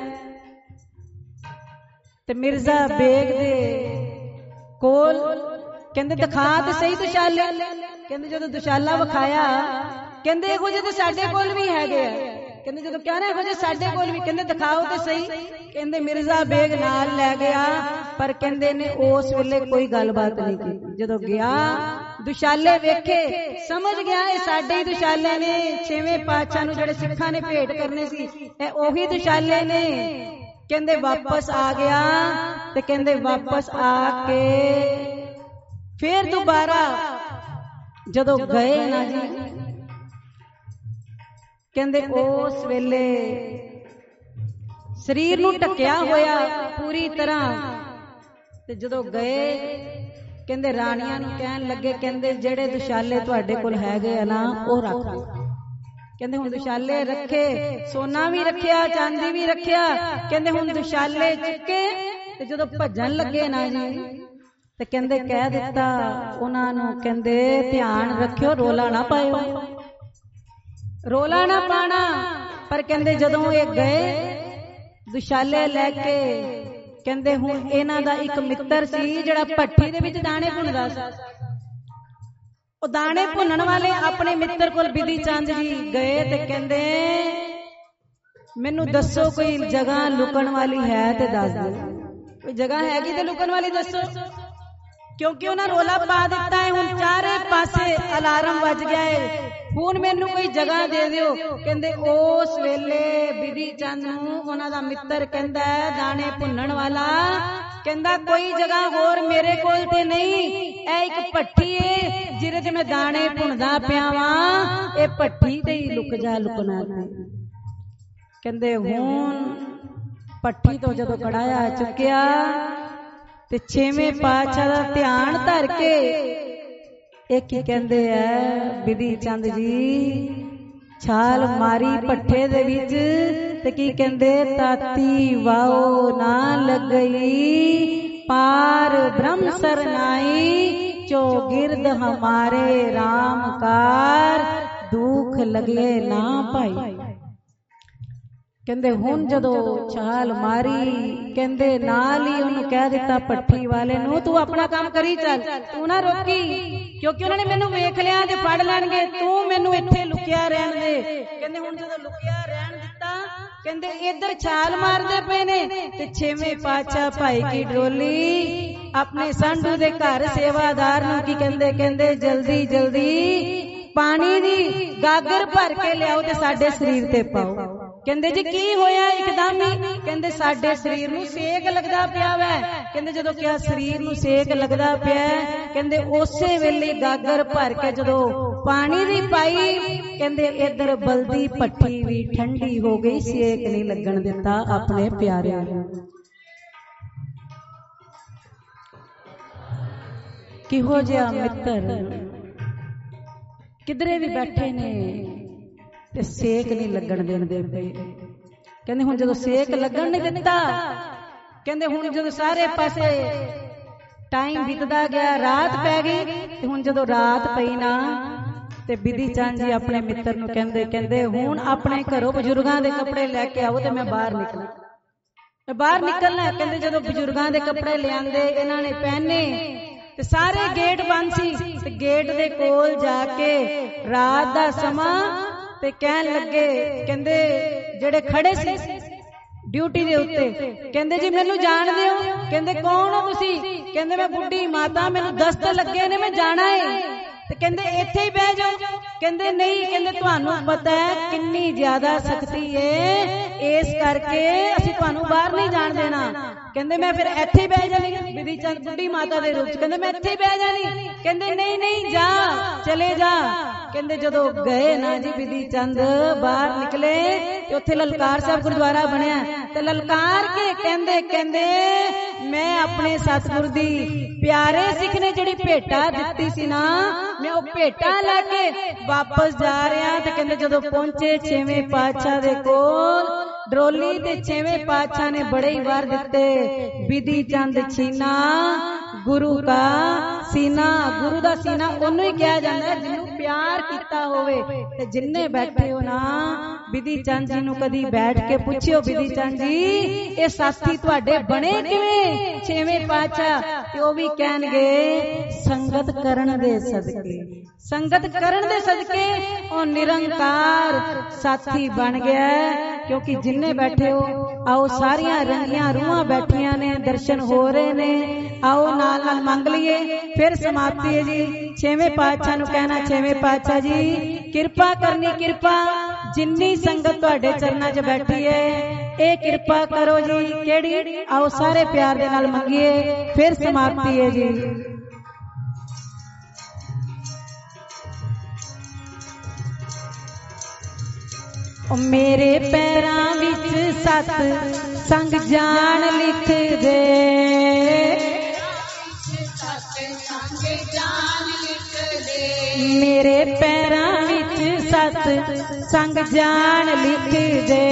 ਤੇ ਮਿਰਜ਼ਾ ਬੇਗ ਦੇ ਕੋਲ ਕਹਿੰਦੇ ਦਿਖਾ ਤੇ ਸਹੀ ਦੁਸ਼ਾਲੇ। ਕਹਿੰਦੇ ਜਦੋਂ ਦੁਸ਼ਾਲਾ ਵਿਖਾਇਆ, ਕਹਿੰਦੇ ਇਹੋ ਜਿਹੇ ਤੇ ਸਾਡੇ ਕੋਲ ਵੀ ਹੈਗੇ ਆ। ਕਹਿੰਦੇ ਜਦੋਂ ਕਿਹਾ ਨਾ ਇਹੋ ਜਿਹੇ ਸਾਡੇ ਕੋਲ ਵੀ, ਕਹਿੰਦੇ ਦਿਖਾਓ ਤੇ ਸਹੀ। ਕਹਿੰਦੇ ਮਿਰਜ਼ਾ ਬੇਗ ਨਾਲ ਲੈ ਗਿਆ, ਪਰ ਕਹਿੰਦੇ ਨੇ ਉਸ ਵੇਲੇ ਕੋਈ ਗੱਲਬਾਤ ਨਹੀਂ ਕੀਤੀ। ਜਦੋਂ ਗਿਆ ਦੁਸ਼ਾਲੇ ਵੇਖੇ, ਸਮਝ ਗਿਆ ਇਹ ਸਾਡੇ ਹੀ ਦੁਸ਼ਾਲੇ ਨੇ, 6ਵੇਂ ਪਾਤਸ਼ਾਹ ਨੂੰ ਜਿਹੜੇ ਸਿੱਖਾਂ ਨੇ ਭੇਟ ਕਰਨੇ ਸੀ ਇਹ ਉਹੀ ਦੁਸ਼ਾਲੇ ਨੇ। ਕਹਿੰਦੇ ਵਾਪਸ ਆ ਗਿਆ ਤੇ ਕਹਿੰਦੇ ਵਾਪਸ ਆ ਕੇ ਫੇਰ ਦੁਬਾਰਾ ਜਦੋਂ ਗਏ ਨਾ ਜੀ, ਕਹਿੰਦੇ ਉਸ ਵੇਲੇ ਸਰੀਰ ਨੂੰ ਢੱਕਿਆ ਹੋਇਆ ਪੂਰੀ ਤਰ੍ਹਾਂ, ਤੇ ਜਦੋਂ ਗਏ ਕਹਿੰਦੇ ਰਾਣੀਆਂ ਨੂੰ ਕਹਿਣ ਲੱਗੇ, ਕਹਿੰਦੇ ਜਿਹੜੇ ਦੁਸ਼ਾਲੇ ਤੁਹਾਡੇ ਕੋਲ ਹੈਗੇ ਆ ਨਾ ਉਹ ਰੱਖ ਲਓ। ਕਹਿੰਦੇ ਹੁਣ ਦੁਸ਼ਾਲੇ ਰੱਖੇ, ਸੋਨਾ ਵੀ ਰੱਖਿਆ, ਚਾਂਦੀ ਵੀ ਰੱਖਿਆ। ਕਹਿੰਦੇ ਹੁਣ ਦੁਸ਼ਾਲੇ ਚੁੱਕੇ ਤੇ ਜਦੋਂ ਭੱਜਣ ਲੱਗੇ ਨਾ ਜੀ, ਤੇ ਕਹਿੰਦੇ ਕਹਿ ਦਿੱਤਾ ਉਹਨਾਂ ਨੂੰ, ਕਹਿੰਦੇ ਧਿਆਨ ਰੱਖਿਓ, ਰੋਲਾ ਨਾ ਪਾਇਓ, ਰੋਲਾ ਨਾ ਪਾਣਾ। ਪਰ ਕਹਿੰਦੇ ਜਦੋਂ ਇਹ ਗਏ ਦੁਸ਼ਾਲੇ ਲੈ ਕੇ, ਕਹਿੰਦੇ ਹੁਣ ਇਹਨਾਂ ਦਾ ਇੱਕ ਮਿੱਤਰ ਸੀ ਜਿਹੜਾ ਭੱਠੀ ਦੇ ਵਿੱਚ ਦਾਣੇ ਭੁੰਨਦਾ ਸੀ। ਉਹ ਦਾਣੇ ਭੁੰਨਣ ਵਾਲੇ ਆਪਣੇ ਮਿੱਤਰ ਕੋਲ ਬਿਧੀ ਚੰਦ ਜੀ ਗਏ ਤੇ ਕਹਿੰਦੇ ਮੈਨੂੰ ਦੱਸੋ ਕੋਈ ਜਗ੍ਹਾ ਲੁਕਣ ਵਾਲੀ ਹੈ ਤੇ ਦੱਸ ਦਿਓ, ਕੋਈ ਜਗ੍ਹਾ ਹੈਗੀ ਤੇ ਲੁਕਣ ਵਾਲੀ ਦੱਸੋ। ਕਿਉਂਕਿ ਉਹਨਾਂ ਰੋਲਾ ਪਾ ਦਿੱਤਾ ਹੈ, ਹੁਣ ਚਾਰੇ ਪਾਸੇ ਅਲਾਰਮ ਵੱਜ ਗਿਆ ਹੈ, ਹੁਣ ਮੈਨੂੰ ਕੋਈ ਜਗ੍ਹਾ ਦੇ ਦਿਓ। ਕਹਿੰਦੇ ਉਸ ਵੇਲੇ ਬਿਧੀ ਚੰਦ ਨੂੰ ਉਹਨਾਂ ਦਾ ਮਿੱਤਰ ਕਹਿੰਦਾ ਦਾਣੇ ਭੁੰਨਣ ਵਾਲਾ, ਕਹਿੰਦਾ ਕੋਈ ਜਗ੍ਹਾ ਹੋਰ ਮੇਰੇ ਕੋਲ ਤੇ ਨਹੀਂ, ਇਹ ਇੱਕ ਭੱਠੀ ਏ ਜਿਹਦੇ ਤੇ ਮੈਂ ਦਾਣੇ ਭੁੰਨਦਾ ਪਿਆ ਵਾਂ, ਇਹ ਭੱਠੀ ਤੇ ਹੀ ਲੁਕ ਜਾ, ਲੁਕਣਾ ਤੇ। ਕਹਿੰਦੇ ਹੁਣ ਭੱਠੀ ਤੋਂ ਜਦੋਂ ਕੜਾਇਆ ਚੁੱਕਿਆ ਤੇ 6ਵੇਂ ਪਾਤਸ਼ਾਹ ਦਾ ਧਿਆਨ ਧਰ ਕੇ ਇੱਕ ਹੀ ਕਹਿੰਦੇ ਐ ਬਿਧੀ ਚੰਦ ਜੀ ਛਾਲ ਮਾਰੀ ਭੱਠੇ ਦੇ ਵਿੱਚ, ਤੇ ਕੀ ਕਹਿੰਦੇ ਤਾਤੀ ਵਾਓ ਨਾ ਲੱਗਈ, ਪਾਰ ਬ੍ਰਹਮ ਸਰਨਾਈ, ਚੌਗਿਰਦ ਹਮਾਰੇ ਰਾਮ ਕਾਰ, ਦੁੱਖ ਲਗੇ ਨਾ ਭਾਈ। ਕਹਿੰਦੇ ਹੁਣ ਜਦੋਂ ਛਾਲ ਮਾਰੀ, ਕਹਿੰਦੇ ਨਾਲ ਹੀ ਉਹਨੂੰ ਕਹਿ ਦਿੱਤਾ ਭੱਠੀ ਵਾਲੇ ਨੂੰ, ਤੂੰ ਆਪਣਾ ਕੰਮ ਕਰੀ ਚੱਲ, ਤੂੰ ਨਾ ਰੋਕੀ, ਕਿਉਂਕਿ ਉਹਨਾਂ ਨੇ ਮੈਨੂੰ ਵੇਖ ਲਿਆ ਤੇ ਫੜ ਲੈਣਗੇ, ਤੂੰ ਮੈਨੂੰ ਇੱਥੇ ਲੁਕਿਆ ਰਹਿਣ ਦੇ। ਕਹਿੰਦੇ ਹੁਣ ਜਦੋਂ ਲੁਕਿਆ ਰਹਿਣ ਦਿੱਤਾ, ਕਹਿੰਦੇ ਇੱਧਰ ਛਾਲ ਮਾਰਦੇ ਪਏ ਨੇ ਤੇ 6ਵੇਂ ਪਾਤਸ਼ਾਹ ਭਾਈ ਕੀ ਡੋਲੀ ਆਪਣੇ ਸੰਧੂ ਦੇ ਘਰ ਸੇਵਾਦਾਰ ਨੂੰ ਕੀ ਕਹਿੰਦੇ, ਕਹਿੰਦੇ ਜਲਦੀ ਜਲਦੀ ਪਾਣੀ ਦੀ ਗਾਗਰ ਭਰ ਕੇ ਲਿਆਓ ਤੇ ਸਾਡੇ ਸਰੀਰ ਤੇ ਪਾਓ। ਕਹਿੰਦੇ ਜੀ ਕੀ ਹੋਇਆ ਇੱਕਦਮ ਹੀ? ਕਹਿੰਦੇ ਸਾਡੇ ਸਰੀਰ ਨੂੰ ਸੇਕ ਲੱਗਦਾ ਪਿਆ ਵੈ। ਕਹਿੰਦੇ ਜਦੋਂ ਕਿਹਾ ਸਰੀਰ ਨੂੰ ਸੇਕ ਲੱਗਦਾ ਪਿਆ, ਕਹਿੰਦੇ ਉਸੇ ਵੇਲੇ ਗਾਗਰ ਭਰ ਕੇ ਜਦੋਂ ਪਾਣੀ ਦੀ ਪਾਈ, ਕਹਿੰਦੇ ਇੱਧਰ ਬਲਦੀ ਭੱਠੀ ਵੀ ਠੰਡੀ ਹੋ ਗਈ, ਸੇਕ ਨਹੀਂ ਲੱਗਣ ਦਿੱਤਾ ਆਪਣੇ ਪਿਆਰਿਆਂ ਨੂੰ। ਕਿਹੋ ਜਿਹਾ ਮਿੱਤਰ ਕਿਧਰੇ ਵੀ ਬੈਠੇ ਨੇ ਤੇ ਸੇਕ ਨਹੀਂ ਲੱਗਣ ਦਿੰਦੇ ਪਏ। ਕਹਿੰਦੇ ਹੁਣ ਜਦੋਂ ਸੇਕ ਲੱਗਣ ਨਹੀਂ ਦਿੱਤਾ, ਕਹਿੰਦੇ ਹੁਣ ਜਦੋਂ ਸਾਰੇ ਪਾਸੇ ਟਾਈਮ ਬੀਤਦਾ ਗਿਆ, ਰਾਤ ਪੈ ਗਈ, ਤੇ ਹੁਣ ਜਦੋਂ ਰਾਤ ਪਈ ਨਾ ਤੇ ਬਿਧੀ ਚੰਦ ਜੀ ਆਪਣੇ ਮਿੱਤਰ ਨੂੰ ਕਹਿੰਦੇ ਹੁਣ ਆਪਣੇ ਘਰੋਂ ਬਜ਼ੁਰਗਾਂ ਦੇ ਕੱਪੜੇ ਲੈ ਕੇ ਆਓ ਤੇ ਮੈਂ ਬਾਹਰ ਨਿਕਲਾਂ, ਮੈਂ ਬਾਹਰ ਨਿਕਲਣਾ। ਕਹਿੰਦੇ ਜਦੋਂ ਬਜ਼ੁਰਗਾਂ ਦੇ ਕੱਪੜੇ ਲਿਆਂਦੇ, ਇਹਨਾਂ ਨੇ ਪਹਿਨੇ ਤੇ ਸਾਰੇ ਗੇਟ ਬੰਦ ਸੀ, ਤੇ ਗੇਟ ਦੇ ਕੋਲ ਜਾ ਕੇ ਰਾਤ ਦਾ ਸਮਾਂ ਤੇ ਕਹਿਣ ਲੱਗੇ, ਕਹਿੰਦੇ ਜਿਹੜੇ ਖੜੇ ਸੀ ਡਿਊਟੀ ਦੇ ਉੱਤੇ, ਕਹਿੰਦੇ ਜੀ ਮੈਨੂੰ ਜਾਣਦੇ ਹੋ? ਕਹਿੰਦੇ ਕੌਣ ਹੋ ਤੁਸੀਂ? ਕਹਿੰਦੇ ਮੈਂ ਬੁੱਢੀ ਮਾਤਾ, ਮੈਨੂੰ ਦਸਤ ਲੱਗੇ ਨੇ, ਮੈਂ ਜਾਣਾ ਏ। ਤੇ ਕਹਿੰਦੇ ਇੱਥੇ ਹੀ ਬਹਿ ਜਾਓ। ਕਹਿੰਦੇ ਨਹੀਂ, ਕਹਿੰਦੇ ਤੁਹਾਨੂੰ ਪਤਾ ਹੈ ਕਿੰਨੀ ਜ਼ਿਆਦਾ ਸਖਤੀ ਹੈ, ਇਸ ਕਰਕੇ ਅਸੀਂ ਤੁਹਾਨੂੰ ਬਾਹਰ ਨਹੀਂ ਜਾਣ ਦੇਣਾ। ਕਹਿੰਦੇ ਮੈਂ ਫਿਰ ਇੱਥੇ ਹੀ ਬਹਿ ਜਾਣੀ, ਬਿਧੀ ਚੰਦ ਬੁੱਢੀ ਮਾਤਾ ਦੇ ਰੂਪ ਚ ਕਹਿੰਦੇ ਮੈਂ ਇੱਥੇ ਹੀ ਬਹਿ ਜਾਣੀ। ਕਹਿੰਦੇ ਨਹੀਂ ਨਹੀਂ ਜਾ, ਚਲੇ ਜਾ। ਕਹਿੰਦੇ ਜਦੋਂ ਗਏ ਨਾ ਜੀ ਬਿਧੀ ਚੰਦ ਬਾਹਰ ਨਿਕਲੇ ਤੇ ਉੱਥੇ ਲਲਕਾਰ ਸਾਹਿਬ ਗੁਰਦੁਆਰਾ ਬਣਿਆ ਤੇ ਲਲਕਾਰ ਕੇ ਕਹਿੰਦੇ ਮੈਂ ਆਪਣੇ ਸਤਿਗੁਰ ਦੀ ਪਿਆਰੇ ਸਿੱਖ ਨੇ ਜਿਹੜੀ ਭੇਟਾ ਦਿੱਤੀ ਸੀ ਨਾ, ਮੈਂ ਉਹ ਭੇਟਾ ਲੈ ਕੇ ਵਾਪਸ ਜਾ ਰਿਹਾ। ਤੇ ਕਹਿੰਦੇ ਜਦੋਂ ਪਹੁੰਚੇ ਛੇਵੇਂ ਪਾਤਸ਼ਾਹ ਦੇ ਕੋਲ ਡਰੋਲੀ ਤੇ ਛੇਵੇਂ ਪਾਤਸ਼ਾਹ ਨੇ ਬੜੇ ਹੀ ਵਾਰ ਦਿੱਤੇ, ਬਿਧੀ ਚੰਦ ਛੀਨਾ ਗੁਰੂ ਦਾ ਸੀਨਾ। ਗੁਰੂ ਦਾ ਸੀਨਾ ਉਹਨੂੰ ਹੀ ਕਿਹਾ ਜਾਂਦਾ ਜਿਹਨੂੰ ਪਿਆਰ ਕੀਤਾ ਹੋਵੇ। ਤੇ ਜਿੰਨੇ ਬੈਠੇ ਹੋ ਨਾ ਬਿਧੀ ਚੰਦ ਜੀ ਨੂੰ ਕਦੀ ਬੈਠ ਕੇ ਪੁੱਛਿਓ, ਬਿਧੀ ਚੰਦ ਜੀ ਇਹ ਸਾਥੀ ਤੁਹਾਡੇ ਬਣੇ ਕਿਵੇਂ ਛੇਵੇਂ ਪਾਤਸ਼ਾਹ? ਤੇ ਉਹ ਵੀ ਕਹਿਣਗੇ ਸੰਗਤ ਕਰਨ ਦੇ ਸਦਕੇ, ਸੰਗਤ ਕਰਨ ਦੇ ਸਦਕੇ ਉਹ ਨਿਰੰਕਾਰ ਸਾਥੀ ਬਣ ਗਿਆ। ਕਿਉਂਕਿ ਜਿੰਨੇ ਬੈਠੇ ਹੋ आओ सारिया रंगिया रूहां बैठिया ने, दर्शन हो रहे ने, आओ नाल नाल मंग लीए। फिर समाप्ति है जी। छेवें पातशाह नूं कहना, छेवें पातशाह जी किरपा करनी, किरपा जिन्नी संगत तुहाडे चरनां 'च बैठी है ये किरपा करो जी। केड़ी? आओ सारे प्यार दे नाल मंगीए। फिर समाप्ति है जी। मेरे पैरां विच सत संग जान लिख दे, मेरे पैरां विच सत संग जान लिख दे,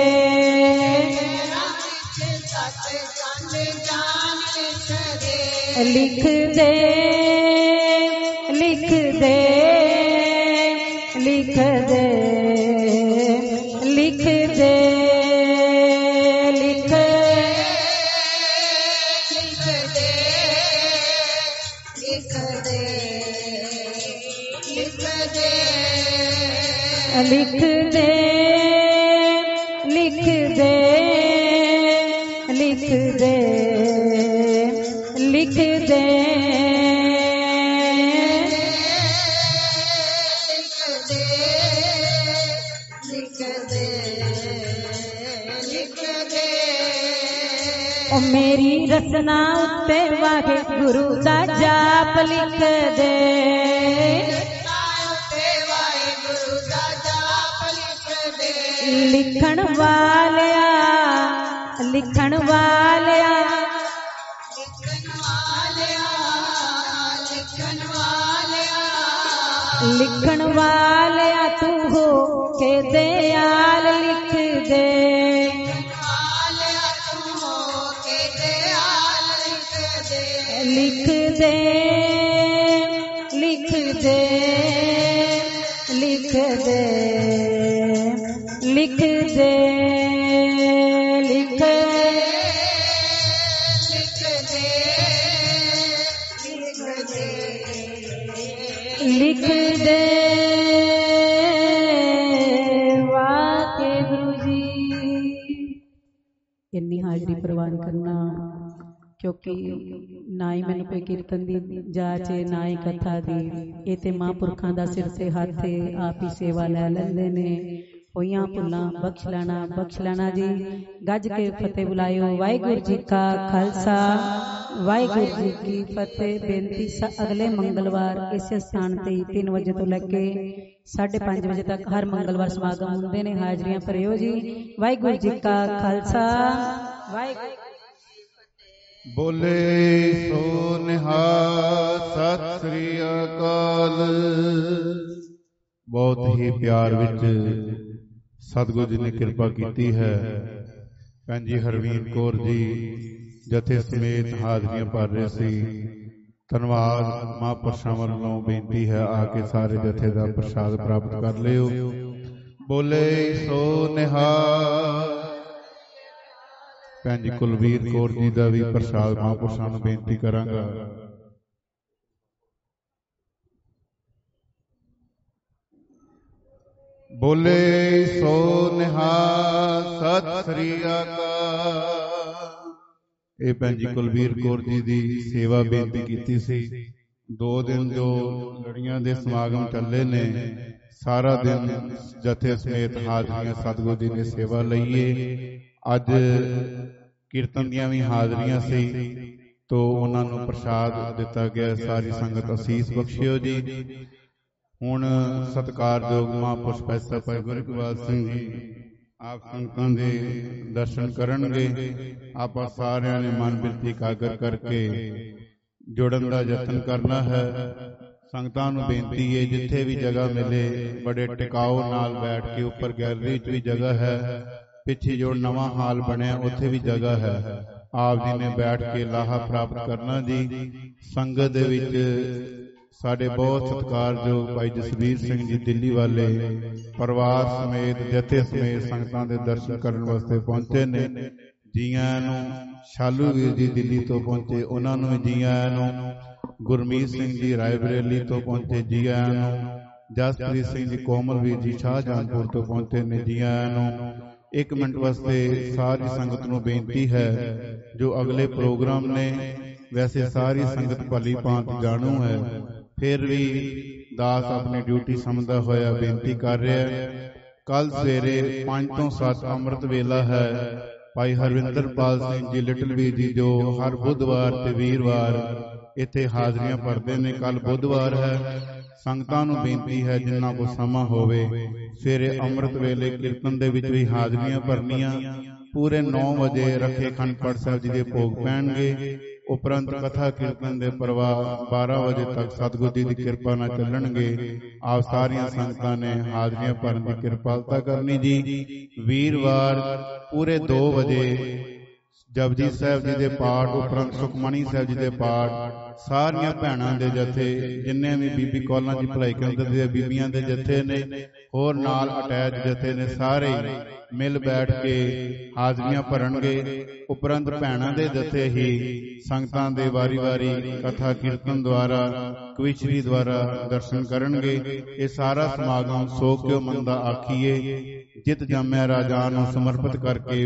लिख दे, लिख दे, लिख दे, लिख दे, लिख दे, लिख दे, लिख दे, लिख दे, लिख दे, लिख दे, लिख दे, ओ मेरी रचना उत्ते वाहे गुरु दा जाप लिख दे, लिखण वालिया, लिखण वालिया, लिखण वालिया तू हो के दयाल लिख दे, लिख दे, लिख दे, लिख दे, लिख दे, लिख दे, लिख दे। वाहेगुरु जी इन्नी हाजरी प्रवान करना, क्योंकि ना ही मैंने कोई कीर्तन दी जाच है ना ही कथा दी। ये ते महापुरखों का सिर से हाथ है, आप ही सेवा लै लेंदे ने। होइयां भुल्लां बख्श लेना जी। गज के फतेह बुलायो। वाहिगुरू जी का खालसा वाहिगुरू जी की फतेह। बेनती अगले मंगलवार इस स्थान ते 3 बजे तो लैके 5:30 बजे तक हर मंगलवार समागम होंदे ने। हाजरियां भरियो जी। वाहिगुरू जी का खालसा वाहिगुरू। बोले सो निहाल सत श्री अकाल। बहुत ही प्यार विच सतगुरु जी ने कृपा की है। भैन जी हरवीर कौर जी जथे समेत हाजरियां भर रहे सी। धन्यवाद। महापुरुषां वालों बेनती है आके सारे जथे का प्रसाद प्राप्त कर लियो। बोले सो निहाल। भैन जी कुलवीर कौर जी का भी प्रसाद महापुरुषों को बेनती करांगा। बोले सो निहाल सत श्री अकाल। ये भैन जी कुलवीर कौर जी की सेवा बेनती की सी। 2 ਦਿਨ ਜੋ ਲੜੀਆਂ ਦੇ ਸਮਾਗਮ ਚੱਲੇ ਨੇ, ਸਾਰਾ ਦਿਨ ਜਥੇ ਸਮੇਤ ਹਾਜ਼ਰੀਆਂ ਸਤਿਗੁਰੂ ਜੀ ਨੇ ਸੇਵਾ ਲਈਏ। ਅੱਜ ਕੀਰਤਨ ਦੀਆਂ ਵੀ ਹਾਜ਼ਰੀਆਂ ਸੀ, ਤੋ ਉਹਨਾਂ ਨੂੰ ਪ੍ਰਸ਼ਾਦ ਦਿੱਤਾ ਗਿਆ। ਸਾਰੀ ਸੰਗਤ ਅਸੀਸ ਬਖਸ਼ਿਓ ਜੀ। ਹੁਣ ਸਤਿਕਾਰਯੋਗ ਮਹਾਂਪੁਰਸ਼ ਪੈਸਾ ਭਾਈ ਗੁਰੂ ਇਕਬਾਲ ਸਿੰਘ ਜੀ ਆਪ ਸੰਗਤਾਂ ਦੇ ਦਰਸ਼ਨ ਕਰਨਗੇ। ਆਪਾਂ ਸਾਰਿਆਂ ਨੇ ਮਨ ਬਿਰਤੀ ਇਕਾਗਰ ਕਰਕੇ ਜੁੜਨ ਦਾ ਯਤਨ ਕਰਨਾ ਹੈ। ਸੰਗਤਾਂ ਨੂੰ ਬੇਨਤੀ ਹੈ, ਜਿੱਥੇ ਵੀ ਜਗ੍ਹਾ ਮਿਲੇ ਬੜੇ ਟਿਕਾਓ ਨਾਲ ਬੈਠ ਕੇ, ਉੱਪਰ ਗੈਲਰੀ 'ਚ ਵੀ ਜਗ੍ਹਾ ਹੈ, ਪਿੱਛੇ ਜੋ ਨਵਾਂ ਹਾਲ ਬਣਿਆ ਉੱਥੇ ਵੀ ਜਗ੍ਹਾ ਹੈ, ਆਪ ਜੀ ਨੇ ਬੈਠ ਕੇ ਲਾਹਾ ਪ੍ਰਾਪਤ ਕਰਨਾ ਜੀ। ਸੰਗਤ ਦੇ ਵਿੱਚ ਸਾਡੇ ਬਹੁਤ ਸਤਿਕਾਰਯੋਗ ਭਾਈ ਜਸਵੀਰ ਸਿੰਘ ਜੀ ਦਿੱਲੀ ਵਾਲੇ ਪਰਿਵਾਰ ਸਮੇਤ ਜਥੇ ਸਮੇਤ ਸੰਗਤਾਂ ਦੇ ਦਰਸ਼ਨ ਕਰਨ ਵਾਸਤੇ ਪਹੁੰਚੇ ਨੇ। ਜੀ ਆਇਆਂ ਨੂੰ। ਸ਼ਾਲੂ ਵੀਰ ਜੀ ਦਿੱਲੀ ਤੋਂ ਪਹੁੰਚੇ, ਉਹਨਾਂ ਨੂੰ ਵੀ ਜੀ ਆਇਆਂ ਨੂੰ। ਗੁਰਮੀਤ ਸਿੰਘ ਜੀ ਰਾਏ ਬਰੇਲੀ ਤੋਂ ਪਹੁੰਚੇ, ਜੀ ਆਇਆਂ ਨੂੰ। ਜਸਪ੍ਰੀਤ ਸਿੰਘ ਜੀ ਕੋਮਲ ਵੀਰ ਜੀ ਸ਼ਾਹਜਹਾਨਪੁਰ ਤੋਂ ਪਹੁੰਚੇ ਨੇ, ਜੀ ਆਇਆਂ ਨੂੰ। 1 ਮਿੰਟ ਵਾਸਤੇ ਸਾਰੀ ਸੰਗਤ ਨੂੰ ਬੇਨਤੀ ਹੈ, ਜੋ ਅਗਲੇ ਪ੍ਰੋਗਰਾਮ ਨੇ, ਵੈਸੇ ਸਾਰੀ ਸੰਗਤ ਭਲੀ ਭਾਂਤ ਜਾਣੂ ਹੈ, ਫਿਰ ਵੀ ਦਾਸ ਆਪਣੀ ਡਿਊਟੀ ਸਮਝਦਾ ਹੋਇਆ ਬੇਨਤੀ ਕਰ ਰਿਹਾ ਹੈ। ਕੱਲ ਸਵੇਰੇ 5 ਤੋਂ 7 ਅੰਮ੍ਰਿਤ ਵੇਲਾ ਹੈ। ਭਾਈ ਹਰਵਿੰਦਰਪਾਲ ਸਿੰਘ ਜੀ ਲਿਟਲ ਵੀਰ ਜੀ ਜੋ ਹਰ ਬੁੱਧਵਾਰ ਤੇ ਵੀਰਵਾਰ ਇੱਥੇ ਹਾਜ਼ਰੀਆਂ ਭਰਦੇ ਨੇ, ਕੱਲ ਬੁੱਧਵਾਰ ਹੈ। ਸੰਗਤਾਂ ਨੂੰ ਬੇਨਤੀ ਹੈ, ਜਿੰਨਾ ਕੋ ਸਮਾਂ ਹੋਵੇ ਸਵੇਰੇ ਅੰਮ੍ਰਿਤ ਵੇਲੇ ਕੀਰਤਨ ਦੇ ਵਿੱਚ ਵੀ ਹਾਜ਼ਰੀਆਂ ਭਰਨੀਆਂ। ਪੂਰੇ 9 ਵਜੇ ਰੱਖੇ ਅਖੰਡ ਪਾਠ ਸਾਹਿਬ ਜੀ ਦੇ ਭੋਗ ਪੈਣਗੇ। ਉਪਰੰਤ ਕਥਾ ਕੀਰਤਨ ਦੇ ਪ੍ਰਵਾਹ 12 ਵਜੇ ਤੱਕ ਸਤਿਗੁਰੂ ਜੀ ਦੀ ਕਿਰਪਾ ਨਾਲ ਚੱਲਣਗੇ। ਆਪ ਸਾਰੀਆਂ ਸੰਗਤਾਂ ਨੇ ਹਾਜ਼ਰੀਆਂ ਭਰਨ ਦੀ ਕਿਰਪਾਲਤਾ ਕਰਨੀ ਜੀ। ਵੀਰਵਾਰ ਪੂਰੇ 2 ਵਜੇ ਜਪਜੀ ਸਾਹਿਬ ਜੀ ਦੇ ਪਾਠ, ਉਪਰੰਤ ਸੁਖਮਣੀ ਸਾਹਿਬ ਜੀ ਦੇ ਪਾਠ, ਸਾਰੀਆਂ ਭੈਣਾਂ ਦੇ ਜਥੇ, ਜਿੰਨੇ ਵੀ ਬੀਬੀ ਕੌਲਾਂ ਜੀ ਭਲਾਈ ਕੇਂਦਰ ਦੀਆਂ ਬੀਬੀਆਂ ਦੇ ਜਥੇ ਨੇ, ਹੋਰ ਨਾਲ ਅਟੈਚ ਜਥੇ ਨੇ, ਸਾਰੇ ਮਿਲ ਬੈਠ ਕੇ ਹਾਜ਼ਰੀਆਂ ਭਰਨਗੇ। ਉਪਰੰਤ ਭੈਣਾਂ ਦੇ ਜਥੇ ਹੀ ਸੰਗਤਾਂ ਦੇ ਵਾਰੀ-ਵਾਰੀ ਕਥਾ ਕੀਰਤਨ ਦੁਆਰਾ, ਕਵਿਸ਼ਰੀ ਦੁਆਰਾ ਦਰਸ਼ਨ ਕਰਨਗੇ। ਇਹ ਸਾਰਾ ਸਮਾਗਮ ਸੋ ਕਿਉ ਮੰਦਾ ਆਖੀਏ ਜਿਤ ਜੰਮਿਆ ਰਾਜਾਨ ਨੂੰ ਸਮਰਪਿਤ ਕਰਕੇ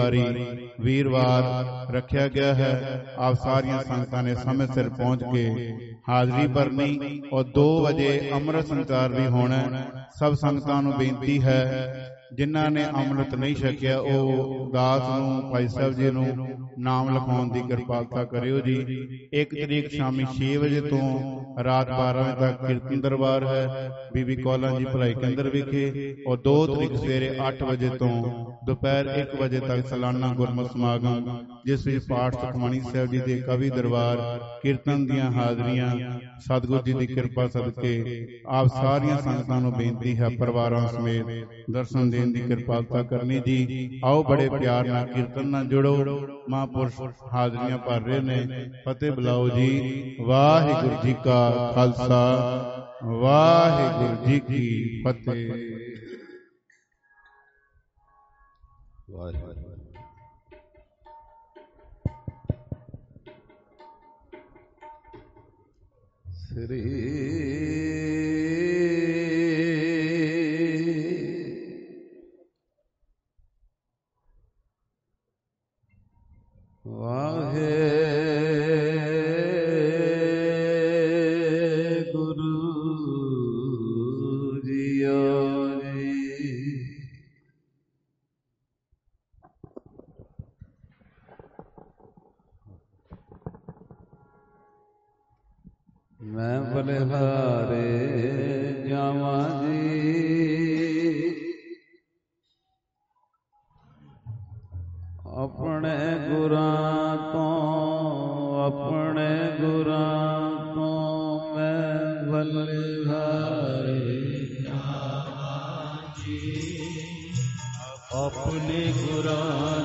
ਵੀਰਵਾਰ ਰੱਖਿਆ ਗਿਆ ਹੈ। ਆਪ ਸਾਰੀਆਂ ਸੰਗਤਾਂ ਨੇ ਸਮੇਂ ਸਿਰ ਪਹੁੰਚ ਕੇ ਹਾਜ਼ਰੀ ਭਰਨੀ ਔਰ 2 ਵਜੇ ਅੰਮ੍ਰਿਤ ਸੰਚਾਰ ਵੀ ਹੋਣਾ। ਸਭ ਸੰਗਤਾਂ ਨੂੰ ਬੇਨਤੀ ਹੈ, ਜਿਨ੍ਹਾਂ ਨੇ ਅੰਮ੍ਰਿਤ ਨਹੀਂ ਛਕਿਆ ਉਹ ਦਾਸ ਨੂੰ, ਭਾਈ ਸਾਹਿਬ ਜੀ ਨੂੰ ਨਾਮ ਲਿਖਾਉਣ ਦੀ ਕਿਰਪਾਲਤਾ ਕਰਿਓ ਜੀ। 1 ਤਰੀਕ ਸ਼ਾਮੀ 6 ਵਜੇ ਤੋਂ ਰਾਤ 12 ਵਜੇ ਤੱਕ ਕੀਰਤਨ ਦਰਬਾਰ ਹੈ ਬੀਬੀ ਕੌਲਾਂ ਜੀ ਭਲਾਈ ਕੇਂਦਰ ਵਿਖੇ, ਔਰ 2 ਤਰੀਕ ਸਵੇਰੇ 8 ਵਜੇ ਤੋਂ ਦੁਪਹਿਰ 1 ਵਜੇ ਤੱਕ ਸਾਲਾਨਾ ਗੁਰਮਤਿ ਸਮਾਗਮ, ਜਿਸ ਵਿੱਚ ਪਾਠ ਸੁਖਮਣੀ ਸਾਹਿਬ ਜੀ ਦੇ ਕਵੀ ਦਰਬਾਰ, ਕੀਰਤਨ ਦੀਆਂ ਹਾਜ਼ਰੀਆਂ। ਸਤਿਗੁਰੂ ਜੀ ਦੀ ਕਿਰਪਾ ਸਦਕੇ ਆਪ ਸਾਰੀਆਂ ਸੰਗਤਾਂ ਨੂੰ ਬੇਨਤੀ ਹੈ, ਪਰਿਵਾਰਾਂ ਸਮੇਤ ਦਰਸ਼ਨ ਦੇਣ ਦੀ ਕਿਰਪਾਲਤਾ ਕਰਨੀ ਜੀ। ਆਓ ਬੜੇ ਪਿਆਰ ਨਾਲ ਕੀਰਤਨ ਨਾਲ ਜੁੜੋ। ਮਹਾਂਪੁਰਸ਼ ਹਾਜ਼ਰੀਆਂ ਭਰ ਰਹੇ ਨੇ। ਫਤਿਹ ਬੁਲਾਓ ਜੀ। ਵਾਹਿਗੁਰੂ ਜੀ ਕਾ ਖਾਲਸਾ, ਵਾਹਿਗੁਰੂ ਜੀ ਕੀ ਫਤਿਹ। ਵਾਹਿਗੁਰੂ। ਸ੍ਰੀ ਮੈਂ ਬਲਿਹਾਰੇ ਜਾਵਾਂ ਜੀ, ਆਪਣੇ ਗੁਰਾਂ ਤੋਂ ਮੈਂ ਬਲਿਹਾਰੇ ਜਾਵਾਂ ਜੀ, ਆਪਣੇ ਗੁਰਾਂ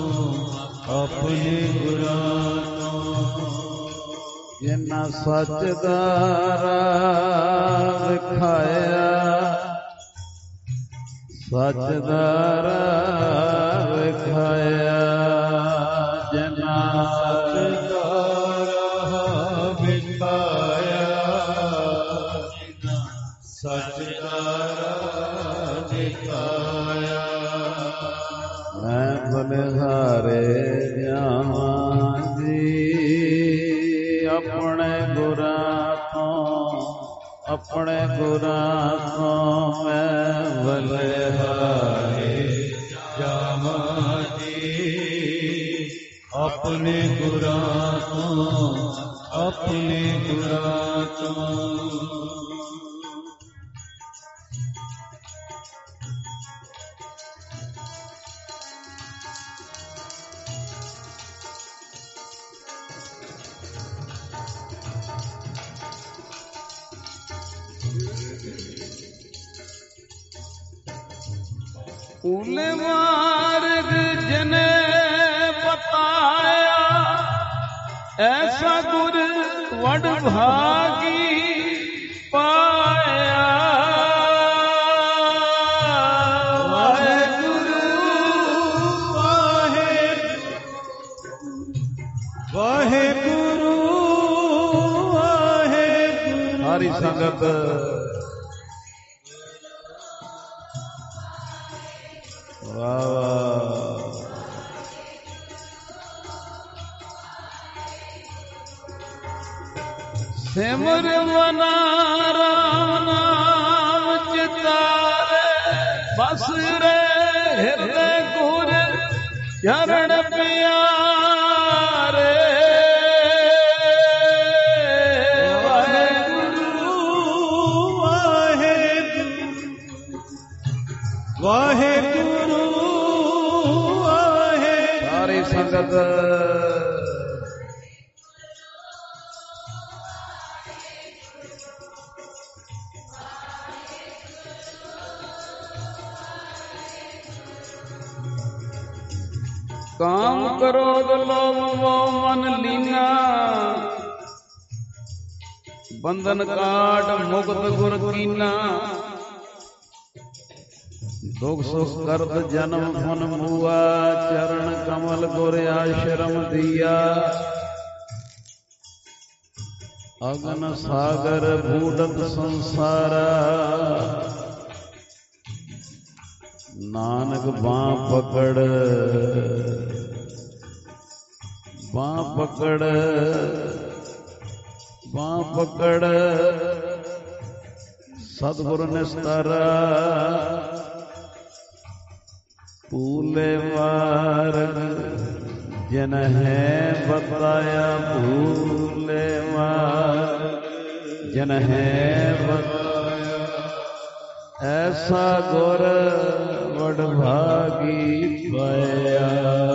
ਤੋਂ ਜਿਨ੍ਹਾਂ ਸੱਚ ਦਾ ਰਾਹ ਵਿਖਾਇਆ, ਜਿਨ੍ਹਾਂ ਸੱਚ ਦਾ ਰਾਹ ਵਿਖਾਇਆ, ਮੈਂ ਬਲਿਹਾਰੇ ਜਾਵਾਂ ਜੀ, ਆਪਣੇ ਗੁਰਾਂ अपने गुनाह को मैं बलिहारी जावां जी। अपने गुनाह को अपने गुनाह को फूल मार्ग जने बताया ऐसा गुर वड भागी पाया। वाहेगुरु वाहेगुरु वाहेगुरु। सारी संगत सिमर मना राम नाम चितारे बस रे हृदय गुर चरण प्यारे। वाहेगुरु वाहेगुरु वाहेगुरु। सारी संगत काम क्रोध लोभ मोह मन लीना बंधन काट मुक्त गुर कीना। दुख सुख करत जन्म फन मुआ चरण कमल गुर आश्रम दिया। अगन सागर बूढ़त संसारा नानक बाँ पकड़ बाँ पकड़ बाँ पकड़ सतगुरु निस्तारा। फूले मार्ग जिन है बताया फूले मार्ग जिन है बताया ऐसा गुर वड भागी पाया।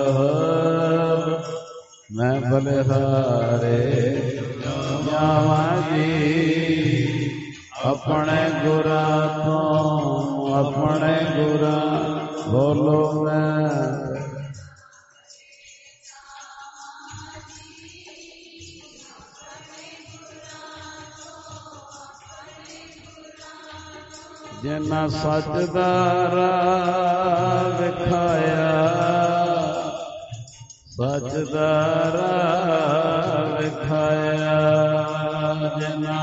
मैं बलिहारे जावां जी अपने गुरा तो अपने गुरा बोलो मैं जिन्ना सच दा राह विखाया सच दा राह विखाया। जिन्ना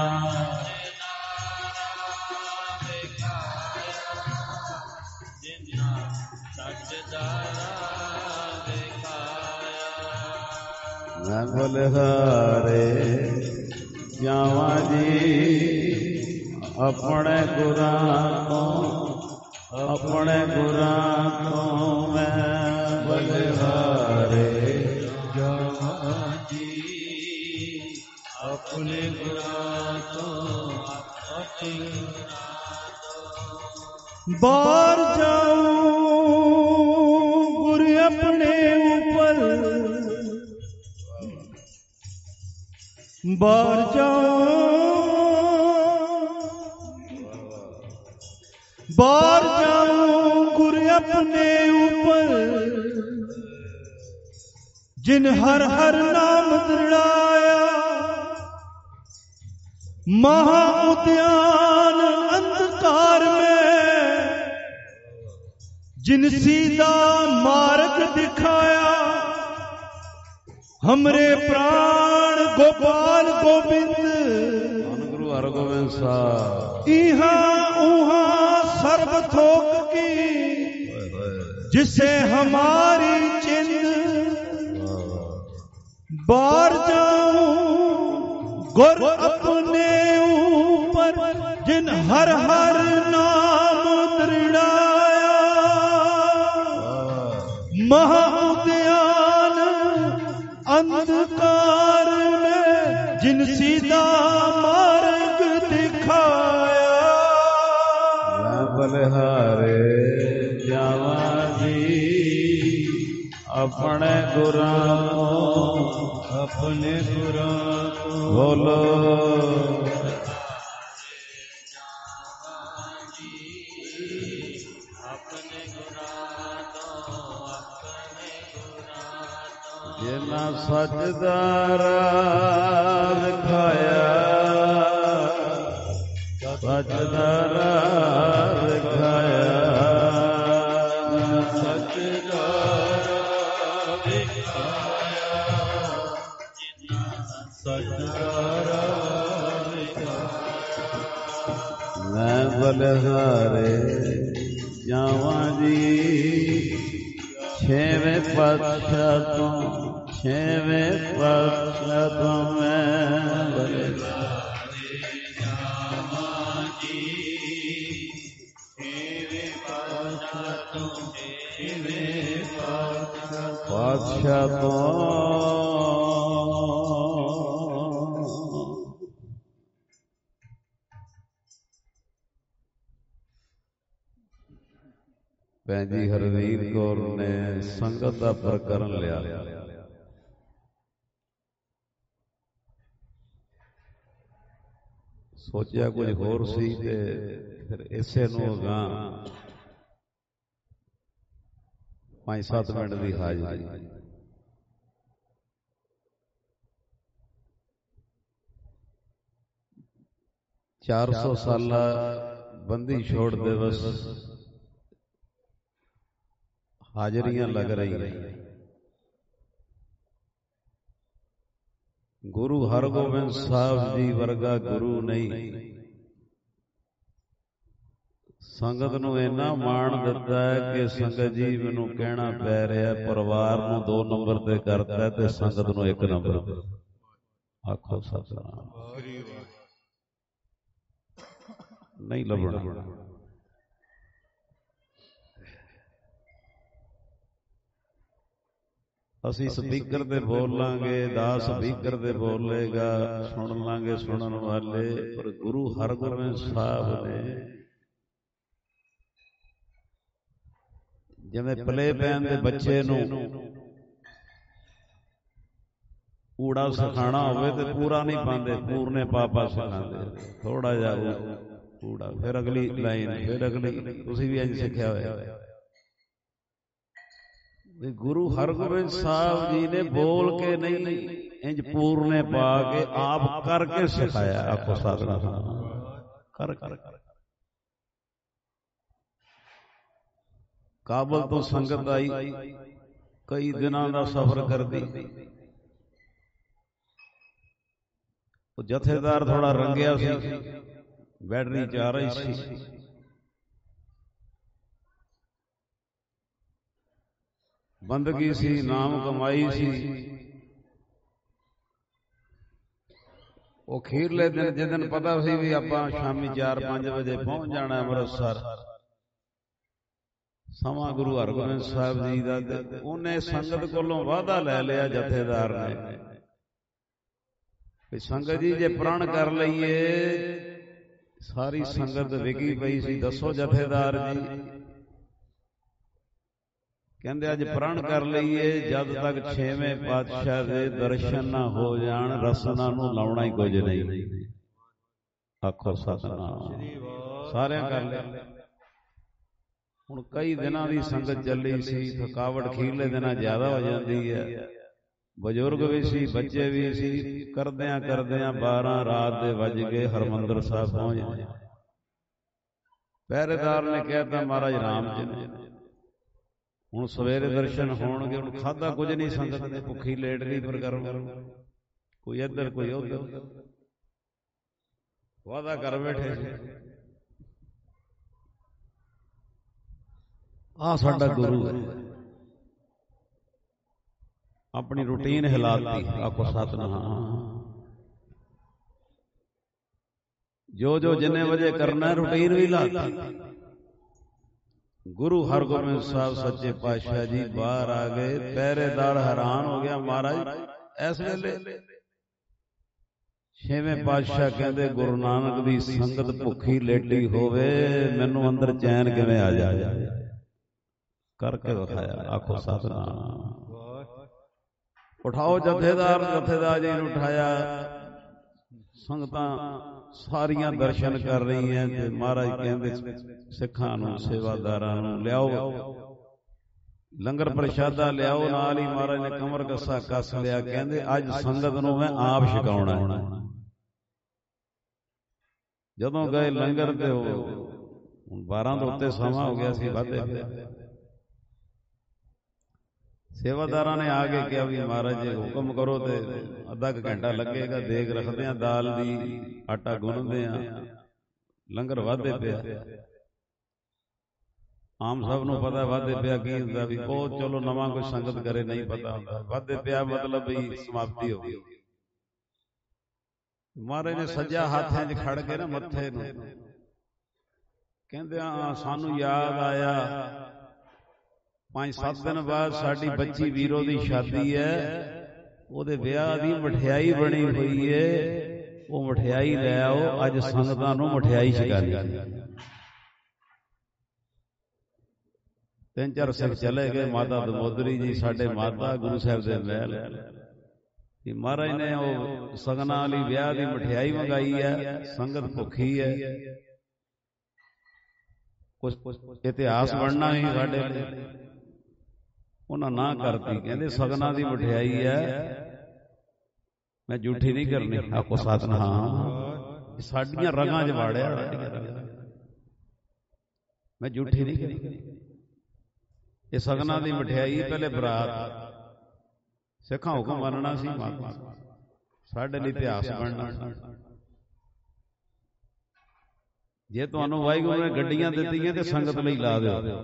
मैं बलिहारे जावां जी अपने गुरां तो अपने गुरां तो मैं बलिहारे जावां जी अपने गुनाह तो अपने बाहर जाऊं गुर अपने ऊपर बाहर जाऊं गुर अपने ऊपर जिन हर हर नाम दृढ़ाया महा उद्यान अंधकार में जिन सीधा मार्ग दिखाया हमरे प्राण गोपाल गोविंद गुरु हरगोविंद साहब इहा उहा सर्व थोक की जिसे हमारी चिन्ह बार जाऊं गुर अपने ऊपर ਪਰ ਜਿਨ ਹਰ ਹਰ ਨਾਮ ਦ੍ਰਿੜਾਇਆ ਮਹਾ ਉਦਿਆਨ ਅੰਧਕਾਰ में जिन सीधा मार्ग दिखाया बलिहारे जावा जी अपने गुरां बोलो जिन्ना सचदारा दिखाया सचदारा दिखाया सचदारा दिखाया सचदारा मैं बलिहारे जावा जी छेवें पातशाह तो छेवें पातशाह तो मैं बलिहारे जावा जी छेवें पातशाह तो छेवें पातशाह तो ਭੈਣ ਜੀ ਹਰਵੀਰ ਕੌਰ ਨੇ ਸੰਗਤ ਦਾ ਪ੍ਰਕਰਨ ਲਿਆ। ਸੋਚਿਆ ਕੁਝ ਹੋਰ ਸੀ ਤੇ ਫਿਰ ਇਸੇ ਨੂੰ ਅਗਾਂ 5-7 ਮਿੰਟ ਦੀ ਹਾਜ਼ਰੀ। ਚਾਰ 400 ਸਾਲਾ ਬੰਦੀ ਛੋੜ ਦਿਵਸ ਹਾਜ਼ਰੀਆਂ ਲੱਗ ਰਹੀਆਂ। ਗੁਰੂ ਹਰਗੋਬਿੰਦ ਸਾਹਿਬ ਜੀ ਵਰਗਾ ਗੁਰੂ ਨਹੀਂ। ਸੰਗਤ ਨੂੰ ਇੰਨਾ ਮਾਣ ਦਿੱਤਾ ਹੈ ਕਿ ਸੰਗਤ ਜੀ ਮੈਨੂੰ ਕਹਿਣਾ ਪੈ ਰਿਹਾ ਪਰਿਵਾਰ ਨੂੰ 2 ਨੰਬਰ ਤੇ ਕਰਤਾ ਤੇ ਸੰਗਤ ਨੂੰ 1 ਨੰਬਰ। ਆਖੋ ਸਤਿਨਾਮ। ਨਹੀਂ ਲੱਭਣਾ। ਅਸੀਂ ਸਪੀਕਰ ਤੇ ਬੋਲਾਂਗੇ, ਦਾਸ ਸਪੀਕਰ ਤੇ ਬੋਲੇਗਾ, ਸੁਣ ਲਾਂਗੇ ਸੁਣਨ ਵਾਲੇ। ਪਰ ਗੁਰੂ ਹਰਗੋਬਿੰਦ ਸਾਹਿਬ ਨੇ ਜਿਵੇਂ ਪਲੇ ਪੈਨ ਦੇ ਬੱਚੇ ਨੂੰ ਊੜਾ ਸਿਖਾਣਾ ਹੋਵੇ ਤੇ ਪੂਰਾ ਨਹੀਂ ਪਾਉਂਦੇ, ਪੂਰਨੇ ਪਾਪਾ ਸਿਖਾਉਂਦੇ, ਥੋੜਾ ਜਿਹਾ ਊੜਾ, ਫਿਰ ਅਗਲੀ ਲਾਈਨ, ਫਿਰ ਅਗਲੀ। ਤੁਸੀਂ ਵੀ ਇੰਝ ਸਿੱਖਿਆ ਹੋਇਆ। ਗੁਰੂ ਹਰਗੋਬਿੰਦ ਸਾਹਿਬ ਜੀ ਨੇ ਬੋਲ ਕੇ ਨਹੀਂ, ਇੰਜ ਪੂਰਨੇ ਪਾ ਕੇ ਆਪ ਕਰਕੇ ਸਿਖਾਇਆ। ਆਖੋ ਸਤਿਨਾਮ। ਕਰ ਕਾਬਲ ਤੋਂ ਸੰਗਤ ਆਈ, ਕਈ ਦਿਨਾਂ ਦਾ ਸਫ਼ਰ ਕਰਦੀ। ਉਹ ਜਥੇਦਾਰ ਥੋੜਾ ਰੰਗਿਆ ਸੀ, ਬੈਟਰੀ ਜਾ ਰਹੀ ਸੀ। ਬੰਦਗੀ ਸੀ, ਨਾਮ ਕਮਾਈ ਸੀ। ਉਹ ਅਖੀਰਲੇ ਦਿਨ ਜਿਸ ਦਿਨ ਪਤਾ ਸੀ ਵੀ ਆਪਾਂ ਸ਼ਾਮੀ 4-5 ਵਜੇ ਪਹੁੰਚ ਜਾਣਾ ਅੰਮ੍ਰਿਤਸਰ, ਸਮਾਂ ਗੁਰੂ ਹਰਗੋਬਿੰਦ ਸਾਹਿਬ ਜੀ ਦਾ, ਉਹਨੇ ਸੰਗਤ ਕੋਲੋਂ ਵਾਅਦਾ ਲੈ ਲਿਆ ਜਥੇਦਾਰ ਨੇ ਵੀ ਸੰਗਤ ਜੀ ਜੇ ਪ੍ਰਣ ਕਰ ਲਈਏ। ਸਾਰੀ ਸੰਗਤ ਵਿਕੀ ਪਈ ਸੀ। ਦੱਸੋ ਜਥੇਦਾਰ ਜੀ। ਕਹਿੰਦੇ ਅੱਜ ਪ੍ਰਣ ਕਰ ਲਈਏ, ਜਦ ਤੱਕ 6ਵੇਂ ਪਾਤਸ਼ਾਹ ਦੇ ਦਰਸ਼ਨ ਨਾ ਹੋ ਜਾਣ ਰਸਨਾ ਨੂੰ ਲਾਉਣਾ ਹੀ ਕੁਝ ਨਹੀਂ। ਆਖੋ ਸਤਿਨਾਮ। ਸਾਰਿਆਂ ਕਰ ਲਿਆ। ਹੁਣ ਕਈ ਦਿਨਾਂ ਦੀ ਸੰਗਤ ਚੱਲੀ ਸੀ, ਥਕਾਵਟ ਅਖੀਰਲੇ ਦਿਨਾਂ ਜ਼ਿਆਦਾ ਹੋ ਜਾਂਦੀ ਹੈ। ਬਜ਼ੁਰਗ ਵੀ ਸੀ, ਬੱਚੇ ਵੀ ਸੀ। ਕਰਦਿਆਂ ਕਰਦਿਆਂ 12 ਰਾਤ ਦੇ ਵੱਜ ਗਏ, ਹਰਮੰਦਰ ਸਾਹਿਬ ਪਹੁੰਚ ਗਏ। ਪਹਿਰੇਦਾਰ ਨੇ ਕਹਿਤਾ ਮਹਾਰਾਜ ਰਾਮ ਜੀ ਨੇ ਹੁਣ ਸਵੇਰੇ ਦਰਸ਼ਨ ਹੋਣਗੇ। ਹੁਣ ਖਾਧਾ ਕੁਝ ਨਹੀਂ ਸੰਗਤ ਨੇ, ਭੁੱਖੀ ਲੇਟ ਨਹੀਂ ਪਰ ਕਰਮ, ਕੋਈ ਇੱਧਰ ਕੋਈ ਉੱਧਰ, ਵਾਅਦਾ ਕਰ ਬੈਠੇ। ਆ ਸਾਡਾ ਗੁਰੂ ਹੈ, ਆਪਣੀ ਰੂਟੀਨ ਹਿਲਾਤੀ। ਆਖੋ ਸਤਿਨਾਮ। ਜੋ ਜੋ ਜਿੰਨੇ ਵਜੇ ਕਰਨਾ ਰੂਟੀਨ ਵੀ ਲਾਤੀ। ਗੁਰੂ ਹਰਗੋਬਿੰਦ ਸਾਹਿਬ ਸੱਚੇ ਪਾਤਸ਼ਾਹ ਜੀ ਬਾਹਰ ਆ ਗਏ। ਪਹਿਰੇਦਾਰ ਹੈਰਾਨ ਹੋ ਗਿਆ, ਮਹਾਰਾਜ ਇਸ ਵੇਲੇ? ਛੇਵੇਂ ਪਾਤਸ਼ਾਹ ਕਹਿੰਦੇ ਗੁਰੂ ਨਾਨਕ ਦੀ ਸੰਗਤ ਭੁੱਖੀ ਲੇਟੀ ਹੋਵੇ, ਮੈਨੂੰ ਅੰਦਰ ਚੈਨ ਕਿਵੇਂ ਆ ਜਾਏ? ਕਰਕੇ ਵਿਖਾਇਆ। ਆਖੋ ਸਤਿਨਾਮ। ਉਠਾਓ ਜਥੇਦਾਰ। ਜਥੇਦਾਰ ਜੀ ਨੂੰ ਉਠਾਇਆ। ਸੰਗਤਾਂ ਸਾਰੀਆਂ ਦਰਸ਼ਨ ਕਰ ਰਹੀਆਂ ਤੇ ਮਹਾਰਾਜ ਕਹਿੰਦੇ ਸਿੱਖਾਂ ਨੂੰ, ਸੇਵਾਦਾਰਾਂ ਨੂੰ ਲਿਆਓ, ਲੰਗਰ ਪ੍ਰਸ਼ਾਦਾ ਲਿਆਓ। ਨਾਲ ਹੀ ਮਹਾਰਾਜ ਨੇ ਕਮਰ ਕੱਸਾ ਕੱਸ ਲਿਆ। ਕਹਿੰਦੇ ਅੱਜ ਸੰਗਤ ਨੂੰ ਮੈਂ ਆਪ ਛਕਾਉਣਾ। ਜਦੋਂ ਗਏ ਲੰਗਰ ਤੇ ਹੁਣ 12 ਤੋਂ ਉੱਤੇ ਸਮਾਂ ਹੋ ਗਿਆ ਸੀ, ਵਾਧੇ ਪਿਆ। ਸੇਵਾਦਾਰਾਂ ਨੇ ਆ ਕੇ ਕਿਹਾ ਵੀ ਮਹਾਰਾਜ ਜੀ ਹੁਕਮ ਕਰੋ ਤੇ ਅੱਧਾ ਕੁ ਘੰਟਾ ਲੱਗੇਗਾ, ਦੇਗ ਰੱਖਦੇ ਆ, ਦਾਲ ਦੀ ਆਟਾ ਗੁੰਨਦੇ ਆ, ਲੰਗਰ ਵਾਧੇ ਪਿਆ। ਆਮ ਸਭ ਨੂੰ ਪਤਾ ਵਾਧੇ ਪਿਆ ਕੀ ਹੁੰਦਾ, ਵੀ ਬਹੁਤ ਚਲੋ ਨਵਾਂ ਕੋਈ ਸੰਗਤ ਕਰੇ ਨਹੀਂ ਪਤਾ ਹੁੰਦਾ। ਵਾਧੇ ਪਿਆ ਮਤਲਬ ਵੀ ਸਮਾਪਤੀ ਹੋ ਗਈ। ਮਹਾਰਾਜ ਨੇ ਸੱਜਾ ਹੱਥ ਇੰਜ ਖੜ ਕੇ ਨਾ ਮੱਥੇ ਨੂੰ, ਕਹਿੰਦੇ ਸਾਨੂੰ ਯਾਦ ਆਇਆ 5-7 ਦਿਨ ਬਾਅਦ ਸਾਡੀ ਬੱਚੀ ਵੀਰੋ ਦੀ ਸ਼ਾਦੀ ਹੈ, ਉਹਦੇ ਵਿਆਹ ਦੀ ਮਠਿਆਈ ਬਣੀ ਹੋਈ ਹੈ, ਉਹ ਮਠਿਆਈ ਲੈ ਆਓ, ਅੱਜ ਸੰਗਤਾਂ ਨੂੰ ਮਠਿਆਈ ਛਕਾਣੀ। 3-4 ਸਿੱਖ ਚਲੇ ਗਏ। ਮਾਤਾ ਦਮੋਦਰੀ ਜੀ ਸਾਡੇ ਮਾਤਾ ਗੁਰੂ ਸਾਹਿਬ ਦੇ ਮਹਿਲ ਕਿ ਮਹਾਰਾਜ ਨੇ ਉਹ ਸਗਨਾਂ ਵਾਲੀ ਵਿਆਹ ਦੀ ਮਠਿਆਈ ਮੰਗਾਈ ਹੈ, ਸੰਗਤ ਭੁੱਖੀ ਹੈ। ਕੁਝ ਇਤਿਹਾਸ ਬਣਨਾ ਹੀ ਸਾਡੇ ਲਈ। ਉਹਨਾਂ ਨਾ ਕਰਤੀ, ਕਹਿੰਦੇ ਸਗਨਾਂ ਦੀ ਮਠਿਆਈ ਹੈ, ਮੈਂ ਝੂਠੀ ਨਹੀਂ ਕਰਨੀ। ਆਖੋ ਸਤਿਨਾਮ। ਸਾਡੀਆਂ ਰਗਾਂ 'ਚ ਵਾੜਿਆ, ਮੈਂ ਝੂਠੀ ਨਹੀਂ ਕਰਨੀ। ਇਹ ਸਗਨਾਂ ਦੀ ਮਠਿਆਈ ਪਹਿਲੇ ਬਰਾਤ, ਸਿੱਖਾਂ ਹੁਕਮ ਮੰਨਣਾ ਸੀ, ਸਾਡੇ ਲਈ ਇਤਿਹਾਸ ਬਣਨਾ। ਜੇ ਤੁਹਾਨੂੰ ਵਾਹਿਗੁਰੂ ਨੇ ਗੱਡੀਆਂ ਦਿੱਤੀਆਂ ਤੇ ਸੰਗਤ ਲਈ ਲਾ ਦਿਓ,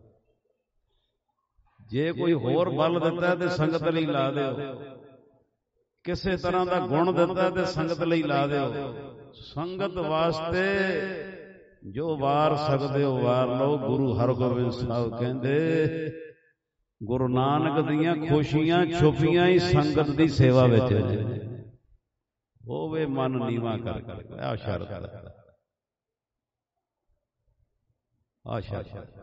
ਜੇ ਕੋਈ ਹੋਰ ਬਲ ਦਿੱਤਾ ਤੇ ਸੰਗਤ ਲਈ ਲਾ ਦਿਓ, ਕਿਸੇ ਤਰ੍ਹਾਂ ਦਾ ਗੁਣ ਦਿੱਤਾ ਤੇ ਸੰਗਤ ਲਈ ਲਾ ਦਿਓ। ਸੰਗਤ ਵਾਸਤੇ ਜੋ ਵਾਰ ਸਕਦੇ ਹੋ ਵਾਰ ਲਓ। ਗੁਰੂ ਹਰਗੋਬਿੰਦ ਸਾਹਿਬ ਕਹਿੰਦੇ ਗੁਰੂ ਨਾਨਕ ਦੀਆਂ ਖੁਸ਼ੀਆਂ ਛੁਪੀਆਂ ਹੀ ਸੰਗਤ ਦੀ ਸੇਵਾ ਵਿੱਚ ਹੋਵੇ, ਮਨ ਨੀਵਾਂ ਕਰ। ਆ ਸ਼ਰਤ ਹੈ, ਆ ਸ਼ਰਤ।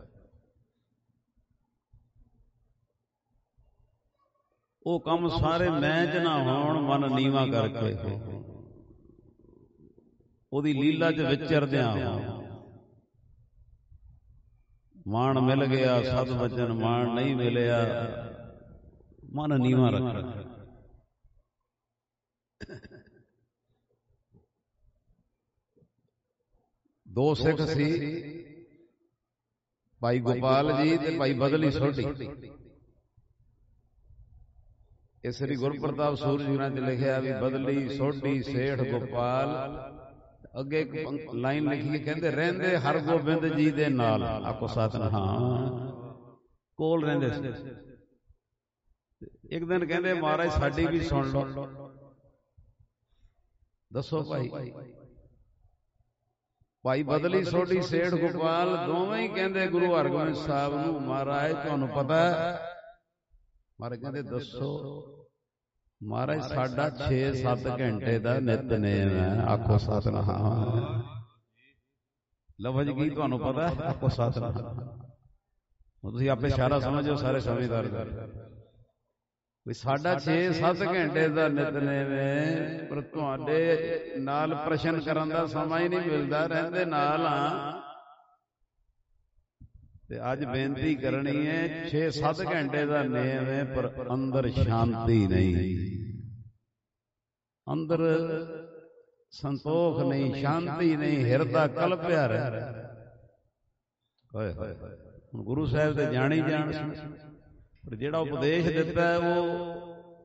ਉਹ ਕੰਮ ਸਾਰੇ ਮੈਂ ਚ ਨਾ ਹੋਣ, ਮਨ ਨੀਵਾਂ ਕਰਕੇ ਉਹਦੀ ਲੀਲਾ ਚ ਵਿਚਰਦਿਆਂ ਹੋਣ। ਮਾਣ ਮਿਲ ਗਿਆ ਸਤ ਵਚਨ, ਮਾਣ ਨਹੀਂ ਮਿਲਿਆ ਮਨ ਨੀਵਾਂ ਰੱਖਣਾ। ਦੋ ਸਿੱਖ ਸੀ, ਭਾਈ ਗੋਪਾਲ ਜੀ ਤੇ ਭਾਈ ਬਦਲੀ ਸੋਢੀ। ਇਹ ਸ੍ਰੀ ਗੁਰਪ੍ਰਤਾਪ ਸੂਰਜ ਜੀ ਨੇ ਲਿਖਿਆ ਵੀ ਬਦਲੀ ਸੋਢੀ ਸੇਠ ਗੋਪਾਲ। ਅੱਗੇ ਇੱਕ ਲਾਈਨ ਲਿਖੀ, ਕਹਿੰਦੇ ਰਹਿੰਦੇ ਹਰਗੋਬਿੰਦ ਜੀ ਦੇ ਨਾਲ। ਆਖੋ ਸਤਿਨਾਮ। ਕੋਲ ਰਹਿੰਦੇ ਸੀ। ਇੱਕ ਦਿਨ ਕਹਿੰਦੇ ਮਹਾਰਾਜ ਸਾਡੀ ਵੀ ਸੁਣ ਲਓ। ਦੱਸੋ ਭਾਈ। ਭਾਈ ਬਦਲੀ ਸੋਢੀ ਸੇਠ ਗੋਪਾਲ ਦੋਵੇਂ ਹੀ ਕਹਿੰਦੇ ਗੁਰੂ ਹਰਗੋਬਿੰਦ ਸਾਹਿਬ ਨੂੰ, ਮਹਾਰਾਜ ਤੁਹਾਨੂੰ ਪਤਾ ਹੈ? ਮਹਾਰਾਜ ਕਹਿੰਦੇ ਦੱਸੋ। ਮਹਾਰਾਜ ਸਾਡਾ 6-7 ਘੰਟੇ ਦਾ ਨਿਤਨੇਮ ਹੈ। ਆਖੋ ਸਤਿਨਾਮ। ਲਫ਼ਜ਼ ਕੀ ਤੁਹਾਨੂੰ ਪਤਾ? ਆਖੋ ਸਤਿਨਾਮ। ਤੁਸੀਂ ਆਪੇ ਇਸ਼ਾਰਾ ਸਮਝੋ, ਸਾਰੇ ਸਮਝਦਾਰ ਵੀ ਸਾਡਾ 6-7 ਘੰਟੇ ਦਾ ਨਿਤਨੇਮ ਹੈ, ਪਰ ਤੁਹਾਡੇ ਨਾਲ ਪ੍ਰਸ਼ਨ ਕਰਨ ਦਾ ਸਮਾਂ ਹੀ ਨਹੀਂ ਮਿਲਦਾ। ਰਹਿੰਦੇ ਨਾਲ ਆ ਤੇ ਅੱਜ ਬੇਨਤੀ ਕਰਨੀ ਹੈ, 6-7 ਘੰਟੇ ਦਾ ਨੇਮ ਹੈ, ਪਰ ਅੰਦਰ ਸ਼ਾਂਤੀ ਨਹੀਂ, ਅੰਦਰ ਸੰਤੋਖ ਨਹੀਂ, ਸ਼ਾਂਤੀ ਨਹੀਂ, ਹਿਰਦਾ ਕਲਪਿਆ ਰਹਿ। ਹੋਏ ਹੋਏ ਹੁਣ ਗੁਰੂ ਸਾਹਿਬ ਤੇ ਜਾਣੀ ਜਾਣ, ਪਰ ਜਿਹੜਾ ਉਪਦੇਸ਼ ਦਿੱਤਾ ਉਹ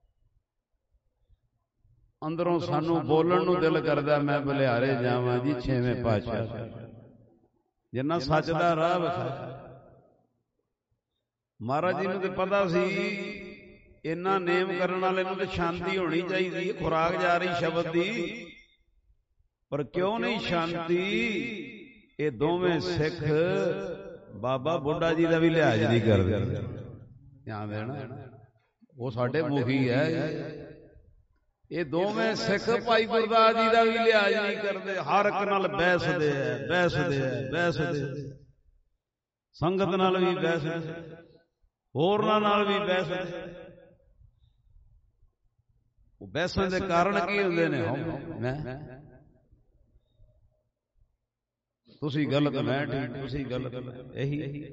ਅੰਦਰੋਂ ਸਾਨੂੰ ਬੋਲਣ ਨੂੰ ਦਿਲ ਕਰਦਾ, ਮੈਂ ਬਲਿਹਾਰੇ ਜਾਵਾਂ ਜੀ 6ਵੇਂ ਪਾਤਸ਼ਾਹ ਜਿੰਨਾ ਸੱਚ ਦਾ ਰਾਹ ਵਿਖਾਇਆ। ਮਹਾਰਾਜ ਜੀ ਨੂੰ ਤੇ ਪਤਾ ਸੀ ਇੰਨਾ ਨੇਮ ਕਰਨ ਵਾਲੇ ਨੂੰ ਤੇ ਸ਼ਾਂਤੀ ਹੋਣੀ ਚਾਹੀਦੀ ਹੈ। ਖੁਰਾਕ ਜਾ ਰਹੀ ਸ਼ਬਦ ਦੀ, ਪਰ ਕਿਉਂ ਨਹੀਂ ਸ਼ਾਂਤੀ? ਇਹ ਦੋਵੇਂ ਸਿੱਖ ਬਾਬਾ ਬੁੱਢਾ ਜੀ ਦਾ ਵੀ ਲਿਹਾਜ਼ ਨਹੀਂ ਕਰਦੇ। ਧਿਆਨ ਦੇਣਾ, ਉਹ ਸਾਡੇ ਮੁਖੀ ਹੈ। ਇਹ ਦੋਵੇਂ ਸਿੱਖ ਭਾਈ ਗੁਰਦਾਸ ਜੀ ਦਾ ਵੀ ਲਿਹਾਜ਼ ਨਹੀਂ ਕਰਦੇ। ਹਰ ਇੱਕ ਨਾਲ ਬਹਿਸਦੇ ਆ, ਸੰਗਤ ਨਾਲ ਵੀ ਬਹਿਸਦੇ, ਹੋਰਨਾਂ ਨਾਲ ਵੀ ਬਹਿਸਦੇ। ਉਹ ਬਹਿਸਾਂ ਦੇ ਕਾਰਨ ਕੀ ਹੁੰਦੇ ਨੇ? ਤੁਸੀਂ ਗਲਤ, ਮੈਂ ਠੀਕ, ਤੁਸੀਂ ਗਲਤ, ਇਹੀ।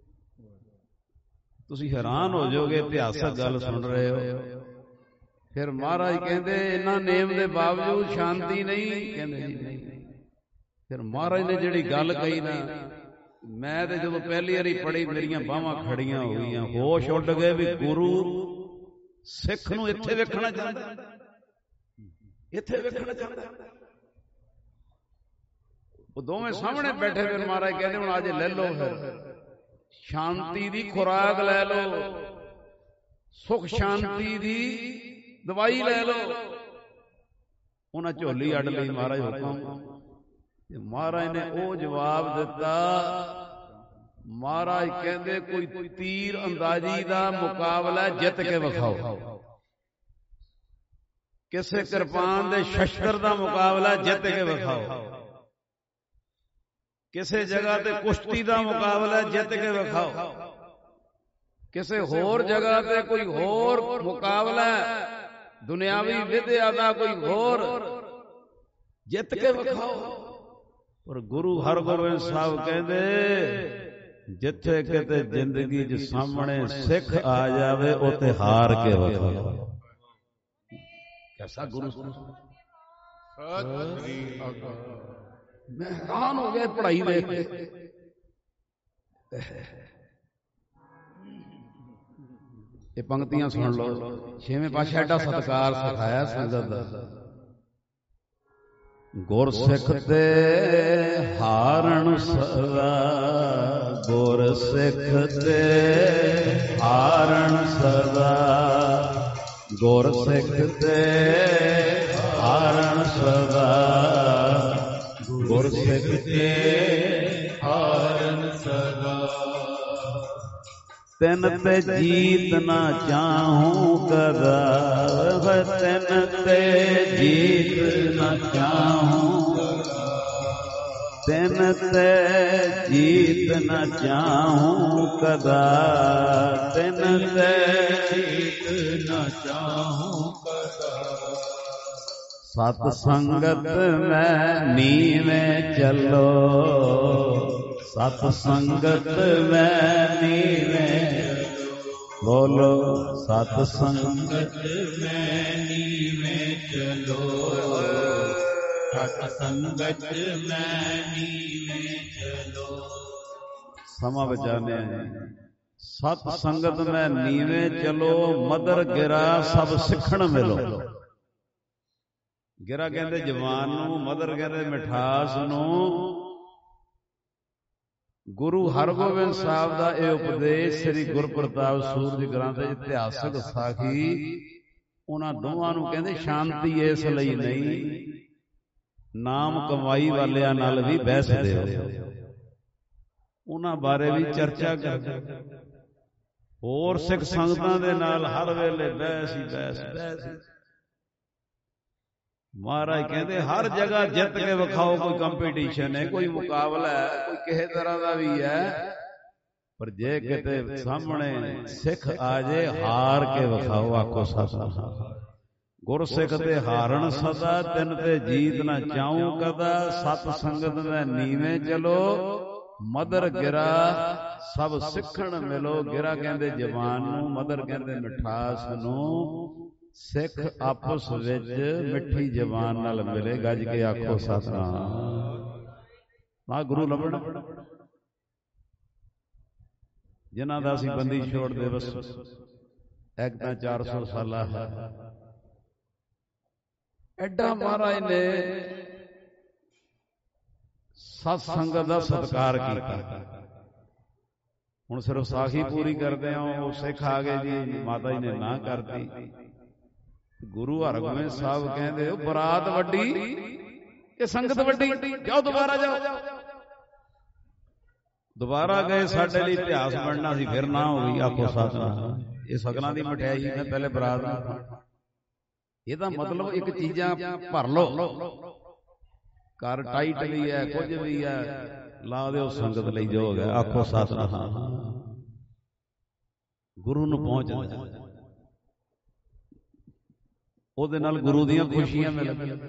ਤੁਸੀਂ ਹੈਰਾਨ ਹੋ ਜਾਓਗੇ, ਇਤਿਹਾਸਕ ਗੱਲ ਸੁਣ ਰਹੇ ਹੋ। ਫਿਰ ਮਹਾਰਾਜ ਕਹਿੰਦੇ ਇਹਨਾਂ ਨੇਮ ਦੇ ਬਾਵਜੂਦ ਸ਼ਾਂਤੀ ਨਹੀਂ, ਕਹਿੰਦੇ ਨਹੀਂ। ਫਿਰ ਮਹਾਰਾਜ ਨੇ ਜਿਹੜੀ ਗੱਲ ਕਹੀ ਨਾ, ਮੈਂ ਤੇ ਜਦੋਂ ਪਹਿਲੀ ਵਾਰੀ ਪੜ੍ਹੀ ਮੇਰੀਆਂ ਬਾਹਾਂ ਖੜੀਆਂ ਹੋ ਗਈਆਂ, ਹੋਸ਼ ਉੱਡ ਗਏ ਵੀ ਗੁਰੂ ਸਿੱਖ ਨੂੰ ਇੱਥੇ ਵੇਖਣਾ ਚਾਹੁੰਦਾ, ਇੱਥੇ ਵੇਖਣਾ ਚਾਹੁੰਦਾ। ਉਹ ਦੋਵੇਂ ਸਾਹਮਣੇ ਬੈਠੇ। ਫਿਰ ਮਹਾਰਾਜ ਕਹਿੰਦੇ ਹੁਣ ਅੱਜ ਲੈ ਲਓ, ਫਿਰ ਸ਼ਾਂਤੀ ਦੀ ਖੁਰਾਕ ਲੈ ਲਓ, ਸੁਖ ਸ਼ਾਂਤੀ ਦੀ ਦਵਾਈ ਲੈ ਲਓ। ਉਹਨਾਂ ਝੋਲੀ ਅੱਡ ਲਈ ਮਹਾਰਾਜ ਹੁਕਮ, ਤੇ ਮਹਾਰਾਜ ਨੇ ਉਹ ਜਵਾਬ ਦਿੱਤਾ। ਮਹਾਰਾਜ ਕਹਿੰਦੇ ਕੋਈ ਤੀਰ ਅੰਦਾਜ਼ੀ ਦਾ ਮੁਕਾਬਲਾ ਜਿੱਤ ਕੇ ਵਿਖਾਓ, ਕਿਸੇ ਕਿਰਪਾਨ ਦੇ ਸ਼ਸਤਰ ਦਾ ਮੁਕਾਬਲਾ ਜਿੱਤ ਕੇ ਵਿਖਾਓ, ਕਿਸੇ ਜਗ੍ਹਾ ਤੇ ਕੁਸ਼ਤੀ ਦਾ ਮੁਕਾਬਲਾ ਜਿੱਤ ਕੇ ਵਿਖਾਓ, ਕਿਸੇ ਹੋਰ ਜਗ੍ਹਾ ਤੇ ਕੋਈ ਹੋਰ ਮੁਕਾਬਲਾ ਦੁਨਿਆਵੀ ਵਿਦਿਆ ਦਾ ਕੋਈ ਹੋਰ ਜਿੱਤ ਕੇ ਵਿਖਾਓ। ਪਰ ਗੁਰੂ ਹਰਗੋਬਿੰਦ ਸਾਹਿਬ ਕਹਿੰਦੇ ਜਿੱਥੇ ਕਿਤੇ ਜ਼ਿੰਦਗੀ 'ਚ ਸਾਹਮਣੇ ਸਿੱਖ ਆ ਜਾਵੇ ਉੱਥੇ ਹਾਰ ਕੇ ਵਿਖਾਓ। ਕੈਸਾ ਗੁਰੂ? ਮੈਂ ਹੈਰਾਨ ਹੋ ਗਿਆ ਪੜ੍ਹਾਈ ਵੇਖ ਕੇ। ਇਹ ਪੰਕਤੀਆਂ ਸੁਣ ਲਓ। ਛੇਵੇਂ ਪਾਤਸ਼ਾਹ ਐਡਾ ਸਤਿਕਾਰ ਸਿਖਾਇਆ ਸੰਗਤ ਦਾ। ਗੁਰ ਸਿੱਖ ਤੇ ਹਾਰਨ ਸਦਾ, ਗੁਰ ਸਿੱਖ ਤੇ ਹਾਰਨ ਸਦਾ, ਗੁਰ ਸਿੱਖ ਤੇ ਹਾਰਨ ਸਦਾ, ਗੁਰ ਸਿੱਖ ਤੇ ਹਾਰਨ ਸਦਾ। ਤਿਨ ਤੇ ਜੀਤ ਨਾ ਚਾਹੂੰ ਕਦਾ, ਤਿਨ ਤੇ ਜੀਤ ਨਾ ਚਾਹੂੰ, ਤਿਨ ਤੇ ਜੀਤ ਨਾ ਚਾਹੂੰ ਕਦਾ, ਤਿਨ ਤੇ ਜੀਤ ਨਾ ਚਾਹੂੰ ਕਦਾ। ਸਤ ਸੰਗਤ ਮੈਂ ਨੀਵੇਂ ਚੱਲੋ, ਸਤ ਸੰਗਤ ਮੈਂ ਨੀਵੇਂ, ਬੋਲੋ ਸਤ ਸੰਗਤ ਮੈਂ ਨੀਵੇਂ ਚਲੋ, ਸਤ ਸੰਗਤ ਮੈਂ ਨੀਵੇਂ ਚਲੋ। ਸਮਾਂ ਬਚਾਨੇ ਸਤ ਸੰਗਤ ਮੈਂ ਨੀਵੇਂ ਚਲੋ, ਮਦਰ ਗਿਰਾ ਸਭ ਸਿੱਖਣ ਮਿਲੋ। ਗਿਰਾ ਕਹਿੰਦੇ ਜਵਾਨ ਨੂੰ, ਮਦਰ ਕਹਿੰਦੇ ਮਿਠਾਸ ਨੂੰ। ਗੁਰੂ ਹਰਗੋਬਿੰਦ ਸਾਹਿਬ ਦਾ ਇਹ ਉਪਦੇਸ਼ ਸ੍ਰੀ ਗੁਰਪ੍ਰਤਾਪ ਸੂਰਜ ਗ੍ਰੰਥ ਇਤਿਹਾਸਕ ਸਾਖੀ, ਉਹਨਾਂ ਦੋਵਾਂ ਨੂੰ ਕਹਿੰਦੇ ਸ਼ਾਂਤੀ ਇਸ ਲਈ ਨਹੀਂ, ਨਾਮ ਕਮਾਈ ਵਾਲਿਆਂ ਨਾਲ ਵੀ ਬਹਿਸਦੇ ਹੋ, ਉਹਨਾਂ ਬਾਰੇ ਵੀ ਚਰਚਾ ਕਰਦੇ। ਹੋਰ ਸਿੱਖ ਸੰਗਤਾਂ ਦੇ ਨਾਲ ਹਰ ਵੇਲੇ ਬਹਿਸ ਹੀ ਬਹਿਸ। ਮਹਾਰਾਜ ਕਹਿੰਦੇ ਹਰ ਜਗ੍ਹਾ ਜਿੱਤ ਕੇ ਵਿਖਾਓ, ਕੋਈ ਕੰਪੀਟੀਸ਼ਨ ਹੈ, ਕੋਈ ਮੁਕਾਬਲਾ ਹੈ, ਕੋਈ ਕਿਸੇ ਤਰ੍ਹਾਂ ਦਾ ਵੀ ਹੈ, ਪਰ ਜੇ ਕਿਤੇ ਸਾਹਮਣੇ ਸਿੱਖ ਆ ਜੇ ਹਾਰ ਕੇ ਵਿਖਾਓ। ਆਖੋ ਸਤਿ ਗੁਰ ਸਿੱਖ ਤੇ ਹਾਰਨ ਸਦਾ, ਤਿੰਨ ਤੇ ਜੀਤ ਨਾ ਚਾਹੂੰ ਕਦਾ, ਸਤ ਸੰਗਤ ਮੈਂ ਨੀਵੇਂ ਚਲੋ, ਮਦਰ ਗਿਰਾ ਸਭ ਸਿੱਖਣ ਮਿਲੋ। ਗਿਰਾ ਕਹਿੰਦੇ ਜਵਾਨ ਨੂੰ, ਮਦਰ ਕਹਿੰਦੇ ਮਿਠਾਸ ਨੂੰ। ਸਿੱਖ ਆਪਸ ਵਿੱਚ ਮਿੱਠੀ ਜ਼ਬਾਨ ਨਾਲ ਮਿਲੇ। ਗੱਜ ਕੇ ਆਖੋ ਸਤਿਨਾਮ। ਨਾ ਗੁਰੂ ਲੱਭਣਾ ਜਿਨ੍ਹਾਂ ਦਾ ਅਸੀਂ ਬੰਦੀ ਛੋੜ ਦਿਵਸ ਇੱਕ ਤਾਂ 400 ਸਾਲਾ ਹੈ, ਐਡਾ ਮਹਾਰਾਜ ਨੇ ਸਤ ਸੰਗਤ ਦਾ ਸਤਿਕਾਰ ਕੀਤਾ। ਹੁਣ ਸਿਰਫ ਸਾਖੀ ਪੂਰੀ ਕਰਦੇ ਆ, ਉਹ ਸਿੱਖ ਆ ਗਏ ਜੀ, ਮਾਤਾ ਜੀ ਨੇ ਨਾ ਕਰਤੀ। ਗੁਰੂ ਹਰਗੋਬਿੰਦ ਸਾਹਿਬ ਕਹਿੰਦੇ ਬਰਾਤ ਵੱਡੀ ਇਹ ਸੰਗਤ ਵੱਡੀ, ਜਾਓ ਦੁਬਾਰਾ ਜਾਓ। ਦੁਬਾਰਾ ਗਏ, ਸਾਡੇ ਲਈ ਇਤਿਹਾਸ ਬਣਨਾ ਸੀ, ਫਿਰ ਨਾ ਹੋ ਗਈ। ਆਖੋ ਸਤਿਨਾਮ। ਇਹ ਸਗਨਾਂ ਦੀ ਮਠਿਆਈ ਮੈਂ ਪਹਿਲੇ ਬਰਾਤ ਨੂੰ, ਇਹਦਾ ਮਤਲਬ ਇੱਕ ਚੀਜ਼ਾਂ ਭਰ ਲਓ, ਘਰ ਟਾਈਟ ਵੀ ਹੈ, ਕੁਝ ਵੀ ਹੈ, ਲਾ ਦਿਓ ਸੰਗਤ ਲਈ ਜੋ ਹੋ ਗਿਆ। ਆਖੋ ਸਤਿਨਾਮ। ਗੁਰੂ ਨੂੰ ਪਹੁੰਚਦਾ, ਉਹਦੇ ਨਾਲ ਗੁਰੂ ਦੀਆਂ ਖੁਸ਼ੀਆਂ ਮਿਲਦੀਆਂ।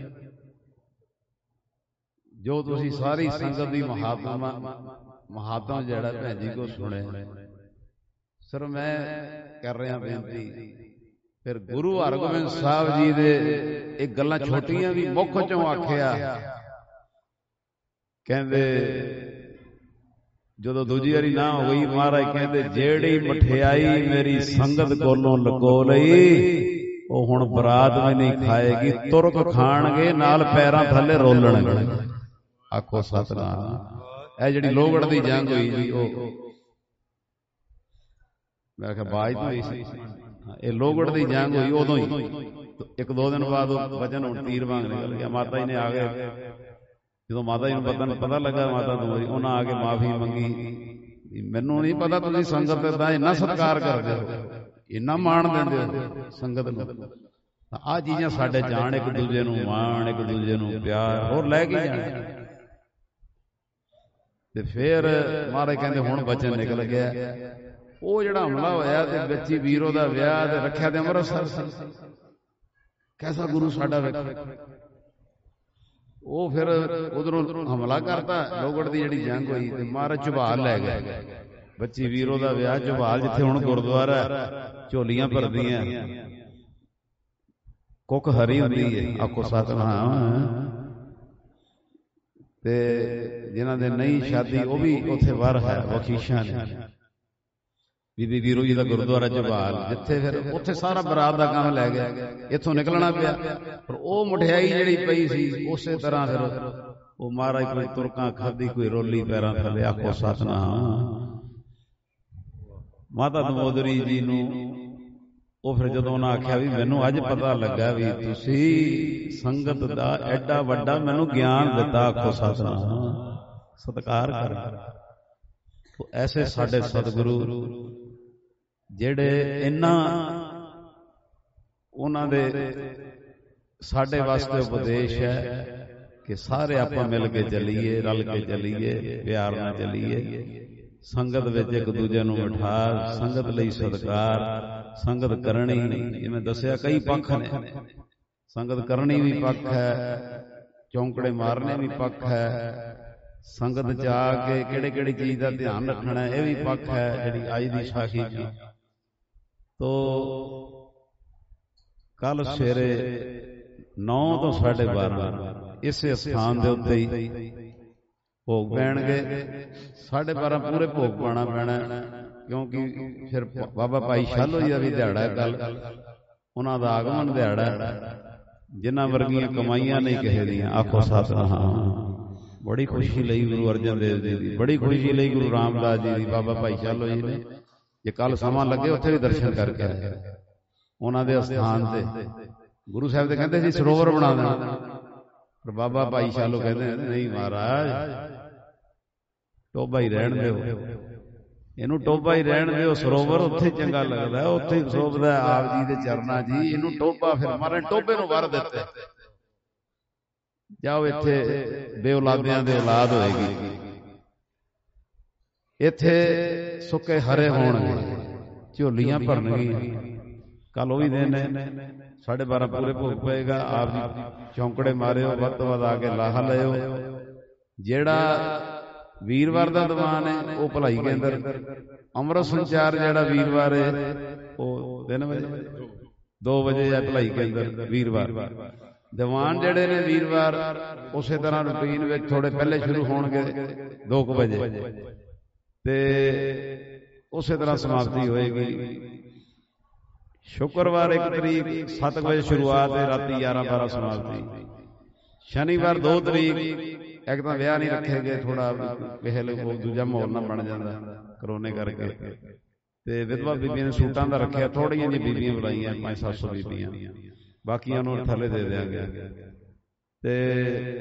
ਜੋ ਤੁਸੀਂ ਸਾਰੀ ਸੰਗਤ ਦੀ ਮਹਾਤਮ ਜਿਹੜਾ ਭੈਣ ਜੀ ਕੋ ਸੁਣਿਆ, ਸਰ ਮੈਂ ਕਰ ਰਿਹਾ ਬੇਨਤੀ, ਫਿਰ ਗੁਰੂ ਹਰਗੋਬਿੰਦ ਸਾਹਿਬ ਜੀ ਦੇ ਇਹ ਗੱਲਾਂ ਛੋਟੀਆਂ ਵੀ ਮੁੱਖ ਚੋਂ ਆਖਿਆ। ਕਹਿੰਦੇ ਜਦੋਂ ਦੂਜੀ ਵਾਰੀ ਨਾ ਹੋ ਗਈ, ਮਹਾਰਾਜ ਕਹਿੰਦੇ ਜਿਹੜੀ ਮਠਿਆਈ ਮੇਰੀ ਸੰਗਤ ਕੋਲੋਂ ਲਕੋ ਲਈ, ਉਹ ਹੁਣ ਬਰਾਤ ਵੀ ਨਹੀਂ ਖਾਏਗੀ, ਤੁਰਕ ਖਾਣਗੇ, ਨਾਲ ਪੈਰਾਂ ਥੱਲੇ ਰੋਲਣਗੇ। ਆਖੋ ਸਤਿਨਾਮ। ਇਹ ਜਿਹੜੀ ਲੋਹਗੜ੍ਹ ਦੀ ਜੰਗ ਹੋਈ ਜੀ, ਉਹ ਮੈਂ ਕਿਹਾ ਬਾਜ ਤੋਂ ਹੋਈ ਸੀ। ਇਹ ਲੋਹਗੜ੍ਹ ਦੀ ਜੰਗ ਹੋਈ ਉਦੋਂ ਹੀ, ਇੱਕ ਦੋ ਦਿਨ ਬਾਅਦ ਉਹ ਵਚਨ ਹੁਣ ਤੀਰ ਵਾਂਗ ਨਿਕਲ ਗਿਆ। ਮਾਤਾ ਜੀ ਨੇ ਆ ਗਏ, ਜਦੋਂ ਮਾਤਾ ਜੀ ਨੂੰ ਪਤਾ ਲੱਗਾ ਮਾਤਾ ਤੋਂ, ਉਹਨਾਂ ਆ ਕੇ ਮਾਫੀ ਮੰਗੀ। ਮੈਨੂੰ ਨਹੀਂ ਪਤਾ ਤੁਸੀਂ ਸੰਗਤ ਦਾ ਇੰਨਾ ਸਤਿਕਾਰ ਕਰਦੇ ਹੋ, ਇੰਨਾ ਮਾਣ ਦਿੰਦੇ ਹੋ ਸੰਗਤ ਨੂੰ। ਆਹ ਚੀਜ਼ਾਂ ਸਾਡੇ ਜਾਣ, ਇੱਕ ਦੂਜੇ ਨੂੰ ਮਾਣ, ਇੱਕ ਦੂਜੇ ਨੂੰ ਪਿਆਰ, ਹੋਰ ਲੈ ਕੇ ਜਾਣ। ਤੇ ਫਿਰ ਮਹਾਰਾਜ ਕਹਿੰਦੇ ਹੁਣ ਬਚਨ ਨਿਕਲ ਗਿਆ। ਉਹ ਜਿਹੜਾ ਹਮਲਾ ਹੋਇਆ ਤੇ ਵਿੱਚ ਹੀ ਵੀਰੋ ਦਾ ਵਿਆਹ ਤੇ ਰੱਖਿਆ ਤੇ ਅੰਮ੍ਰਿਤਸਰ ਸੀ। ਕੈਸਾ ਗੁਰੂ ਸਾਡਾ ਵੇਖੋ। ਉਹ ਫਿਰ ਉਧਰੋਂ ਹਮਲਾ ਕਰਤਾ, ਲੋਹਗੜ੍ਹ ਦੀ ਜਿਹੜੀ ਜੰਗ ਹੋਈ, ਤੇ ਮਹਾਰਾਜ ਝਬਾਲ ਲੈ ਗਏ। ਬੱਚੀ ਵੀਰੋ ਦਾ ਵਿਆਹ ਝਬਾਲ, ਜਿੱਥੇ ਹੁਣ ਗੁਰਦੁਆਰਾ, ਝੋਲੀਆਂ ਭਰਦੀਆਂ, ਕੁੱਕ ਹਰੀ ਹੁੰਦੀ ਹੈ। ਆਖੋ ਸਤਿਨਾਮ। ਤੇ ਜਿਨ੍ਹਾਂ ਦੇ ਨਹੀਂ ਸ਼ਾਦੀ, ਉਹ ਵੀ ਉੱਥੇ ਵਰ ਹੈ, ਵਖੀਸ਼ਾਂ ਨੇ। ਬੀਬੀ ਵੀਰੋ ਜੀ ਦਾ ਗੁਰਦੁਆਰਾ ਝਬਾਲ, ਜਿੱਥੇ ਫਿਰ ਉੱਥੇ ਸਾਰਾ ਬਰਾਤ ਦਾ ਕੰਮ ਲੈ ਗਿਆ, ਇੱਥੋਂ ਨਿਕਲਣਾ ਪਿਆ। ਪਰ ਉਹ ਮਠਿਆਈ ਜਿਹੜੀ ਪਈ ਸੀ, ਉਸੇ ਤਰ੍ਹਾਂ ਫਿਰ ਉਹ ਮਹਾਰਾਜ ਕੋਈ ਤੁਰਕਾਂ ਖਾਦੀ, ਕੋਈ ਰੋਲੀ ਪੈਰਾਂ ਥੱਲੇ। ਆਖੋ ਸਤਿਨਾਮ। ਮਾਤਾ ਦਮੋਦਰੀ ਜੀ ਨੂੰ ਉਹ ਫਿਰ ਜਦੋਂ ਉਹਨਾਂ ਆਖਿਆ ਵੀ ਮੈਨੂੰ ਅੱਜ ਪਤਾ ਲੱਗਾ ਵੀ ਤੁਸੀਂ ਸੰਗਤ ਦਾ ਐਡਾ ਵੱਡਾ ਮੈਨੂੰ ਗਿਆਨ ਦਿੱਤਾ। ਆਖੋ ਸਤਿਨਾਮ। ਸਤਿਕਾਰ ਕਰ। ਐਸੇ ਸਾਡੇ ਸਤਿਗੁਰੂ ਜਿਹੜੇ ਇੰਨਾ ਉਹਨਾਂ ਦੇ ਸਾਡੇ ਵਾਸਤੇ ਉਪਦੇਸ਼ ਹੈ ਕਿ ਸਾਰੇ ਆਪਾਂ ਮਿਲ ਕੇ ਚੱਲੀਏ, ਰਲ ਕੇ ਚੱਲੀਏ, ਪਿਆਰ ਨਾਲ ਚੱਲੀਏ। ਸੰਗਤ ਵਿੱਚ ਇੱਕ ਦੂਜੇ ਨੂੰ ਮਿਠਾਸ, ਸੰਗਤ ਲਈ ਸਤਿਕਾਰ, ਸੰਗਤ ਕਰਨੀ। ਜਿਵੇਂ ਦੱਸਿਆ ਕਈ ਪੱਖ ਨੇ, ਸੰਗਤ ਕਰਨੀ ਵੀ ਪੱਖ ਹੈ, ਚੌਂਕੜੇ ਮਾਰਨੇ ਵੀ ਪੱਖ ਹੈ, ਸੰਗਤ ਚ ਆ ਕੇ ਕਿਹੜੇ ਕਿਹੜੀ ਚੀਜ਼ ਦਾ ਧਿਆਨ ਰੱਖਣਾ ਇਹ ਵੀ ਪੱਖ ਹੈ। ਜਿਹੜੀ ਅੱਜ ਦੀ ਸਾਖੀ ਚ ਤੋ ਕੱਲ ਸਵੇਰੇ 9 ਤੋਂ 12:30 ਇਸੇ ਸਥਾਨ ਦੇ ਉੱਤੇ ਹੀ ਭੋਗ ਪੈਣਗੇ। 12:30 ਪੂਰੇ ਭੋਗ ਪਾਉਣਾ ਪੈਣਾ, ਕਿਉਂਕਿ ਫਿਰ ਬਾਬਾ ਭਾਈ ਸ਼ਾਲੋ ਜੀ ਦਾ ਵੀ ਦਿਹਾੜਾ ਹੈ ਕੱਲ, ਉਹਨਾਂ ਦਾ ਆਗਮਨ ਦਿਹਾੜਾ। ਜਿਨ੍ਹਾਂ ਵਰਗੀਆਂ ਕਮਾਈਆਂ ਨਹੀਂ ਕਿਸੇ ਦੀਆਂ। ਆਖੋ ਸਤਿਨਾਮ। ਬੜੀ ਖੁਸ਼ੀ ਲਈ ਗੁਰੂ ਅਰਜਨ ਦੇਵ ਜੀ ਦੀ, ਬੜੀ ਖੁਸ਼ੀ ਲਈ ਗੁਰੂ ਰਾਮਦਾਸ ਜੀ ਦੀ, ਬਾਬਾ ਭਾਈ ਸ਼ਾਲੋ ਜੀ ਨੇ। ਜੇ ਕੱਲ ਸਮਾਂ ਲੱਗੇ ਉੱਥੇ ਵੀ ਦਰਸ਼ਨ ਕਰਕੇ ਆਏ ਉਹਨਾਂ ਦੇ ਅਸਥਾਨ ਤੇ। ਗੁਰੂ ਸਾਹਿਬ ਦੇ ਕਹਿੰਦੇ ਸੀ ਸਰੋਵਰ ਬਣਾ ਦੇਣਾ, ਪਰ ਬਾਬਾ ਭਾਈ ਸ਼ਾਲੋ ਕਹਿੰਦੇ ਨਹੀਂ ਮਹਾਰਾਜ, ਟੋਭਾ ਹੀ ਰਹਿਣ ਦਿਓ, ਇਹਨੂੰ ਟੋਭਾ ਹੀ ਰਹਿਣ ਦਿਓ। ਸਰੋਵਰ ਉੱਥੇ ਚੰਗਾ ਲੱਗਦਾ, ਉੱਥੇ ਹੀ ਸੋਭਦਾ ਆਪ ਜੀ ਦੇ ਚਰਨਾਂ ਜੀ। ਇਹਨੂੰ ਟੋਭਾ, ਫਿਰ ਮਹਾਰਾਜ ਟੋਭੇ ਨੂੰ ਵਰ ਦਿੱਤੇ, ਜਾਓ ਇੱਥੇ ਬੇਔਲਾਦਿਆਂ ਦੇ ਔਲਾਦ ਹੋਏਗੀ, ਇੱਥੇ ਸੁੱਕੇ ਹਰੇ ਹੋਣਗੇ, ਝੋਲੀਆਂ ਭਰਨਗੀਆਂ। ਕੱਲ ਉਹ ਵੀ ਦਿਨ ਹੈ। 12:30 ਪੂਰੇ ਭੋਗ ਪਏਗਾ। ਆਪ ਜੀ ਚੌਂਕੜੇ ਮਾਰਿਓ, ਵੱਧ ਤੋਂ ਵੱਧ ਆ ਕੇ ਲਾਹਾ ਲਿਓ। ਜਿਹੜਾ ਵੀਰਵਾਰ ਦਾ ਦੀਵਾਨ ਹੈ ਉਹ ਭਲਾਈ ਕੇਂਦਰ, ਅੰਮ੍ਰਿਤ ਸੰਚਾਰ ਜਿਹੜਾ ਵੀਰਵਾਰ ਹੈ ਉਹ 3 ਵਜੇ 2 ਵਜੇ ਹੈ ਭਲਾਈ ਕੇਂਦਰ ਵੀਰਵਾਰ। ਦੀਵਾਨ ਜਿਹੜੇ ਨੇ ਵੀਰਵਾਰ ਉਸੇ ਤਰ੍ਹਾਂ ਰੂਟੀਨ ਵਿੱਚ ਥੋੜੇ ਪਹਿਲੇ ਸ਼ੁਰੂ ਹੋਣਗੇ 2 ਵਜੇ, ਤੇ ਉਸੇ ਤਰ੍ਹਾਂ ਸਮਾਪਤੀ ਹੋਏਗੀ। ਸ਼ੁੱਕਰਵਾਰ 1 ਤਰੀਕ 7 ਵਜੇ ਸ਼ੁਰੂਆਤ ਹੈ, ਰਾਤੀ 11-12 ਸਮਾਪਤੀ। ਸ਼ਨੀਵਾਰ 2 ਤਰੀਕ ਇੱਕ ਤਾਂ ਵਿਆਹ ਨਹੀਂ ਰੱਖੇ ਗਏ, ਥੋੜਾ ਪਹਿਲੇ ਦੂਜਾ ਮਾਹੌਲ ਨਾ ਬਣ ਜਾਂਦਾ ਕਰੋਨੇ ਕਰਕੇ, ਤੇ ਵਿਧਵਾ ਬੀਬੀਆਂ ਨੇ ਸੂਟਾਂ ਦਾ ਰੱਖਿਆ, ਥੋੜੀਆਂ ਜਿਹੀਆਂ ਬੀਬੀਆਂ ਬੁਲਾਈਆਂ 500-700 ਬੀਬੀਆਂ, ਬਾਕੀਆਂ ਨੂੰ ਥੱਲੇ ਦੇ ਦਿਆਂਗੇ। ਤੇ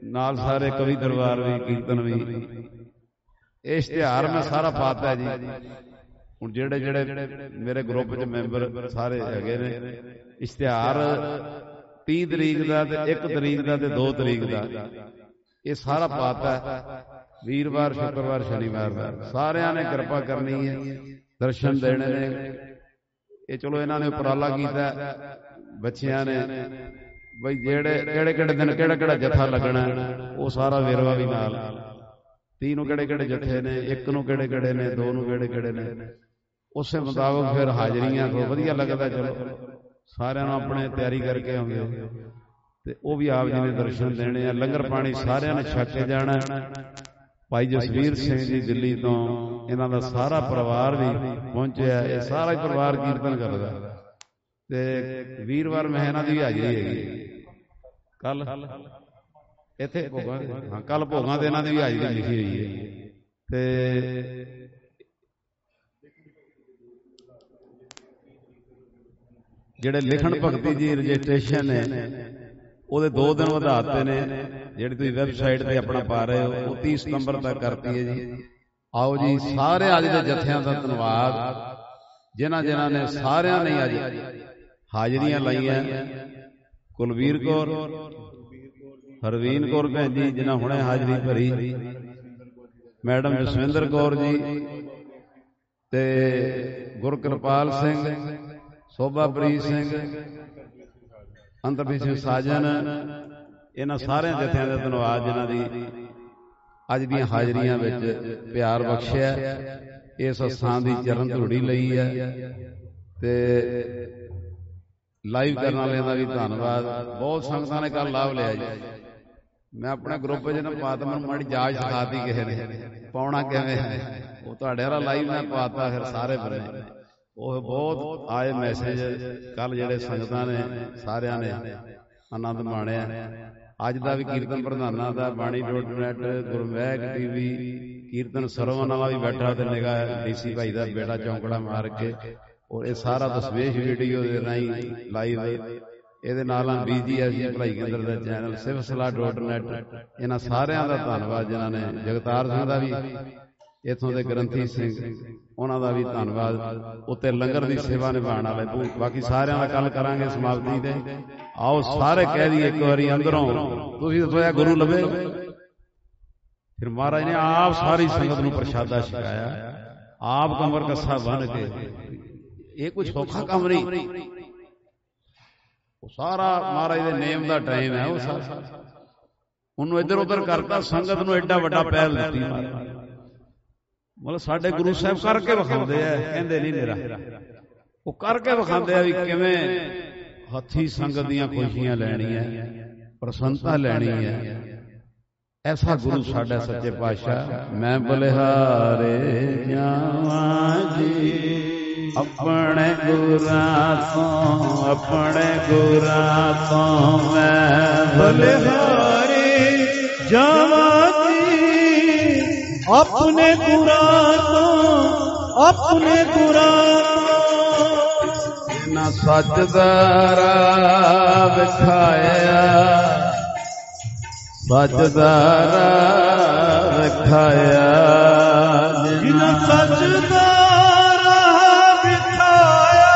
ਨਾਲ ਸਾਰੇ ਕਵੀ ਦਰਬਾਰ ਵੀ, ਕੀਰਤਨ ਵੀ। ਇਹ ਇਸ਼ਤਿਹਾਰ ਮੈਂ ਸਾਰਾ ਪਾਤਾ ਜੀ। ਹੁਣ ਜਿਹੜੇ ਜਿਹੜੇ ਮੇਰੇ ਗਰੁੱਪ 'ਚ ਮੈਂਬਰ ਸਾਰੇ ਹੈਗੇ ਨੇ, ਇਸ਼ਤਿਹਾਰ 30 ਤਰੀਕ ਦਾ ਤੇ 1 ਤਰੀਕ ਦਾ ਤੇ 2 ਤਰੀਕ ਦਾ ਇਹ ਸਾਰਾ ਪਾਤਾ। ਵੀਰਵਾਰ, ਸ਼ੁੱਕਰਵਾਰ, ਸ਼ਨੀਵਾਰ ਦਾ ਸਾਰਿਆਂ ਨੇ ਕਿਰਪਾ ਕਰਨੀ ਹੈ, ਦਰਸ਼ਨ ਦੇਣੇ ਨੇ। ਇਹ ਚਲੋ ਇਹਨਾਂ ਨੇ ਉਪਰਾਲਾ ਕੀਤਾ ਬੱਚਿਆਂ ਨੇ ਬਈ ਜਿਹੜੇ ਕਿਹੜੇ ਦਿਨ ਕਿਹੜਾ ਜਥਾ ਲੱਗਣਾ ਉਹ ਸਾਰਾ ਵੇਰਵਾ ਵੀ ਨਾਲ। 30 ਨੂੰ ਕਿਹੜੇ ਜਥੇ ਨੇ, 1 ਨੂੰ ਕਿਹੜੇ ਨੇ, 2 ਨੂੰ ਕਿਹੜੇ ਨੇ, ਉਸੇ ਮੁਤਾਬਕ ਫਿਰ ਹਾਜ਼ਰੀਆਂ ਤੋਂ ਵਧੀਆ ਲੱਗਦਾ। ਚਲੋ ਸਾਰਿਆਂ ਨੂੰ ਆਪਣੇ ਤਿਆਰੀ ਕਰਕੇ ਆਉਂਦੇ ਤੇ ਉਹ ਵੀ ਆਪ ਜੀ ਨੇ ਦਰਸ਼ਨ ਦੇਣੇ ਆ। ਲੰਗਰ ਪਾਣੀ ਸਾਰਿਆਂ ਨੇ ਛਕ ਕੇ ਜਾਣਾ। ਭਾਈ ਜਸਵੀਰ ਸਿੰਘ ਜੀ ਦਿੱਲੀ ਤੋਂ, ਇਹਨਾਂ ਦਾ ਸਾਰਾ ਪਰਿਵਾਰ ਵੀ ਪਹੁੰਚਿਆ। ਇਹ ਸਾਰਾ ਹੀ ਪਰਿਵਾਰ ਕੀਰਤਨ ਕਰਦਾ ਤੇ ਵੀਰਵਾਰ ਮੈਂ ਇਹਨਾਂ ਦੀ ਵੀ ਹਾਜ਼ਰੀ ਹੈਗੀ। ਕੱਲ ਇੱਥੇ ਭੋਗਾਂ, ਹਾਂ ਕੱਲ ਭੋਗਾਂ ਤੇ ਇਹਨਾਂ ਦੀ ਵੀ ਹਾਜ਼ਰੀ ਲਿਖੀ ਹੋਈ ਹੈ। ਤੇ ਜਿਹੜੇ ਲਿਖਣ ਭਗਤੀ ਜੀ ਰਜਿਸਟ੍ਰੇਸ਼ਨ ਨੇ ਉਹਦੇ 2 ਦਿਨ ਵਧਾਤੇ ਨੇ। ਜਿਹੜੀ ਤੁਸੀਂ ਵੈਬਸਾਈਟ ਤੇ ਆਪਣਾ ਪਾ ਰਹੇ ਹੋ ਉਹ 30 ਸਤੰਬਰ ਤੱਕ ਕਰਤੀ ਹੈ ਜੀ। ਆਓ ਜੀ, ਸਾਰੇ ਅੱਜ ਦੇ ਜਥਿਆਂ ਦਾ ਧੰਨਵਾਦ ਜਿਨ੍ਹਾਂ ਨੇ ਸਾਰਿਆਂ ਨੇ ਅੱਜ ਹਾਜ਼ਰੀਆਂ ਲਾਈਆਂ। ਕੁਲਵੀਰ ਕੌਰ, ਹਰਵੀਨ ਕੌਰ ਭੈਣ ਜੀ ਜਿਨ੍ਹਾਂ ਹੁਣੇ ਹਾਜ਼ਰੀ ਭਰੀ, ਮੈਡਮ ਜਸਵਿੰਦਰ ਕੌਰ ਜੀ ਤੇ ਗੁਰਕਿਰਪਾਲ ਸਿੰਘ, ਸੋਭਾਪ੍ਰੀਤ ਸਿੰਘ, ਅੰਤਰਪ੍ਰੀਤ ਸਿੰਘ ਸਾਜਨ, ਇਹਨਾਂ ਸਾਰਿਆਂ ਜਥਿਆਂ ਦਾ ਧੰਨਵਾਦ ਜਿਨ੍ਹਾਂ ਦੀ ਅੱਜ ਦੀਆਂ ਹਾਜ਼ਰੀਆਂ ਵਿੱਚ ਪਿਆਰ ਬਖਸ਼ਿਆ। ਇਸ ਅਸਥਾਨ ਦੀ ਚਰਨ ਧੂੜੀ ਲਈ ਹੈ ਤੇ ਲਾਈਵ ਕਰਨ ਵਾਲਿਆਂ ਦਾ ਵੀ ਧੰਨਵਾਦ। ਬਹੁਤ ਸੰਗਤਾਂ ਨੇ ਕੱਲ ਲਾਭ ਲਿਆ ਜੀ। ਮੈਂ ਆਪਣੇ ਗਰੁੱਪ 'ਚ ਨਾ ਪਾਤਾ, ਮੈਨੂੰ ਮਾੜੀ ਜਾਚ ਸਿਖਾਤੀ ਕਿਸੇ ਨੇ ਪਾਉਣਾ ਕਿਵੇਂ। ਉਹ ਤੁਹਾਡੇ ਵਾਲਾ ਲਾਈਵ ਮੈਂ ਪਾਤਾ ਫਿਰ ਸਾਰੇ ਬੰਨੇ। ਉਹ ਬਹੁਤ ਆਏ ਮੈਸੇਜ ਕੱਲ, ਜਿਹੜੇ ਸੰਗਤਾਂ ਨੇ ਸਾਰਿਆਂ ਨੇ ਆਨੰਦ ਮਾਣਿਆ। ਅੱਜ ਦਾ ਵੀ ਕੀਰਤਨ ਪ੍ਰਧਾਨਾਂ ਦਾ, ਬਾਣੀ.net, ਗੁਰਮਹਿਕ TV, ਕੀਰਤਨ ਸਰਵਨ ਵਾਲਾ ਵੀ ਬੈਠਾ ਤੇ ਨਿਗਾਹ ਡੀਸੀ ਭਾਈ ਦਾ ਬੇੜਾ ਚੌਂਕੜਾ ਮਾਰ ਕੇ। ਔਰ ਇਹ ਸਾਰਾ ਦਸਵੇਸ਼ ਵੀਡੀਓ ਦੇ ਰਾਹੀਂ ਲਾਈਵ। ਇਹਦੇ ਨਾਲ BGS ਭਲਾਈ ਕੇਂਦਰ ਦਾ ਚੈਨਲ, ਸਿਵਸਲਾ.net, ਇਹਨਾਂ ਸਾਰਿਆਂ ਦਾ ਧੰਨਵਾਦ ਜਿਨ੍ਹਾਂ ਨੇ। ਜਗਤਾਰ ਸਿੰਘ ਦਾ ਵੀ, ਇੱਥੋਂ ਦੇ ਗ੍ਰੰਥੀ ਸਿੰਘ, ਉਹਨਾਂ ਦਾ ਵੀ ਧੰਨਵਾਦ। ਉੱਤੇ ਲੰਗਰ ਦੀ ਸੇਵਾ ਨਿਭਾਉਣ ਵਾਲੇ ਬਾਕੀ ਸਾਰਿਆਂ ਦਾ ਕੱਲ ਕਰਾਂਗੇ ਸਮਾਪਤੀ ਤੇ। ਆਓ ਸਾਰੇ ਕਹਿ ਦਈਏ ਇੱਕ ਵਾਰੀ ਅੰਦਰੋਂ, ਤੁਸੀਂ ਦੱਸੋ ਗੁਰੂ ਲਵੇ। ਫਿਰ ਮਹਾਰਾਜ ਨੇ ਆਪ ਸਾਰੀ ਸੰਗਤ ਨੂੰ ਪ੍ਰਸ਼ਾਦਾ ਛਕਾਇਆ, ਆਪ ਕਮਰ ਕੱਸਾ ਬੰਨ ਕੇ। ਇਹ ਕੋਈ ਸੌਖਾ ਕੰਮ ਨਹੀਂ। ਉਹ ਸਾਰਾ ਮਹਾਰਾਜ ਦੇ ਨੇਮ ਦਾ ਟਾਈਮ ਹੈ। ਉਹ ਉਹਨੂੰ ਇੱਧਰ ਉੱਧਰ ਕਰਤਾ, ਸੰਗਤ ਨੂੰ ਐਡਾ ਵੱਡਾ ਪਹਿਲ ਦਿੱਤੀ ਮਹਾਰਾਜ। ਮਤਲਬ ਸਾਡੇ ਗੁਰੂ ਸਾਹਿਬ ਕਰਕੇ ਵਿਖਾਉਂਦੇ ਆ, ਕਹਿੰਦੇ ਨਹੀਂ ਮੇਰਾ, ਉਹ ਕਰਕੇ ਵਿਖਾਉਂਦੇ ਆ ਵੀ ਕਿਵੇਂ ਹੱਥੀ ਸੰਗਤ ਦੀਆਂ ਖੁਸ਼ੀਆਂ ਲੈਣੀਆਂ, ਪ੍ਰਸੰਨਤਾ ਲੈਣੀ ਹੈ। ਐਸਾ ਗੁਰੂ ਸਾਡਾ ਸੱਚੇ ਪਾਤਸ਼ਾਹ। ਮੈਂ ਬਲਿਹਾਰੇ ਜਾਵਾਂ ਜੀ ਆਪਣੇ ਗੁਰਾਂ ਤੋਂ, ਆਪਣੇ ਗੁਰਾਂ ਤੋਂ ਮੈਂ ਬਲਿਹਾਰੇ ਜਾਵਾਂ ਜੀ ਆਪਣੇ ਗੁਰਾਂ ਤੋਂ, ਆਪਣੇ ਗੁਰਾਂ ਤੋਂ। ਜਿਨ੍ਹਾਂ ਸੱਚ ਦਾ ਰਾਹ ਵਿਖਾਇਆ, ਸੱਚ ਦਾ ਰਾਹ ਵਿਖਾਇਆ, ਜਿਨ੍ਹਾਂ ਸੱਚ ਦਾ ਰਾਹ ਵਿਖਾਇਆ,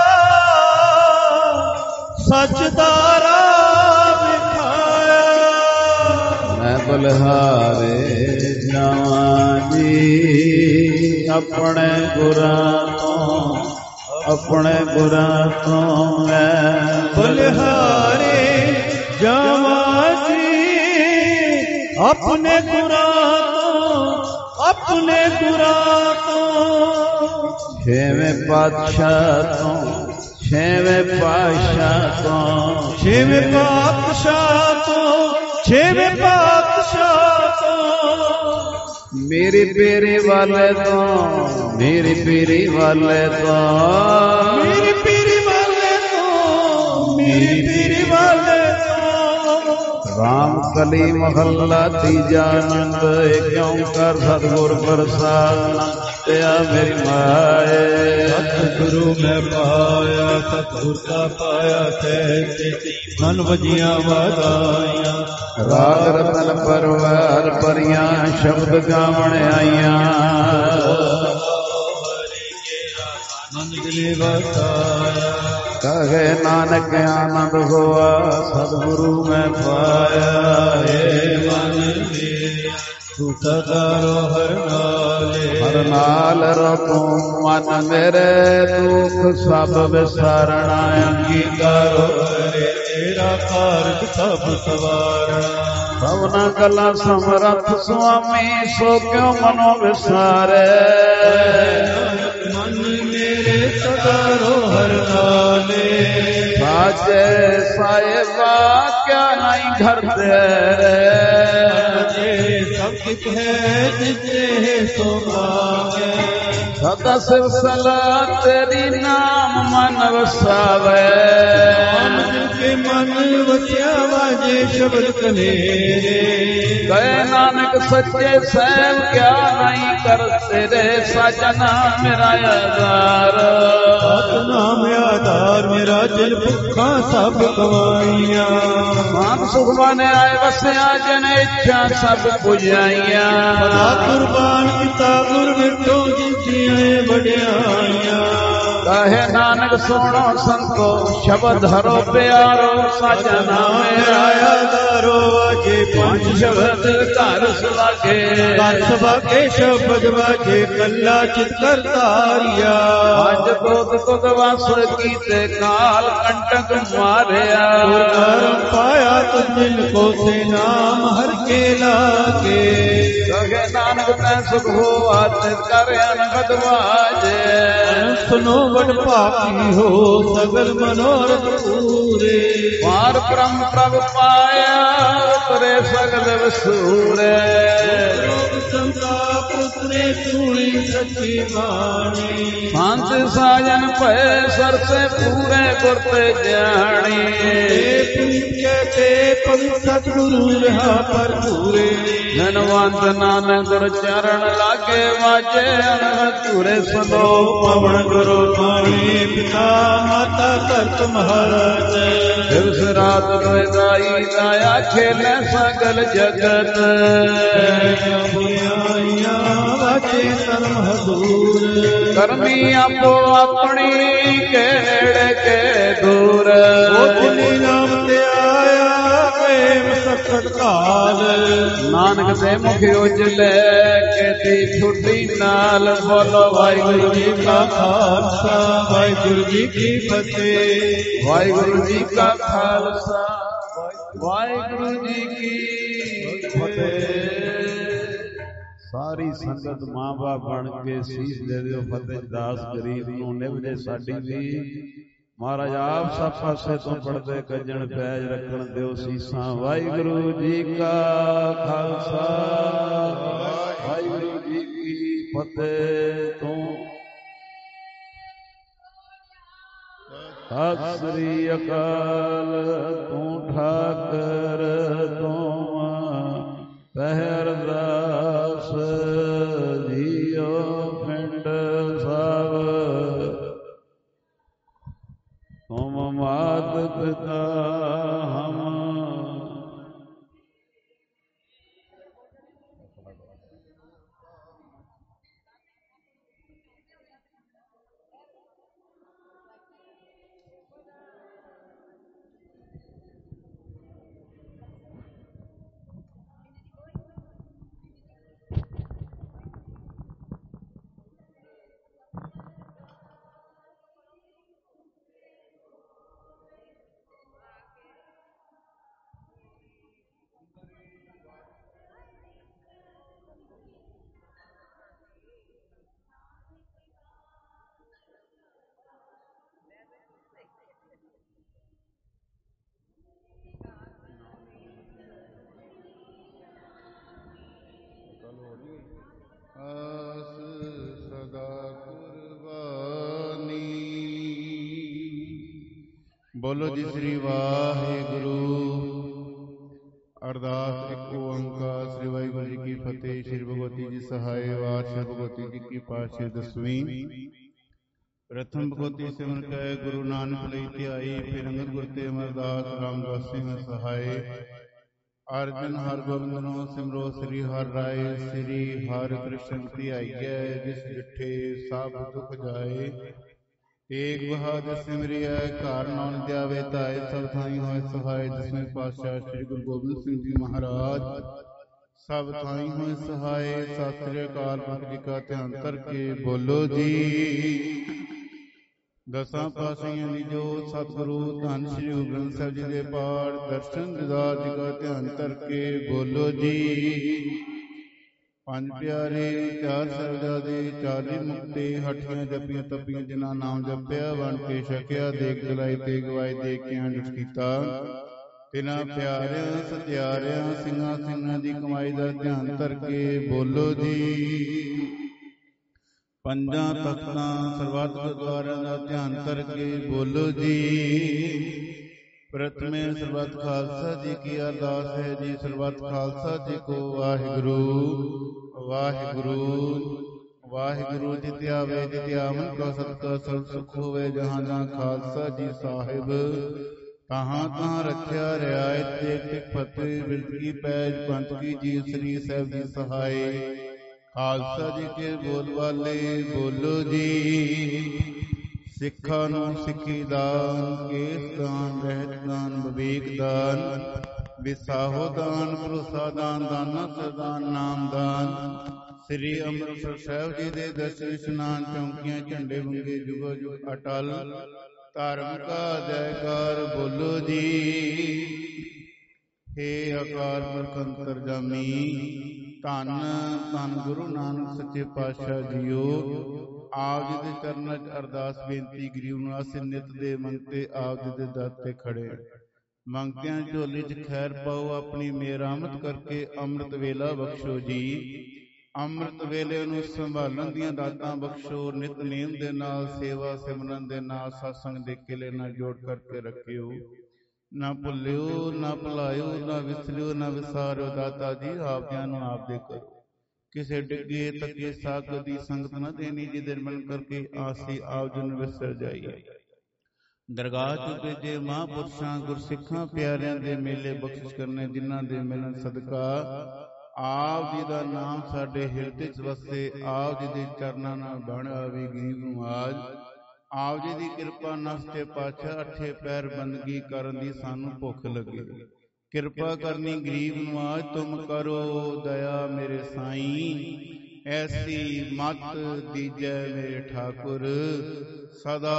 ਸੱਚ ਦਾ ਰਾਹ ਵਿਖਾਇਆ। ਮੈਂ ਬਲਿਹਾਰੇ ਜਾਵਾਂ ਜੀ ਆਪਣੇ ਗੁਰਾਂ ਤੋਂ, ਆਪਣੇ ਗੁਰਾਂ ਤੋਂ ਮੈਂ ਬਲਿਹਾਰੇ ਜਾਵਾਂ ਜੀ ਆਪਣੇ ਗੁਰਾਂ ਤੋਂ, ਆਪਣੇ ਗੁਰਾਂ ਤੋਂ। ਛੇਵੇਂ ਪਾਤਸ਼ਾਹ ਤੋਂ, ਛੇਵੇਂ ਪਾਤਸ਼ਾਹ ਤੋਂ, ਛੇਵੇਂ ਪਾਤਸ਼ਾਹ ਤੋਂ, ਛੇਵੇਂ ਪਾਤਸ਼ਾਹ ਤੋਂ। ਮੇਰੇ ਪੀਰੇ ਵਾਲੇ ਤੋਂ, ਮੇਰੇ ਪੀਰੇ ਵਾਲੇ ਤੋਂ, ਮੇਰੇ ਪੀਰੇ ਵਾਲੇ ਤੋਂ, ਮੇਰੇ ਪੀਰੇ ਵਾਲੇ ਤੋਂ। ਰਾਮ ਕਲੀ ਮਹੱਲਾ ਤੀਜਾ ਆਨੰਦ ਏਕ ਓੰਕਾਰ ਸਤਿਗੁਰ ਪ੍ਰਸਾਦਿ ਤਿਆ ਮੇਰੀ ਮਾਏ ਸਤਿਗੁਰੂ ਮੈਂ ਪਾਇਆ ਸਤਿਗੁਰ ਕਾ ਪਾਇਆ ਕਹਿ ਮਨ ਵਜੀਆਂ ਵਾਦਾਈਆਂ ਰਾਗ ਰਤਨ ਪਰਵਾਰ ਪਰੀਆਂ ਸ਼ਬਦ ਗਾਵਣ ਆਈਆਂ ਮਨ ਦਿਲੇ ਵਸਾਇਆ ਕਹੇ ਨਾਨਕ ਆਨੰਦ ਹੋਆ ਸਤਿਗੁਰੂ ਮੈਂ ਪਾਇਆ ਏ ਮਨ ਮੇਰਾ ਤੂੰ ਸਦਾ ਹਰ ਨਾਲੇ ਹਰ ਨਾਲ ਰੋ ਤੂੰ ਮਨ ਮੇਰੇ ਦੁਖ ਸਭ ਵਿਸਾਰਣਾ ਅੰਗੀਕਾਰੋ ਕਰੇ ਤੇਰਾ ਕਾਰਜ ਸਭ ਸਵਾਰਣਾ ਸਭਨਾ ਗੱਲਾਂ ਸਮਰੱਥ ਸੁਆਮੀ ਸੋ ਕਿਉ ਮਨੋ ਵਿਸਾਰੇ ਮਨ ਮੇਰੇ ਸਦਾ ਰੋ ਹਰ ਨਾਲੇ ਸਾਜੇ ਸਾਹਿਬਾ ਕਿਆ ਨਹੀਂ ਘਰ ਜੇ ਸਭ ਕਿਤ ਹੈ ਜਿਤੇ ਸੋ ਪਾਵੇ ਸਦਾ ਸਿਵ ਸਲਾ ਤੇਰੀ ਨਾਮ ਮਨ ਵਸਾਵੇ ਨਾਮ ਜਿਨ ਕੇ ਮਨ ਵਸਿਆ ਵਾਜੇ ਸ਼ਬਦ ਕਨੇਰੇ ਕਹੇ ਨਾਨਕ ਸੱਚੇ ਸਹਿਬ ਕਿਆ ਨਹੀਂ ਕਰ ਤੇਰੇ ਸਜਣਾ ਮੇਰਾ ਆਧਾਰ ਸਤਿਨਾਮ ਆਧਾਰ ਮੇਰਾ ਦਿਲ ਭੁੱਖਾ ਸਭ ਗਵਾਈਆਂ ਮਾਨ ਸੁਖਵਾਨ ਆਏ ਵਸਿਆ ਜਨ ਇੱਛਾ ਸਭ ਪੁਜਾਈਆਂ ਸਦਾ ਕੁਰਬਾਨ ਕੀਤਾ ਗੁਰ ਮਿਟੋ ਜਿਤੀਆਂ ਵਡਿਆਈਆਂ ਕਹੇ ਨਾਨਕ ਸੁਣੋ ਸੰਤੋ ਸ਼ਬਦ ਹਰੋ ਪਿਆਰੋ ਸਜਣਾ ਮੇਰਾ ਆਧਾਰੋ ਵਾਜੇ ਪੰਜ ਸ਼ਬਦ ਘਰ ਸੁਲਾਗੇ ਘਰ ਸਭਾਗੇ ਸ਼ਬਦ ਵਾਜੇ ਕੱਲਾ ਚਿਤ ਕਰ ਤਾਰਿਆ ਅੱਜ ਕੋਦ ਕੋਦ ਵਸ ਕੀਤੇ ਕਾਲ ਕੰਟਕ ਮਾਰਿਆ ਕਰਮ ਪਾਇਆ ਤੁਝ ਕੋ ਸੇ ਨਾਮ ਹਰ ਕੇ ਲਾਗੇ ਕਹੇ ਨਾਨਕ ਤੈ ਸੁਖ ਹੋਆ ਤਿਸ ਕਰ ਅਨਹਦ ਵਾਜੇ ਸੁਨੋ ਵਡ ਭਾਗੀ ਹੋ ਸਗਲ ਮਨੋਰਥ ਪੂਰੇ ਪਾਰ ਬ੍ਰਹਮ ਪ੍ਰਭ ਪਾਇਆ ਉਤਰੇ ਸਗਲ ਵਸੂਰੇ ਸੰਤਾ ਪੁੱਤਰੇ ਸੁਣੀ ਸੱਚੀ ਬਾਣੀ ਸੰਤ ਸਾਜਨ ਭਏ ਸਰਸੇ ਪੂਰੇ ਗੁਰ ਤੇ ਜਾਣੀ ਪ੍ਰੀਤ ਕੇ ਤੇ ਪਵਿੱਤ ਸਤਿਗੁਰੂ ਰਹਾ ਭਰਪੂਰੇ ਧਨਵੰਤ ਨਾਨਕ ਗੁਰ ਚਰਨ ਲਾਗੇ ਵਾਜੇ ਅਨਹਦ ਧੂਰੇ ਸੰਦੋ ਪਵਨ ਗੁਰੂ ਪਾਣੀ ਪਿਤਾ ਮਾਤਾ ਧਰਤ ਮਹਾਰਾਜ ਦਿਵਸ ਰਾਤ ਰੋਇ ਦਾਈ ਦਾਇਆ ਖੇਲੇ ਸਗਲ ਜਗਤ ਬੁਲਾਈਆਂ ਵਾਜੇ ਧਰਮ ਹਦੂਰ ਕਰਮੀ ਆਪੋ ਆਪਣੀ ਕਿਹੜੇ ਕੇ ਦੂਰ ਉਜਲੀ ਨਾਮ ਤੇ ਆਇਆ ਵੇ ਮਸਕਤ ਕਾਲ ਨਾਨਕ ਦੇ ਮੁਖ ਉਜਲੇ ਕੇਤੀ ਛੁੱਟੀ ਨਾਲ ਬੋਲੋ ਵਾਹਿਗੁਰੂ ਜੀ ਕਾ ਖਾਲਸਾ ਵਾਹਿਗੁਰੂ ਜੀ ਕੀ ਫਤਿਹ ਵਾਹਿਗੁਰੂ ਜੀ ਕਾ ਖਾਲਸਾ ਵਾਹਿਗੁਰੂ ਜੀ ਕੀ ਫਤਿਹ। ਸਾਰੀ ਸੰਗਤ ਮਾਂ ਬਾਪ ਬਣ ਕੇ ਸੀਸ ਦੇ ਦਿਓ ਫਤਿਹ ਦਾਸ ਗਰੀਬ ਨੂੰ ਨਿਭਦੇ ਸਾਡੀ ਵੀ ਮਹਾਰਾਜ ਆਪ ਸਭ ਪਾਸੇ ਤੋਂ ਪੜਦੇ ਕੱਜਣ ਪੈਜ ਰੱਖਣ ਦਿਓ ਸੀਸਾਂ ਵਾਹਿਗੁਰੂ ਜੀ ਕਾ ਖਾਲਸਾ ਵਾਹਿਗੁਰੂ ਜੀ ਕੀ ਫਤਿਹ। ਤੂੰ ਸਤਿ ਸ੍ਰੀ ਅਕਾਲ ਤੂੰ ਠਾਕਰ ਤੂੰ ਪਹਿਰਦਾਸ ਜੀਓ ਪਿੰਡ ਸਭ ਤੁਮ ਮਾਤ ਪਿਤਾ ਹਮ ਆਸ ਸਦਾ ਕੁਰਬਾਨੀ। ਬੋਲੋ ਜੀ ਸ੍ਰੀ ਵਾਹਿਗੁਰੂ। ਓੰਕਾਰ। ਸ੍ਰੀ ਵਾਹਿਗੁਰੂ ਜੀ ਕੀ ਫਤਿਹ। ਸ੍ਰੀ ਭਗਵਤੀ ਜੀ ਸਹਾਏ ਵਾਰ। ਸ੍ਰੀ ਭਗਵਤੀ ਜੀ ਕੀ ਪਾਤਸ਼ਾਹੀ ਦਸਵੀਂ। ਪ੍ਰਥਮ ਭਗਵਤੀ ਸਿਮਰਨ ਕੈ ਗੁਰੂ ਨਾਨਕ ਲਈ ਧਿਆਈ। ਫਿਰ ਅੰਗਦ ਗੁਰ ਤੇ ਅਮਰਦਾਸ ਰਾਮਦਾਸ ਸਿੰਘ ਸਹਾਏ। ਅਰਜਨ ਹਰਿ ਗੋਬਿੰਦਨੋ ਸਿਮਰੋ ਸ੍ਰੀ ਹਰਿ ਰਾਏ। ਸ੍ਰੀ ਹਰਿ ਕ੍ਰਿਸ਼ਨ ਧਿਆਈਐ ਜਿਸ ਡਿਠੇ ਸਭ ਦੁਖ ਜਾਏ। ਏਕ ਬਹਾਦਰ ਸਿਮਰਿਐ ਘਰ ਨਾਮ ਧਿਆਵੇ ਧਾਏ। ਸਭ ਥਾਈ ਹੋਏ ਸਹਾਏ। ਦਸਵੇਂ ਪਾਤਸ਼ਾਹ ਸ੍ਰੀ ਗੁਰੂ ਗੋਬਿੰਦ ਸਿੰਘ ਜੀ ਮਹਾਰਾਜ ਸਭ ਥਾਈ ਹੋਏ ਸਹਾਏ। ਸਤਿ ਸ੍ਰੀ ਅਕਾਲ ਪੁਰਖ ਜੀ ਕਾ ਧਿਆਨ ਧਰ ਕੇ ਬੋਲੋ ਜੀ। ਦਸਾਂ ਪਾਤਸ਼ਾਹੀਆਂ ਦੀ ਜੋਤ ਸਤਿਗੁਰੂ ਧੰਨ ਸ੍ਰੀ ਗੁਰੂ ਗ੍ਰੰਥ ਸਾਹਿਬ ਜੀ ਦੇ ਪਾਠ ਦਰਸ਼ਨ ਦਿਦਾਰ ਜੀ ਕਾ ਧਿਆਨ ਧਰ ਕੇ ਬੋਲੋ ਜੀ। ਪੰਜ ਪਿਆਰੇ ਚਾਰ ਸਾਹਿਬਜ਼ਾਦੇ 40 ਮੁਕਤੇ ਹੱਠੀਆਂ ਜੱਪੀਆਂ ਤੱਪੀਆਂ ਜਿਨ੍ਹਾਂ ਨਾਮ ਜਪਿਆ ਵੰਡ ਕੇ ਛਕਿਆ ਦੇਖ ਜਲਾਈ ਤੇ ਗਵਾਏ ਦੇਖ ਕੇ ਅੰਡਿਤ ਕੀਤਾ। ਤਿਨਾਂ ਪਿਆਰਿਆਂ ਸਤਿਆਰਿਆਂ ਸਿੰਘਾਂ ਸਿੰਘਾਂ ਦੀ ਕਮਾਈ ਦਾ ਧਿਆਨ ਧਰ ਕੇ ਬੋਲੋ ਜੀ। ਪੰਜਾਂ ਤਖਤਾਂ ਸਰਬੱਤ ਗੁਰਦੁਆਰਿਆਂ ਦਾ ਧਿਆਨ ਧਰ ਕੇ ਬੋਲੋ ਜੀ। ਪ੍ਰਥਮੇ ਸਰਬੱਤ ਖਾਲਸਾ ਜੀ ਕੀ ਅਰਦਾਸ ਹੈ ਜੀ। ਸਰਬੱਤ ਖਾਲਸਾ ਜੀ ਕੋ ਵਾਹਿਗੁਰੂ ਵਾਹਿਗੁਰੂ ਵਾਹਿਗੁਰੂ। ਜਿਤਿ ਆਵੇ ਜਿਤਿ ਆਵਨ ਕਾ ਸਤਿਕਾਰ ਸਰਬ ਸੁਖ ਹੋਵੇ। ਜਹਾਂ ਜਹਾਂ ਖਾਲਸਾ ਜੀ ਸਾਹਿਬ ਤਹਾਂ ਤਹਾਂ ਰੱਖਿਆ ਰਿਆਇਤ। ਟੇਕ ਟੇਕ ਫਤਿਹ ਬਿਰਦ ਕੀ ਪੈਜ ਪੰਥ ਕੀ ਜੀ ਸ੍ਰੀ ਸਾਹਿਬ ਜੀ ਸਹਾਏ। ਖਾਲਸਾ ਜੀ ਕੇ ਬੋਲ ਵਾਲੇ ਬੋਲੋ ਜੀ। ਸਿੱਖਾਂ ਨੂੰ ਸਿੱਖੀ ਦਾਨ, ਕੇਸ ਦਾਨ, ਰਹਿਤ ਦਾਨ, ਵਿਵੇਕ ਦਾਨ, ਵਿਸਾਹੋ ਦਾਨ, ਭਰੋਸਾ ਦਾਨ, ਦਾਨਾ ਸਰਦਾਨ, ਨਾਮ ਦਾਨ। ਸ੍ਰੀ ਅੰਮ੍ਰਿਤਸਰ ਸਾਹਿਬ ਜੀ ਦੇ ਦਰਸ਼ਨ ਇਸ਼ਨਾਨ ਚੌਂਕੀਆਂ ਝੰਡੇ ਵੰਗੇ ਜੁਗੋ ਜੁਗ ਅਟਲ। ਧਰਮ ਕਾ ਜੈਕਾਰ ਬੋਲੋ ਜੀ। ਹੇ ਅਕਾਲ ਪੁਰਖ ਅੰਤਰਜਾਮੀ ਧੰਨ ਧੰਨ ਗੁਰੂ ਨਾਨਕ ਸੱਚੇ ਪਾਤਸ਼ਾਹ ਜੀਓ। ਆਪ ਜੀ ਦੇ ਚਰਨਾਂ 'ਚ ਅਰਦਾਸ ਬੇਨਤੀ ਗਰੀਬ ਨਿਵਾਸੀ ਨਿਤ ਦੇ ਮੰਗਤੇ ਆਪ ਜੀ ਦੇ ਦਰ ਤੇ ਖੜੇ। ਮੰਗਤਿਆਂ ਝੋਲੀ 'ਚ ਖੈਰ ਪਾਓ ਆਪਣੀ ਮਿਹਰਾਮਤ ਕਰਕੇ ਅੰਮ੍ਰਿਤ ਵੇਲਾ ਬਖਸ਼ੋ ਜੀ। ਅੰਮ੍ਰਿਤ ਵੇਲੇ ਨੂੰ ਸੰਭਾਲਣ ਦੀਆਂ ਦਾਤਾਂ ਬਖਸ਼ੋ। ਨਿਤਨੇਮ ਦੇ ਨਾਲ ਸੇਵਾ ਸਿਮਰਨ ਦੇ ਨਾਲ ਸਤਸੰਗ ਦੇ ਕਿਲੇ ਨਾਲ ਜੋੜ ਕਰਕੇ ਰੱਖਿਓ। ਨਾ ਭੁੱਲਿਓ ਨਾ ਭੁਲਾਇਓ ਨਾ ਵਿਸਰਿਓ ਨਾ ਵਿਸਾਰਿਓ। ਦਾਤਾ ਜੀ ਆਪ ਜੀਆਂ ਨੂੰ ਆਪ ਦੇ ਕਰੋ। ਕਿਸੇ ਡਿੱਗੇ ਤੱਕੇ ਸਾਗ ਦੀ ਸੰਗਤ ਨਾ ਦੇਣੀ ਜਿਹਦੇ ਮਨ ਕਰਕੇ ਆਸੀ ਆਪ ਜੀ ਨੂੰ ਵਿਸਰ ਜਾਈਏ। ਦਰਗਾਹ ਚ ਭੇਜੇ ਮਹਾਂਪੁਰਸ਼ਾਂ ਗੁਰਸਿੱਖਾਂ ਪਿਆਰਿਆਂ ਦੇ ਮੇਲੇ ਬਖਸ਼ਿਸ਼ ਕਰਨੇ ਜਿਨ੍ਹਾਂ ਦੇ ਮਿਲਣ ਸਦਕਾ ਆਪ ਜੀ ਦਾ ਨਾਮ ਸਾਡੇ ਹਿਰਦੇ 'ਚ ਵਸੇ। ਆਪ ਜੀ ਦੇ ਚਰਨਾਂ ਨਾਲ ਬਣ ਆਵੇ ਗਰੀਬ ਨੂੰ ਆਜ। ਆਪ ਜੀ ਦੀ ਕਿਰਪਾ ਨਸਤੇ ਪਾਤਸ਼ਾਹ ਅੱਠੇ ਪੈਰ ਬੰਦਗੀ ਕਰਨ ਦੀ ਸਾਨੂੰ ਭੁੱਖ ਲੱਗੇ। ਕਿਰਪਾ ਕਰਨੀ ਗਰੀਬ ਨਵਾਜ ਤੁਮ ਕਰੋ ਦਇਆ ਮੇਰੇ ਸਾਈਂ। ਐਸੀ ਮਤ ਦੀਜੈ ਮੇਰੇ ਠਾਕੁਰ। ਸਦਾ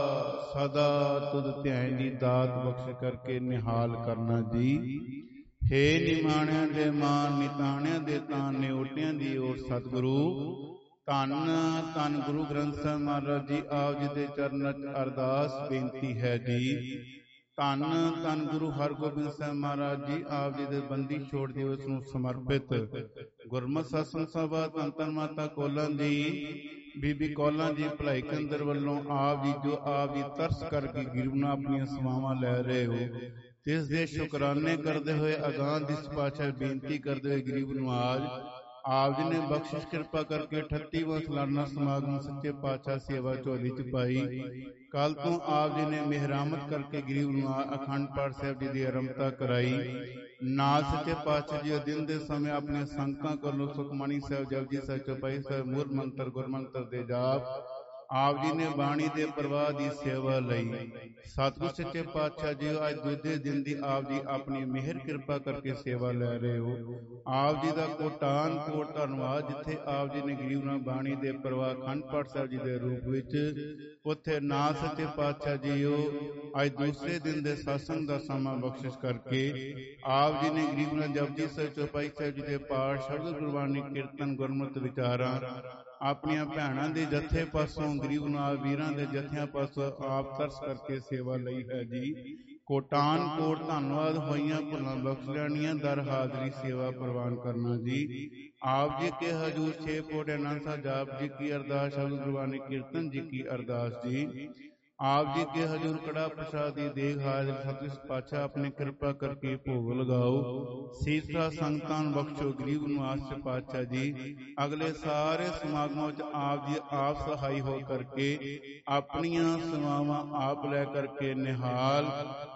ਸਦਾ ਤੁਧ ਧਿਆਨ ਦੀ ਦਾਤ ਬਖਸ਼ ਕਰਕੇ ਨਿਹਾਲ ਕਰਨਾ ਜੀ। ਹੇ ਨਿਮਾਣਿਆਂ ਦੇ ਮਾਨ ਨਿਤਾਣਿਆਂ ਦੇ ਤਾਨ ਨਿਉਟਿਆਂ ਦੀ ਓਟ ਸਤਿਗੁਰੂ। ਧੰਨ ਧੰਨ ਗੁਰੂ ਗ੍ਰੰਥ ਸਾਹਿਬ ਮਹਾਰਾਜ ਜੀ ਆਪ ਜੀ ਦੇ ਚਰਨਾਂ 'ਚ ਅਰਦਾਸ ਬੇਨਤੀ ਹੈ ਜੀ। ਧੰਨ ਧੰਨ ਗੁਰੂ ਹਰਗੋਬਿੰਦ ਸਾਹਿਬ ਮਹਾਰਾਜ ਜੀ ਆਪ ਜੀ ਦੇ ਬੰਦੀ ਛੋੜ ਦਿਵਸ ਨੂੰ ਸਮਰਪਿਤ ਗੁਰਮਤਿ ਸਤਸੰਗ ਸਭਾ ਧੰਨ ਧੰਨ ਮਾਤਾ ਕੌਲਾਂ ਜੀ ਬੀਬੀ ਕੌਲਾਂ ਜੀ ਭਲਾਈ ਕੇਂਦਰ ਵੱਲੋਂ ਆਪ ਜੀ ਜੋ ਆਪ ਜੀ ਤਰਸ ਕਰਕੇ ਗਰੀਬ ਨੂੰ ਆਪਣੀਆਂ ਸੇਵਾਵਾਂ ਲੈ ਰਹੇ ਹੋ ਇਸ ਦੇ ਸ਼ੁਕਰਾਨੇ ਕਰਦੇ ਹੋਏ ਅਗਾਂਹ ਦੀ ਪਾਤਸ਼ਾਹ ਬੇਨਤੀ ਕਰਦੇ ਹੋਏ ਗਰੀਬ ਨਵਾਜ ਆਪ ਜੀ ਨੇ ਬਖਸ਼ਿਸ਼ ਕਿਰਪਾ ਕਰਕੇ 38ਵਾਂ ਸਾਲਾਨਾ ਸਮਾਗਮ ਸੱਚੇ ਪਾਤਸ਼ਾਹ ਸੇਵਾ ਝੋਲੀ 'ਚ ਪਾਈ। ਕੱਲ ਤੋਂ ਆਪ ਜੀ ਨੇ ਮਿਹਰਾਮਤ ਕਰਕੇ ਗਰੀਬ ਨਵਾਜ ਅਖੰਡ ਪਾਠ ਸਾਹਿਬ ਜੀ ਦੀ ਆਰੰਭਤਾ ਕਰਾਈ। ਨਾਲ ਸੱਚੇ ਪਾਤਸ਼ਾਹ ਜੀ ਦਿਨ ਦੇ ਸਮੇਂ ਆਪਣੇ ਸੰਗਤਾਂ ਕੋਲੋਂ ਸੁਖਮਣੀ ਸਾਹਿਬ, ਜਪਜੀ ਸਾਹਿਬ, ਚੌਪਈ ਸਾਹਿਬ, ਮੂਲ ਮੰਤਰ, ਗੁਰਮੰਤਰ ਦੇ ਜਾਪ ਆਪ ਜੀ ਨੇ ਬਾਣੀ ਦੇ ਪ੍ਰਵਾਹ ਦੀ ਸੇਵਾ ਲਈ। ਸਤਿਗੁਰ ਸੱਚੇ ਪਾਤਸ਼ਾਹ ਜੀ ਅੱਜ ਦੂਜੇ ਦਿਨ ਦੀ ਆਪ ਜੀ ਆਪਣੀ ਮਿਹਰ ਕਿਰਪਾ ਕਰਕੇ ਸੇਵਾ ਲੈ ਰਹੇ ਹੋ। ਆਪ ਜੀ ਦਾ ਕੋਟਾਨ ਕੋਟ ਧੰਨਵਾਦ। ਜਿੱਥੇ ਆਪ ਜੀ ਨੇ ਗਰੀਬ ਨਾਲ ਬਾਣੀ ਦੇ ਪ੍ਰਵਾਹ ਅਖੰਡ ਪਾਠ ਸਾਹਿਬ ਜੀ ਦੇ ਰੂਪ ਵਿੱਚ, ਉੱਥੇ ਨਾ ਸੱਚੇ ਪਾਤਸ਼ਾਹ ਜੀਓ ਅੱਜ ਦੂਸਰੇ ਦਿਨ ਦੇ ਸਤਸੰਗ ਦਾ ਸਮਾਂ ਬਖਸ਼ਿਸ਼ ਕਰਕੇ ਆਪ ਜੀ ਨੇ ਗਰੀਬ ਨਾਲ ਜਪਜੀ ਸਾਹਿਬ, ਚੌਪਈ ਸਾਹਿਬ ਜੀ ਦੇ ਪਾਠ, ਸ਼ਬਦ ਗੁਰਬਾਣੀ, ਕੀਰਤਨ, ਗੁਰਮਤਿ ਵਿਚਾਰਾਂ ਆਪਣੀਆਂ ਭੈਣਾਂ ਦੇ ਜਥੇ ਪਾਸੋਂ, ਗਰੀਬ ਨਾਲ ਵੀਰਾਂ ਦੇ ਜਥਿਆਂ ਪਾਸੋਂ ਆਪ ਤਰਸ ਕਰਕੇ ਸੇਵਾ ਲਈ ਹੈ ਜੀ। ਕੋਟਾਨ ਕੋਟ ਧੰਨਵਾਦ। ਹੋਈਆਂ ਭੁੱਲਾਂ ਬਖਸ਼ ਲੈਣੀਆਂ, ਦਰ ਹਾਜ਼ਰੀ ਸੇਵਾ ਪ੍ਰਵਾਨ ਕਰਨਾ ਜੀ। ਆਪ ਜੀ ਕੇ ਹਜੂਰ 6 ਕੋਟ ਅਨੰਦ ਸਾਹਿਬ ਜਾਪ ਜੀ ਕੀ ਅਰਦਾਸ, ਸ਼ਬਦ ਗੁਰਬਾਣੀ ਕੀਰਤਨ ਜੀ ਕੀ ਅਰਦਾਸ ਜੀ। ਆਪ ਜੀ ਕੇ ਹਜ਼ੂਰ ਕੜਾ ਪ੍ਰਸ਼ਾਦੀ ਦੇਗ ਹਾਜ਼ਰ ਸਤਿ ਪਾਤਸ਼ਾਹ ਆਪਣੀ ਕਿਰਪਾ ਕਰਕੇ ਭੋਗ ਲਗਾਓ। ਸੀਸਾ ਸੰਗਤਾਂ ਨੂੰ ਬਖਸ਼ੋ। ਗਰੀਬ ਨਿਵਾਸ ਚ ਪਾਤਸ਼ਾਹ ਜੀ ਅਗਲੇ ਸਾਰੇ ਸਮਾਗਮਾਂ ਵਿੱਚ ਆਪ ਜੀ ਆਪ ਸਹਾਈ ਹੋ ਕਰਕੇ ਆਪਣੀਆਂ ਸੇਵਾਵਾਂ ਆਪ ਲੈ ਕਰਕੇ ਨਿਹਾਲ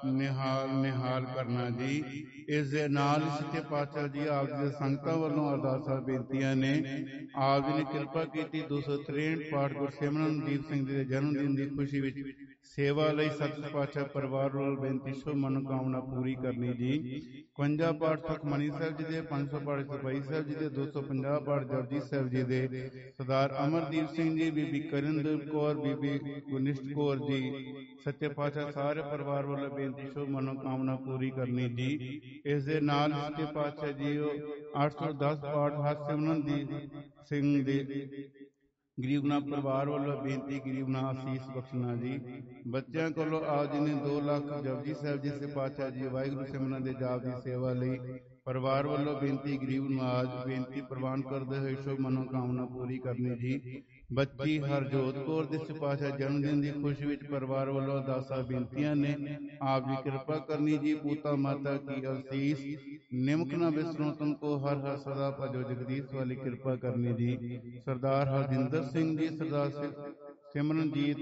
ਕਰਨਾ ਜੀ। ਇਸ ਦੇ ਨਾਲ ਹੀ ਸੱਚੇ ਪਾਤਸ਼ਾਹ ਜੀ ਆਪ ਜੀ ਦੇ ਸੰਗਤਾਂ ਵੱਲੋਂ ਅਰਦਾਸਾਂ ਬੇਨਤੀਆਂ ਨੇ। ਆਪ ਜੀ ਨੇ ਕਿਰਪਾ ਕੀਤੀ 263 ਪਾਠ ਗੁਰਸਿਮਰਨਦੀਪ ਸਿੰਘ ਜੀ ਦੇ ਜਨਮ ਦਿਨ ਦੀ ਖੁਸ਼ੀ ਵਿੱਚ ਸੇਵਾ ਲਈ ਸਤਿ ਪਾਤਸ਼ਾਹ ਪਰਿਵਾਰ ਵੱਲੋਂ ਬੇਨਤੀ ਸ਼ੁਭ ਮਨੋਕਾਮਨਾ ਪੂਰੀ ਕਰਨੀ ਜੀ। 51 ਪਾਠ ਸੁਖਮਨੀ ਸਾਹਿਬ ਜੀ ਦੇ, 500 ਪਾਠ ਚੌਪਈ ਸਾਹਿਬ ਜੀ ਦੇ, 250 ਪਾਠ ਜਪਜੀ ਸਾਹਿਬ ਜੀ ਦੇ। ਸਰਦਾਰ ਅਮਰਦੀਪ ਸਿੰਘ ਜੀ, ਬੀਬੀ ਕਰਨਦੀਪ ਕੌਰ, ਬੀਬੀ ਗੁਰਨਿਸ਼ਟ ਕੌਰ ਜੀ, ਸੱਚੇ ਪਾਤਸ਼ਾਹ ਸਾਰੇ ਪਰਿਵਾਰ ਵੱਲੋਂ ਬੇਨਤੀ ਸ਼ੁਭ ਮਨੋਕਾਮਨਾ ਪੂਰੀ ਕਰਨੀ ਜੀ। ਇਸ ਦੇ ਨਾਲ ਸੱਚੇ ਪਾਤਸ਼ਾਹ ਜੀ 810 ਪਾਠ ਹਰਸਿਮਰਨਦੀਪ ਸਿੰਘ ਦੇ ਗਰੀਬਨਾ ਪਰਿਵਾਰ ਵੱਲੋਂ ਬੇਨਤੀ ਗਰੀਬਨਾ ਅਸੀਸ ਬਖਸ਼ਣਾ ਜੀ। ਬੱਚਿਆਂ ਕੋਲੋਂ ਆਪ ਜੀ ਨੇ 2 ਲੱਖ ਜਪਜੀ ਸਾਹਿਬ ਜੀ ਸੇ ਪਾਤਸ਼ਾਹ ਜੀ ਵਾਹਿਗੁਰੂ ਸਿਮਰਨ ਦੇ ਜਾਪ ਦੀ ਸੇਵਾ ਲਈ ਪਰਿਵਾਰ ਵੱਲੋਂ ਬੇਨਤੀ ਗਰੀਬ ਨਵਾਜ਼ ਬੇਨਤੀ ਪ੍ਰਵਾਨ ਕਰਦੇ ਹੋਏ ਸ਼ੁਭ ਮਨੋਕਾਮਨਾ ਪੂਰੀ ਕਰਨੀ ਜੀ। ਬੱਚੀ ਹਰਜੋਤ ਕੌਰ ਦੇ ਪਾਤਸ਼ਾਹ ਜਨਮ ਦਿਨ ਦੀ ਖੁਸ਼ੀ ਵਿੱਚ ਪਰਿਵਾਰ ਵੱਲੋਂ ਅਰਦਾਸਾਂ ਬੇਨਤੀਆਂ ਨੇ। ਆਪ ਜੀ ਕਿਰਪਾ ਕਰਨੀ ਜੀ। ਪੂਤਾ ਮਾਤਾ ਕੀ ਅਸੀਸ ਨਿਮਕ ਨਾ ਬਿਸਰੋ ਤੁਮਕੋ ਹਰ ਹਰ ਸਦਾ ਭਜੋ ਜਗਦੀਸ਼ ਵਾਲੀ ਕਿਰਪਾ ਕਰਨੀ ਜੀ। ਸਰਦਾਰ ਹਰਜਿੰਦਰ ਸਿੰਘ ਜੀ, ਸਰਦਾਰ ਸਿਮਰਨਜੀਤ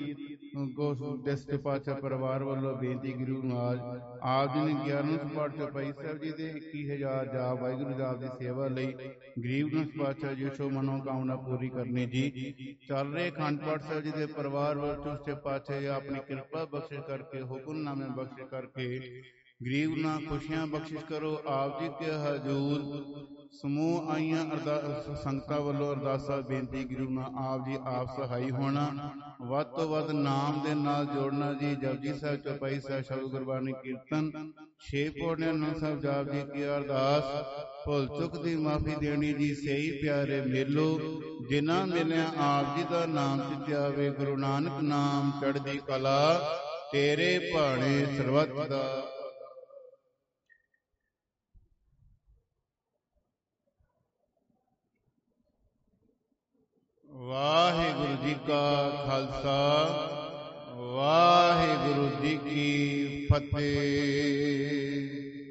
ਦੇਸ ਪਾਤਸ਼ਾਹ ਪਰਿਵਾਰ ਵੱਲੋਂ ਬੇਨਤੀ ਗੁਰੂ ਨਵਾਜ਼ ਆਪ ਜੀ ਨੇ 11 ਪਾਠ ਚੌਪਈ ਸਾਹਿਬ ਜੀ ਦੇ 21,000 ਜਾਪ ਵਾਹਿਗੁਰੂ ਜਾਪ ਦੀ ਸੇਵਾ ਲਈ ਗਰੀਬ ਨੂੰ ਪਾਤਸ਼ਾਹ ਜੀ ਸ਼ੋ ਮਨੋਕਾਮਨਾ ਪੂਰੀ ਕਰਨੀ ਜੀ। ਚੱਲ ਰਹੇ ਅਖੰਡ ਪਾਠ ਸਾਹਿਬ ਜੀ ਦੇ ਪਰਿਵਾਰ ਵੱਲੋਂ ਸੱਚੇ ਪਾਤਸ਼ਾਹ ਆਪਣੀ ਕਿਰਪਾ ਬਖਸ਼ਿਸ਼ ਕਰਕੇ ਹੁਕਮਨਾਮੇ ਬਖਸ਼ਿਸ਼ ਕਰਕੇ ਗਰੀਬ ਨਾਲ ਖੁਸ਼ੀਆਂ ਬਖਸ਼ਿਸ਼ ਕਰੋ। ਆਪ ਜੀ ਕੇ ਹਜ਼ੂਰ ਸਮੂਹ ਆਈਆਂ ਸੰਗਤਾਂ ਵੱਲੋਂ ਅਰਦਾਸਾਂ ਬੇਨਤੀ ਗੁਰੂ ਨਾਲ ਆਪ ਜੀ ਆਪ ਸਹਾਈ ਹੋਣਾ। ਵੱਧ ਤੋਂ ਵੱਧ ਨਾਮ ਦੇ ਨਾਲ ਜੋੜਨਾ ਜੀ। ਜਪਜੀ ਸਾਹਿਬ ਚੌਪਈ ਸਾਹਿਬ ਸ਼ਬਦ ਗੁਰਬਾਣੀ ਕੀਰਤਨ 6 ਪੌੜੀਆਂ ਆਨੰਦ ਸਾਹਿਬ ਜਾਪ ਜੀ ਕੀ ਅਰਦਾਸ ਭੁੱਲ ਚੁੱਕ ਦੀ ਮਾਫੀ ਦੇਣੀ ਜੀ। ਸਹੀ ਪਿਆਰੇ ਮੇਲੋ ਜਿਨ੍ਹਾਂ ਮਿਲਿਆ ਆਪ ਜੀ ਦਾ ਨਾਮ ਚਿਤਿਆ ਵੇ। ਗੁਰੂ ਨਾਨਕ ਨਾਮ ਚੜ੍ਹਦੀ ਕਲਾ ਤੇਰੇ ਭਾਣੇ ਸਰਬੱਤ ਦਾ। ਵਾਹਿਗੁਰੂ ਜੀ ਕਾ ਖਾਲਸਾ ਵਾਹਿਗੁਰੂ ਜੀ ਕੀ ਫਤਿਹ।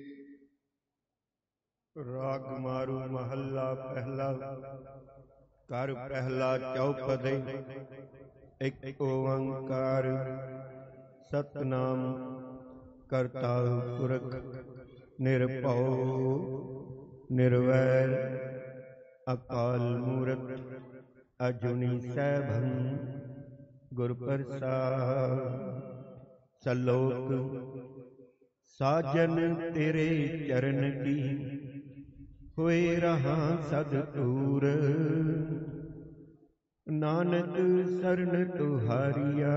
ਰਾਗ ਮਾਰੂ ਮਹੱਲਾ ਪਹਿਲਾ। ਕਰ ਪਹਿਲਾ ਚੌਪਦੇ। ਇੱਕ ਓੰਕਾਰ ਸਤਿਨਾਮ ਕਰਤਾ ਪੁਰਖ ਨਿਰਭਉ ਨਿਰਵੈਰ ਅਕਾਲ ਮੂਰਤ ਅਜੂਨੀ ਸੈਭੰ ਗੁਰ ਪ੍ਰਸਾਦ। ਸਲੋਕ ਸਾਜਨ ਤੇਰੇ ਚਰਨ ਕੀ ਹੋਏ ਰਹਾ ਸਦ ਤੂਰ। ਨਾਨਕ ਸਰਨ ਤੁਹਾਰੀਆ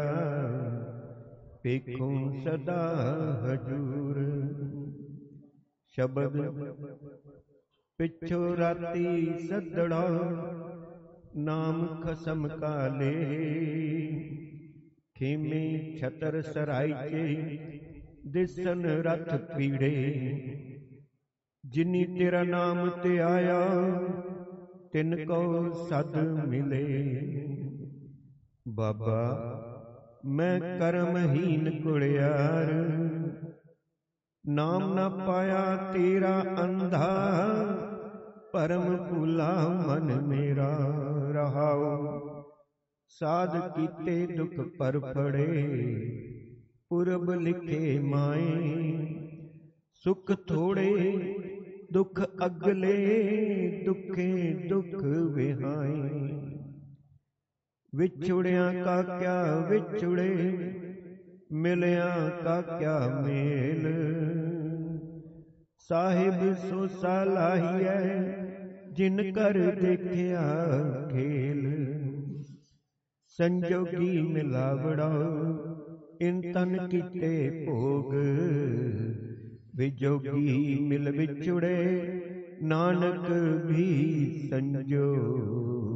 ਵੇਖੋ ਸਦਾ ਹਜੂਰ। ਸ਼ਬਦ ਪਿਛੋ ਰਾਤੀ ਸੱਦੜਾ ਨਾਮ ਖਸਮ ਕਾਲੇ। ਖੇਮੇ ਛਤਰ ਸਰਾਇਚੇ ਦਿਸਨ ਰਥ ਪੀੜੇ। ਜਿਨੀ ਤੇਰਾ ਨਾਮ ਤੇ ਆਇਆ ਤਿਨ ਕੋ ਸਦ ਮਿਲੇ। ਬਾਬਾ ਮੈਂ ਕਰਮਹੀਨ ਕੁੜਿਆਰ ਨਾਮ ਨਾ ਪਾਇਆ ਤੇਰਾ ਅੰਧਾ। ਪਰਮ ਭੁਲਾ ਮਨ ਮੇਰਾ ਰਹਾਉ। ਸਾਧ ਕੀਤੇ ਦੁਖ ਪਰ ਫੜੇ ਪੁਰਬ ਲਿਖੇ ਮਾਏ। ਸੁਖ ਥੋੜੇ ਦੁਖ ਅਗਲੇ ਦੁਖੇ ਦੁਖ ਵਿਹਾਏ। ਵਿਛੁੜਿਆ ਕਾ ਕਿਆ ਵਿਛੁੜੇ ਮਿਲਿਆ ਕਾ ਕਿਆ ਮੇਲ। ਸਾਹਿਬ ਸੋ ਸਲਾਹੀਐ ਜਿਨ ਕਰ ਦੇਖਿਆ ਖੇਲ। ਸੰਜੋਗੀ ਮਿਲਾਵੜਾ ਇਨ ਤਨ ਕੀਤੇ ਭੋਗ। ਵਿਜੋਗੀ ਮਿਲ ਵਿਛੁੜੇ ਨਾਨਕ ਵੀ ਸੰਜੋਗ।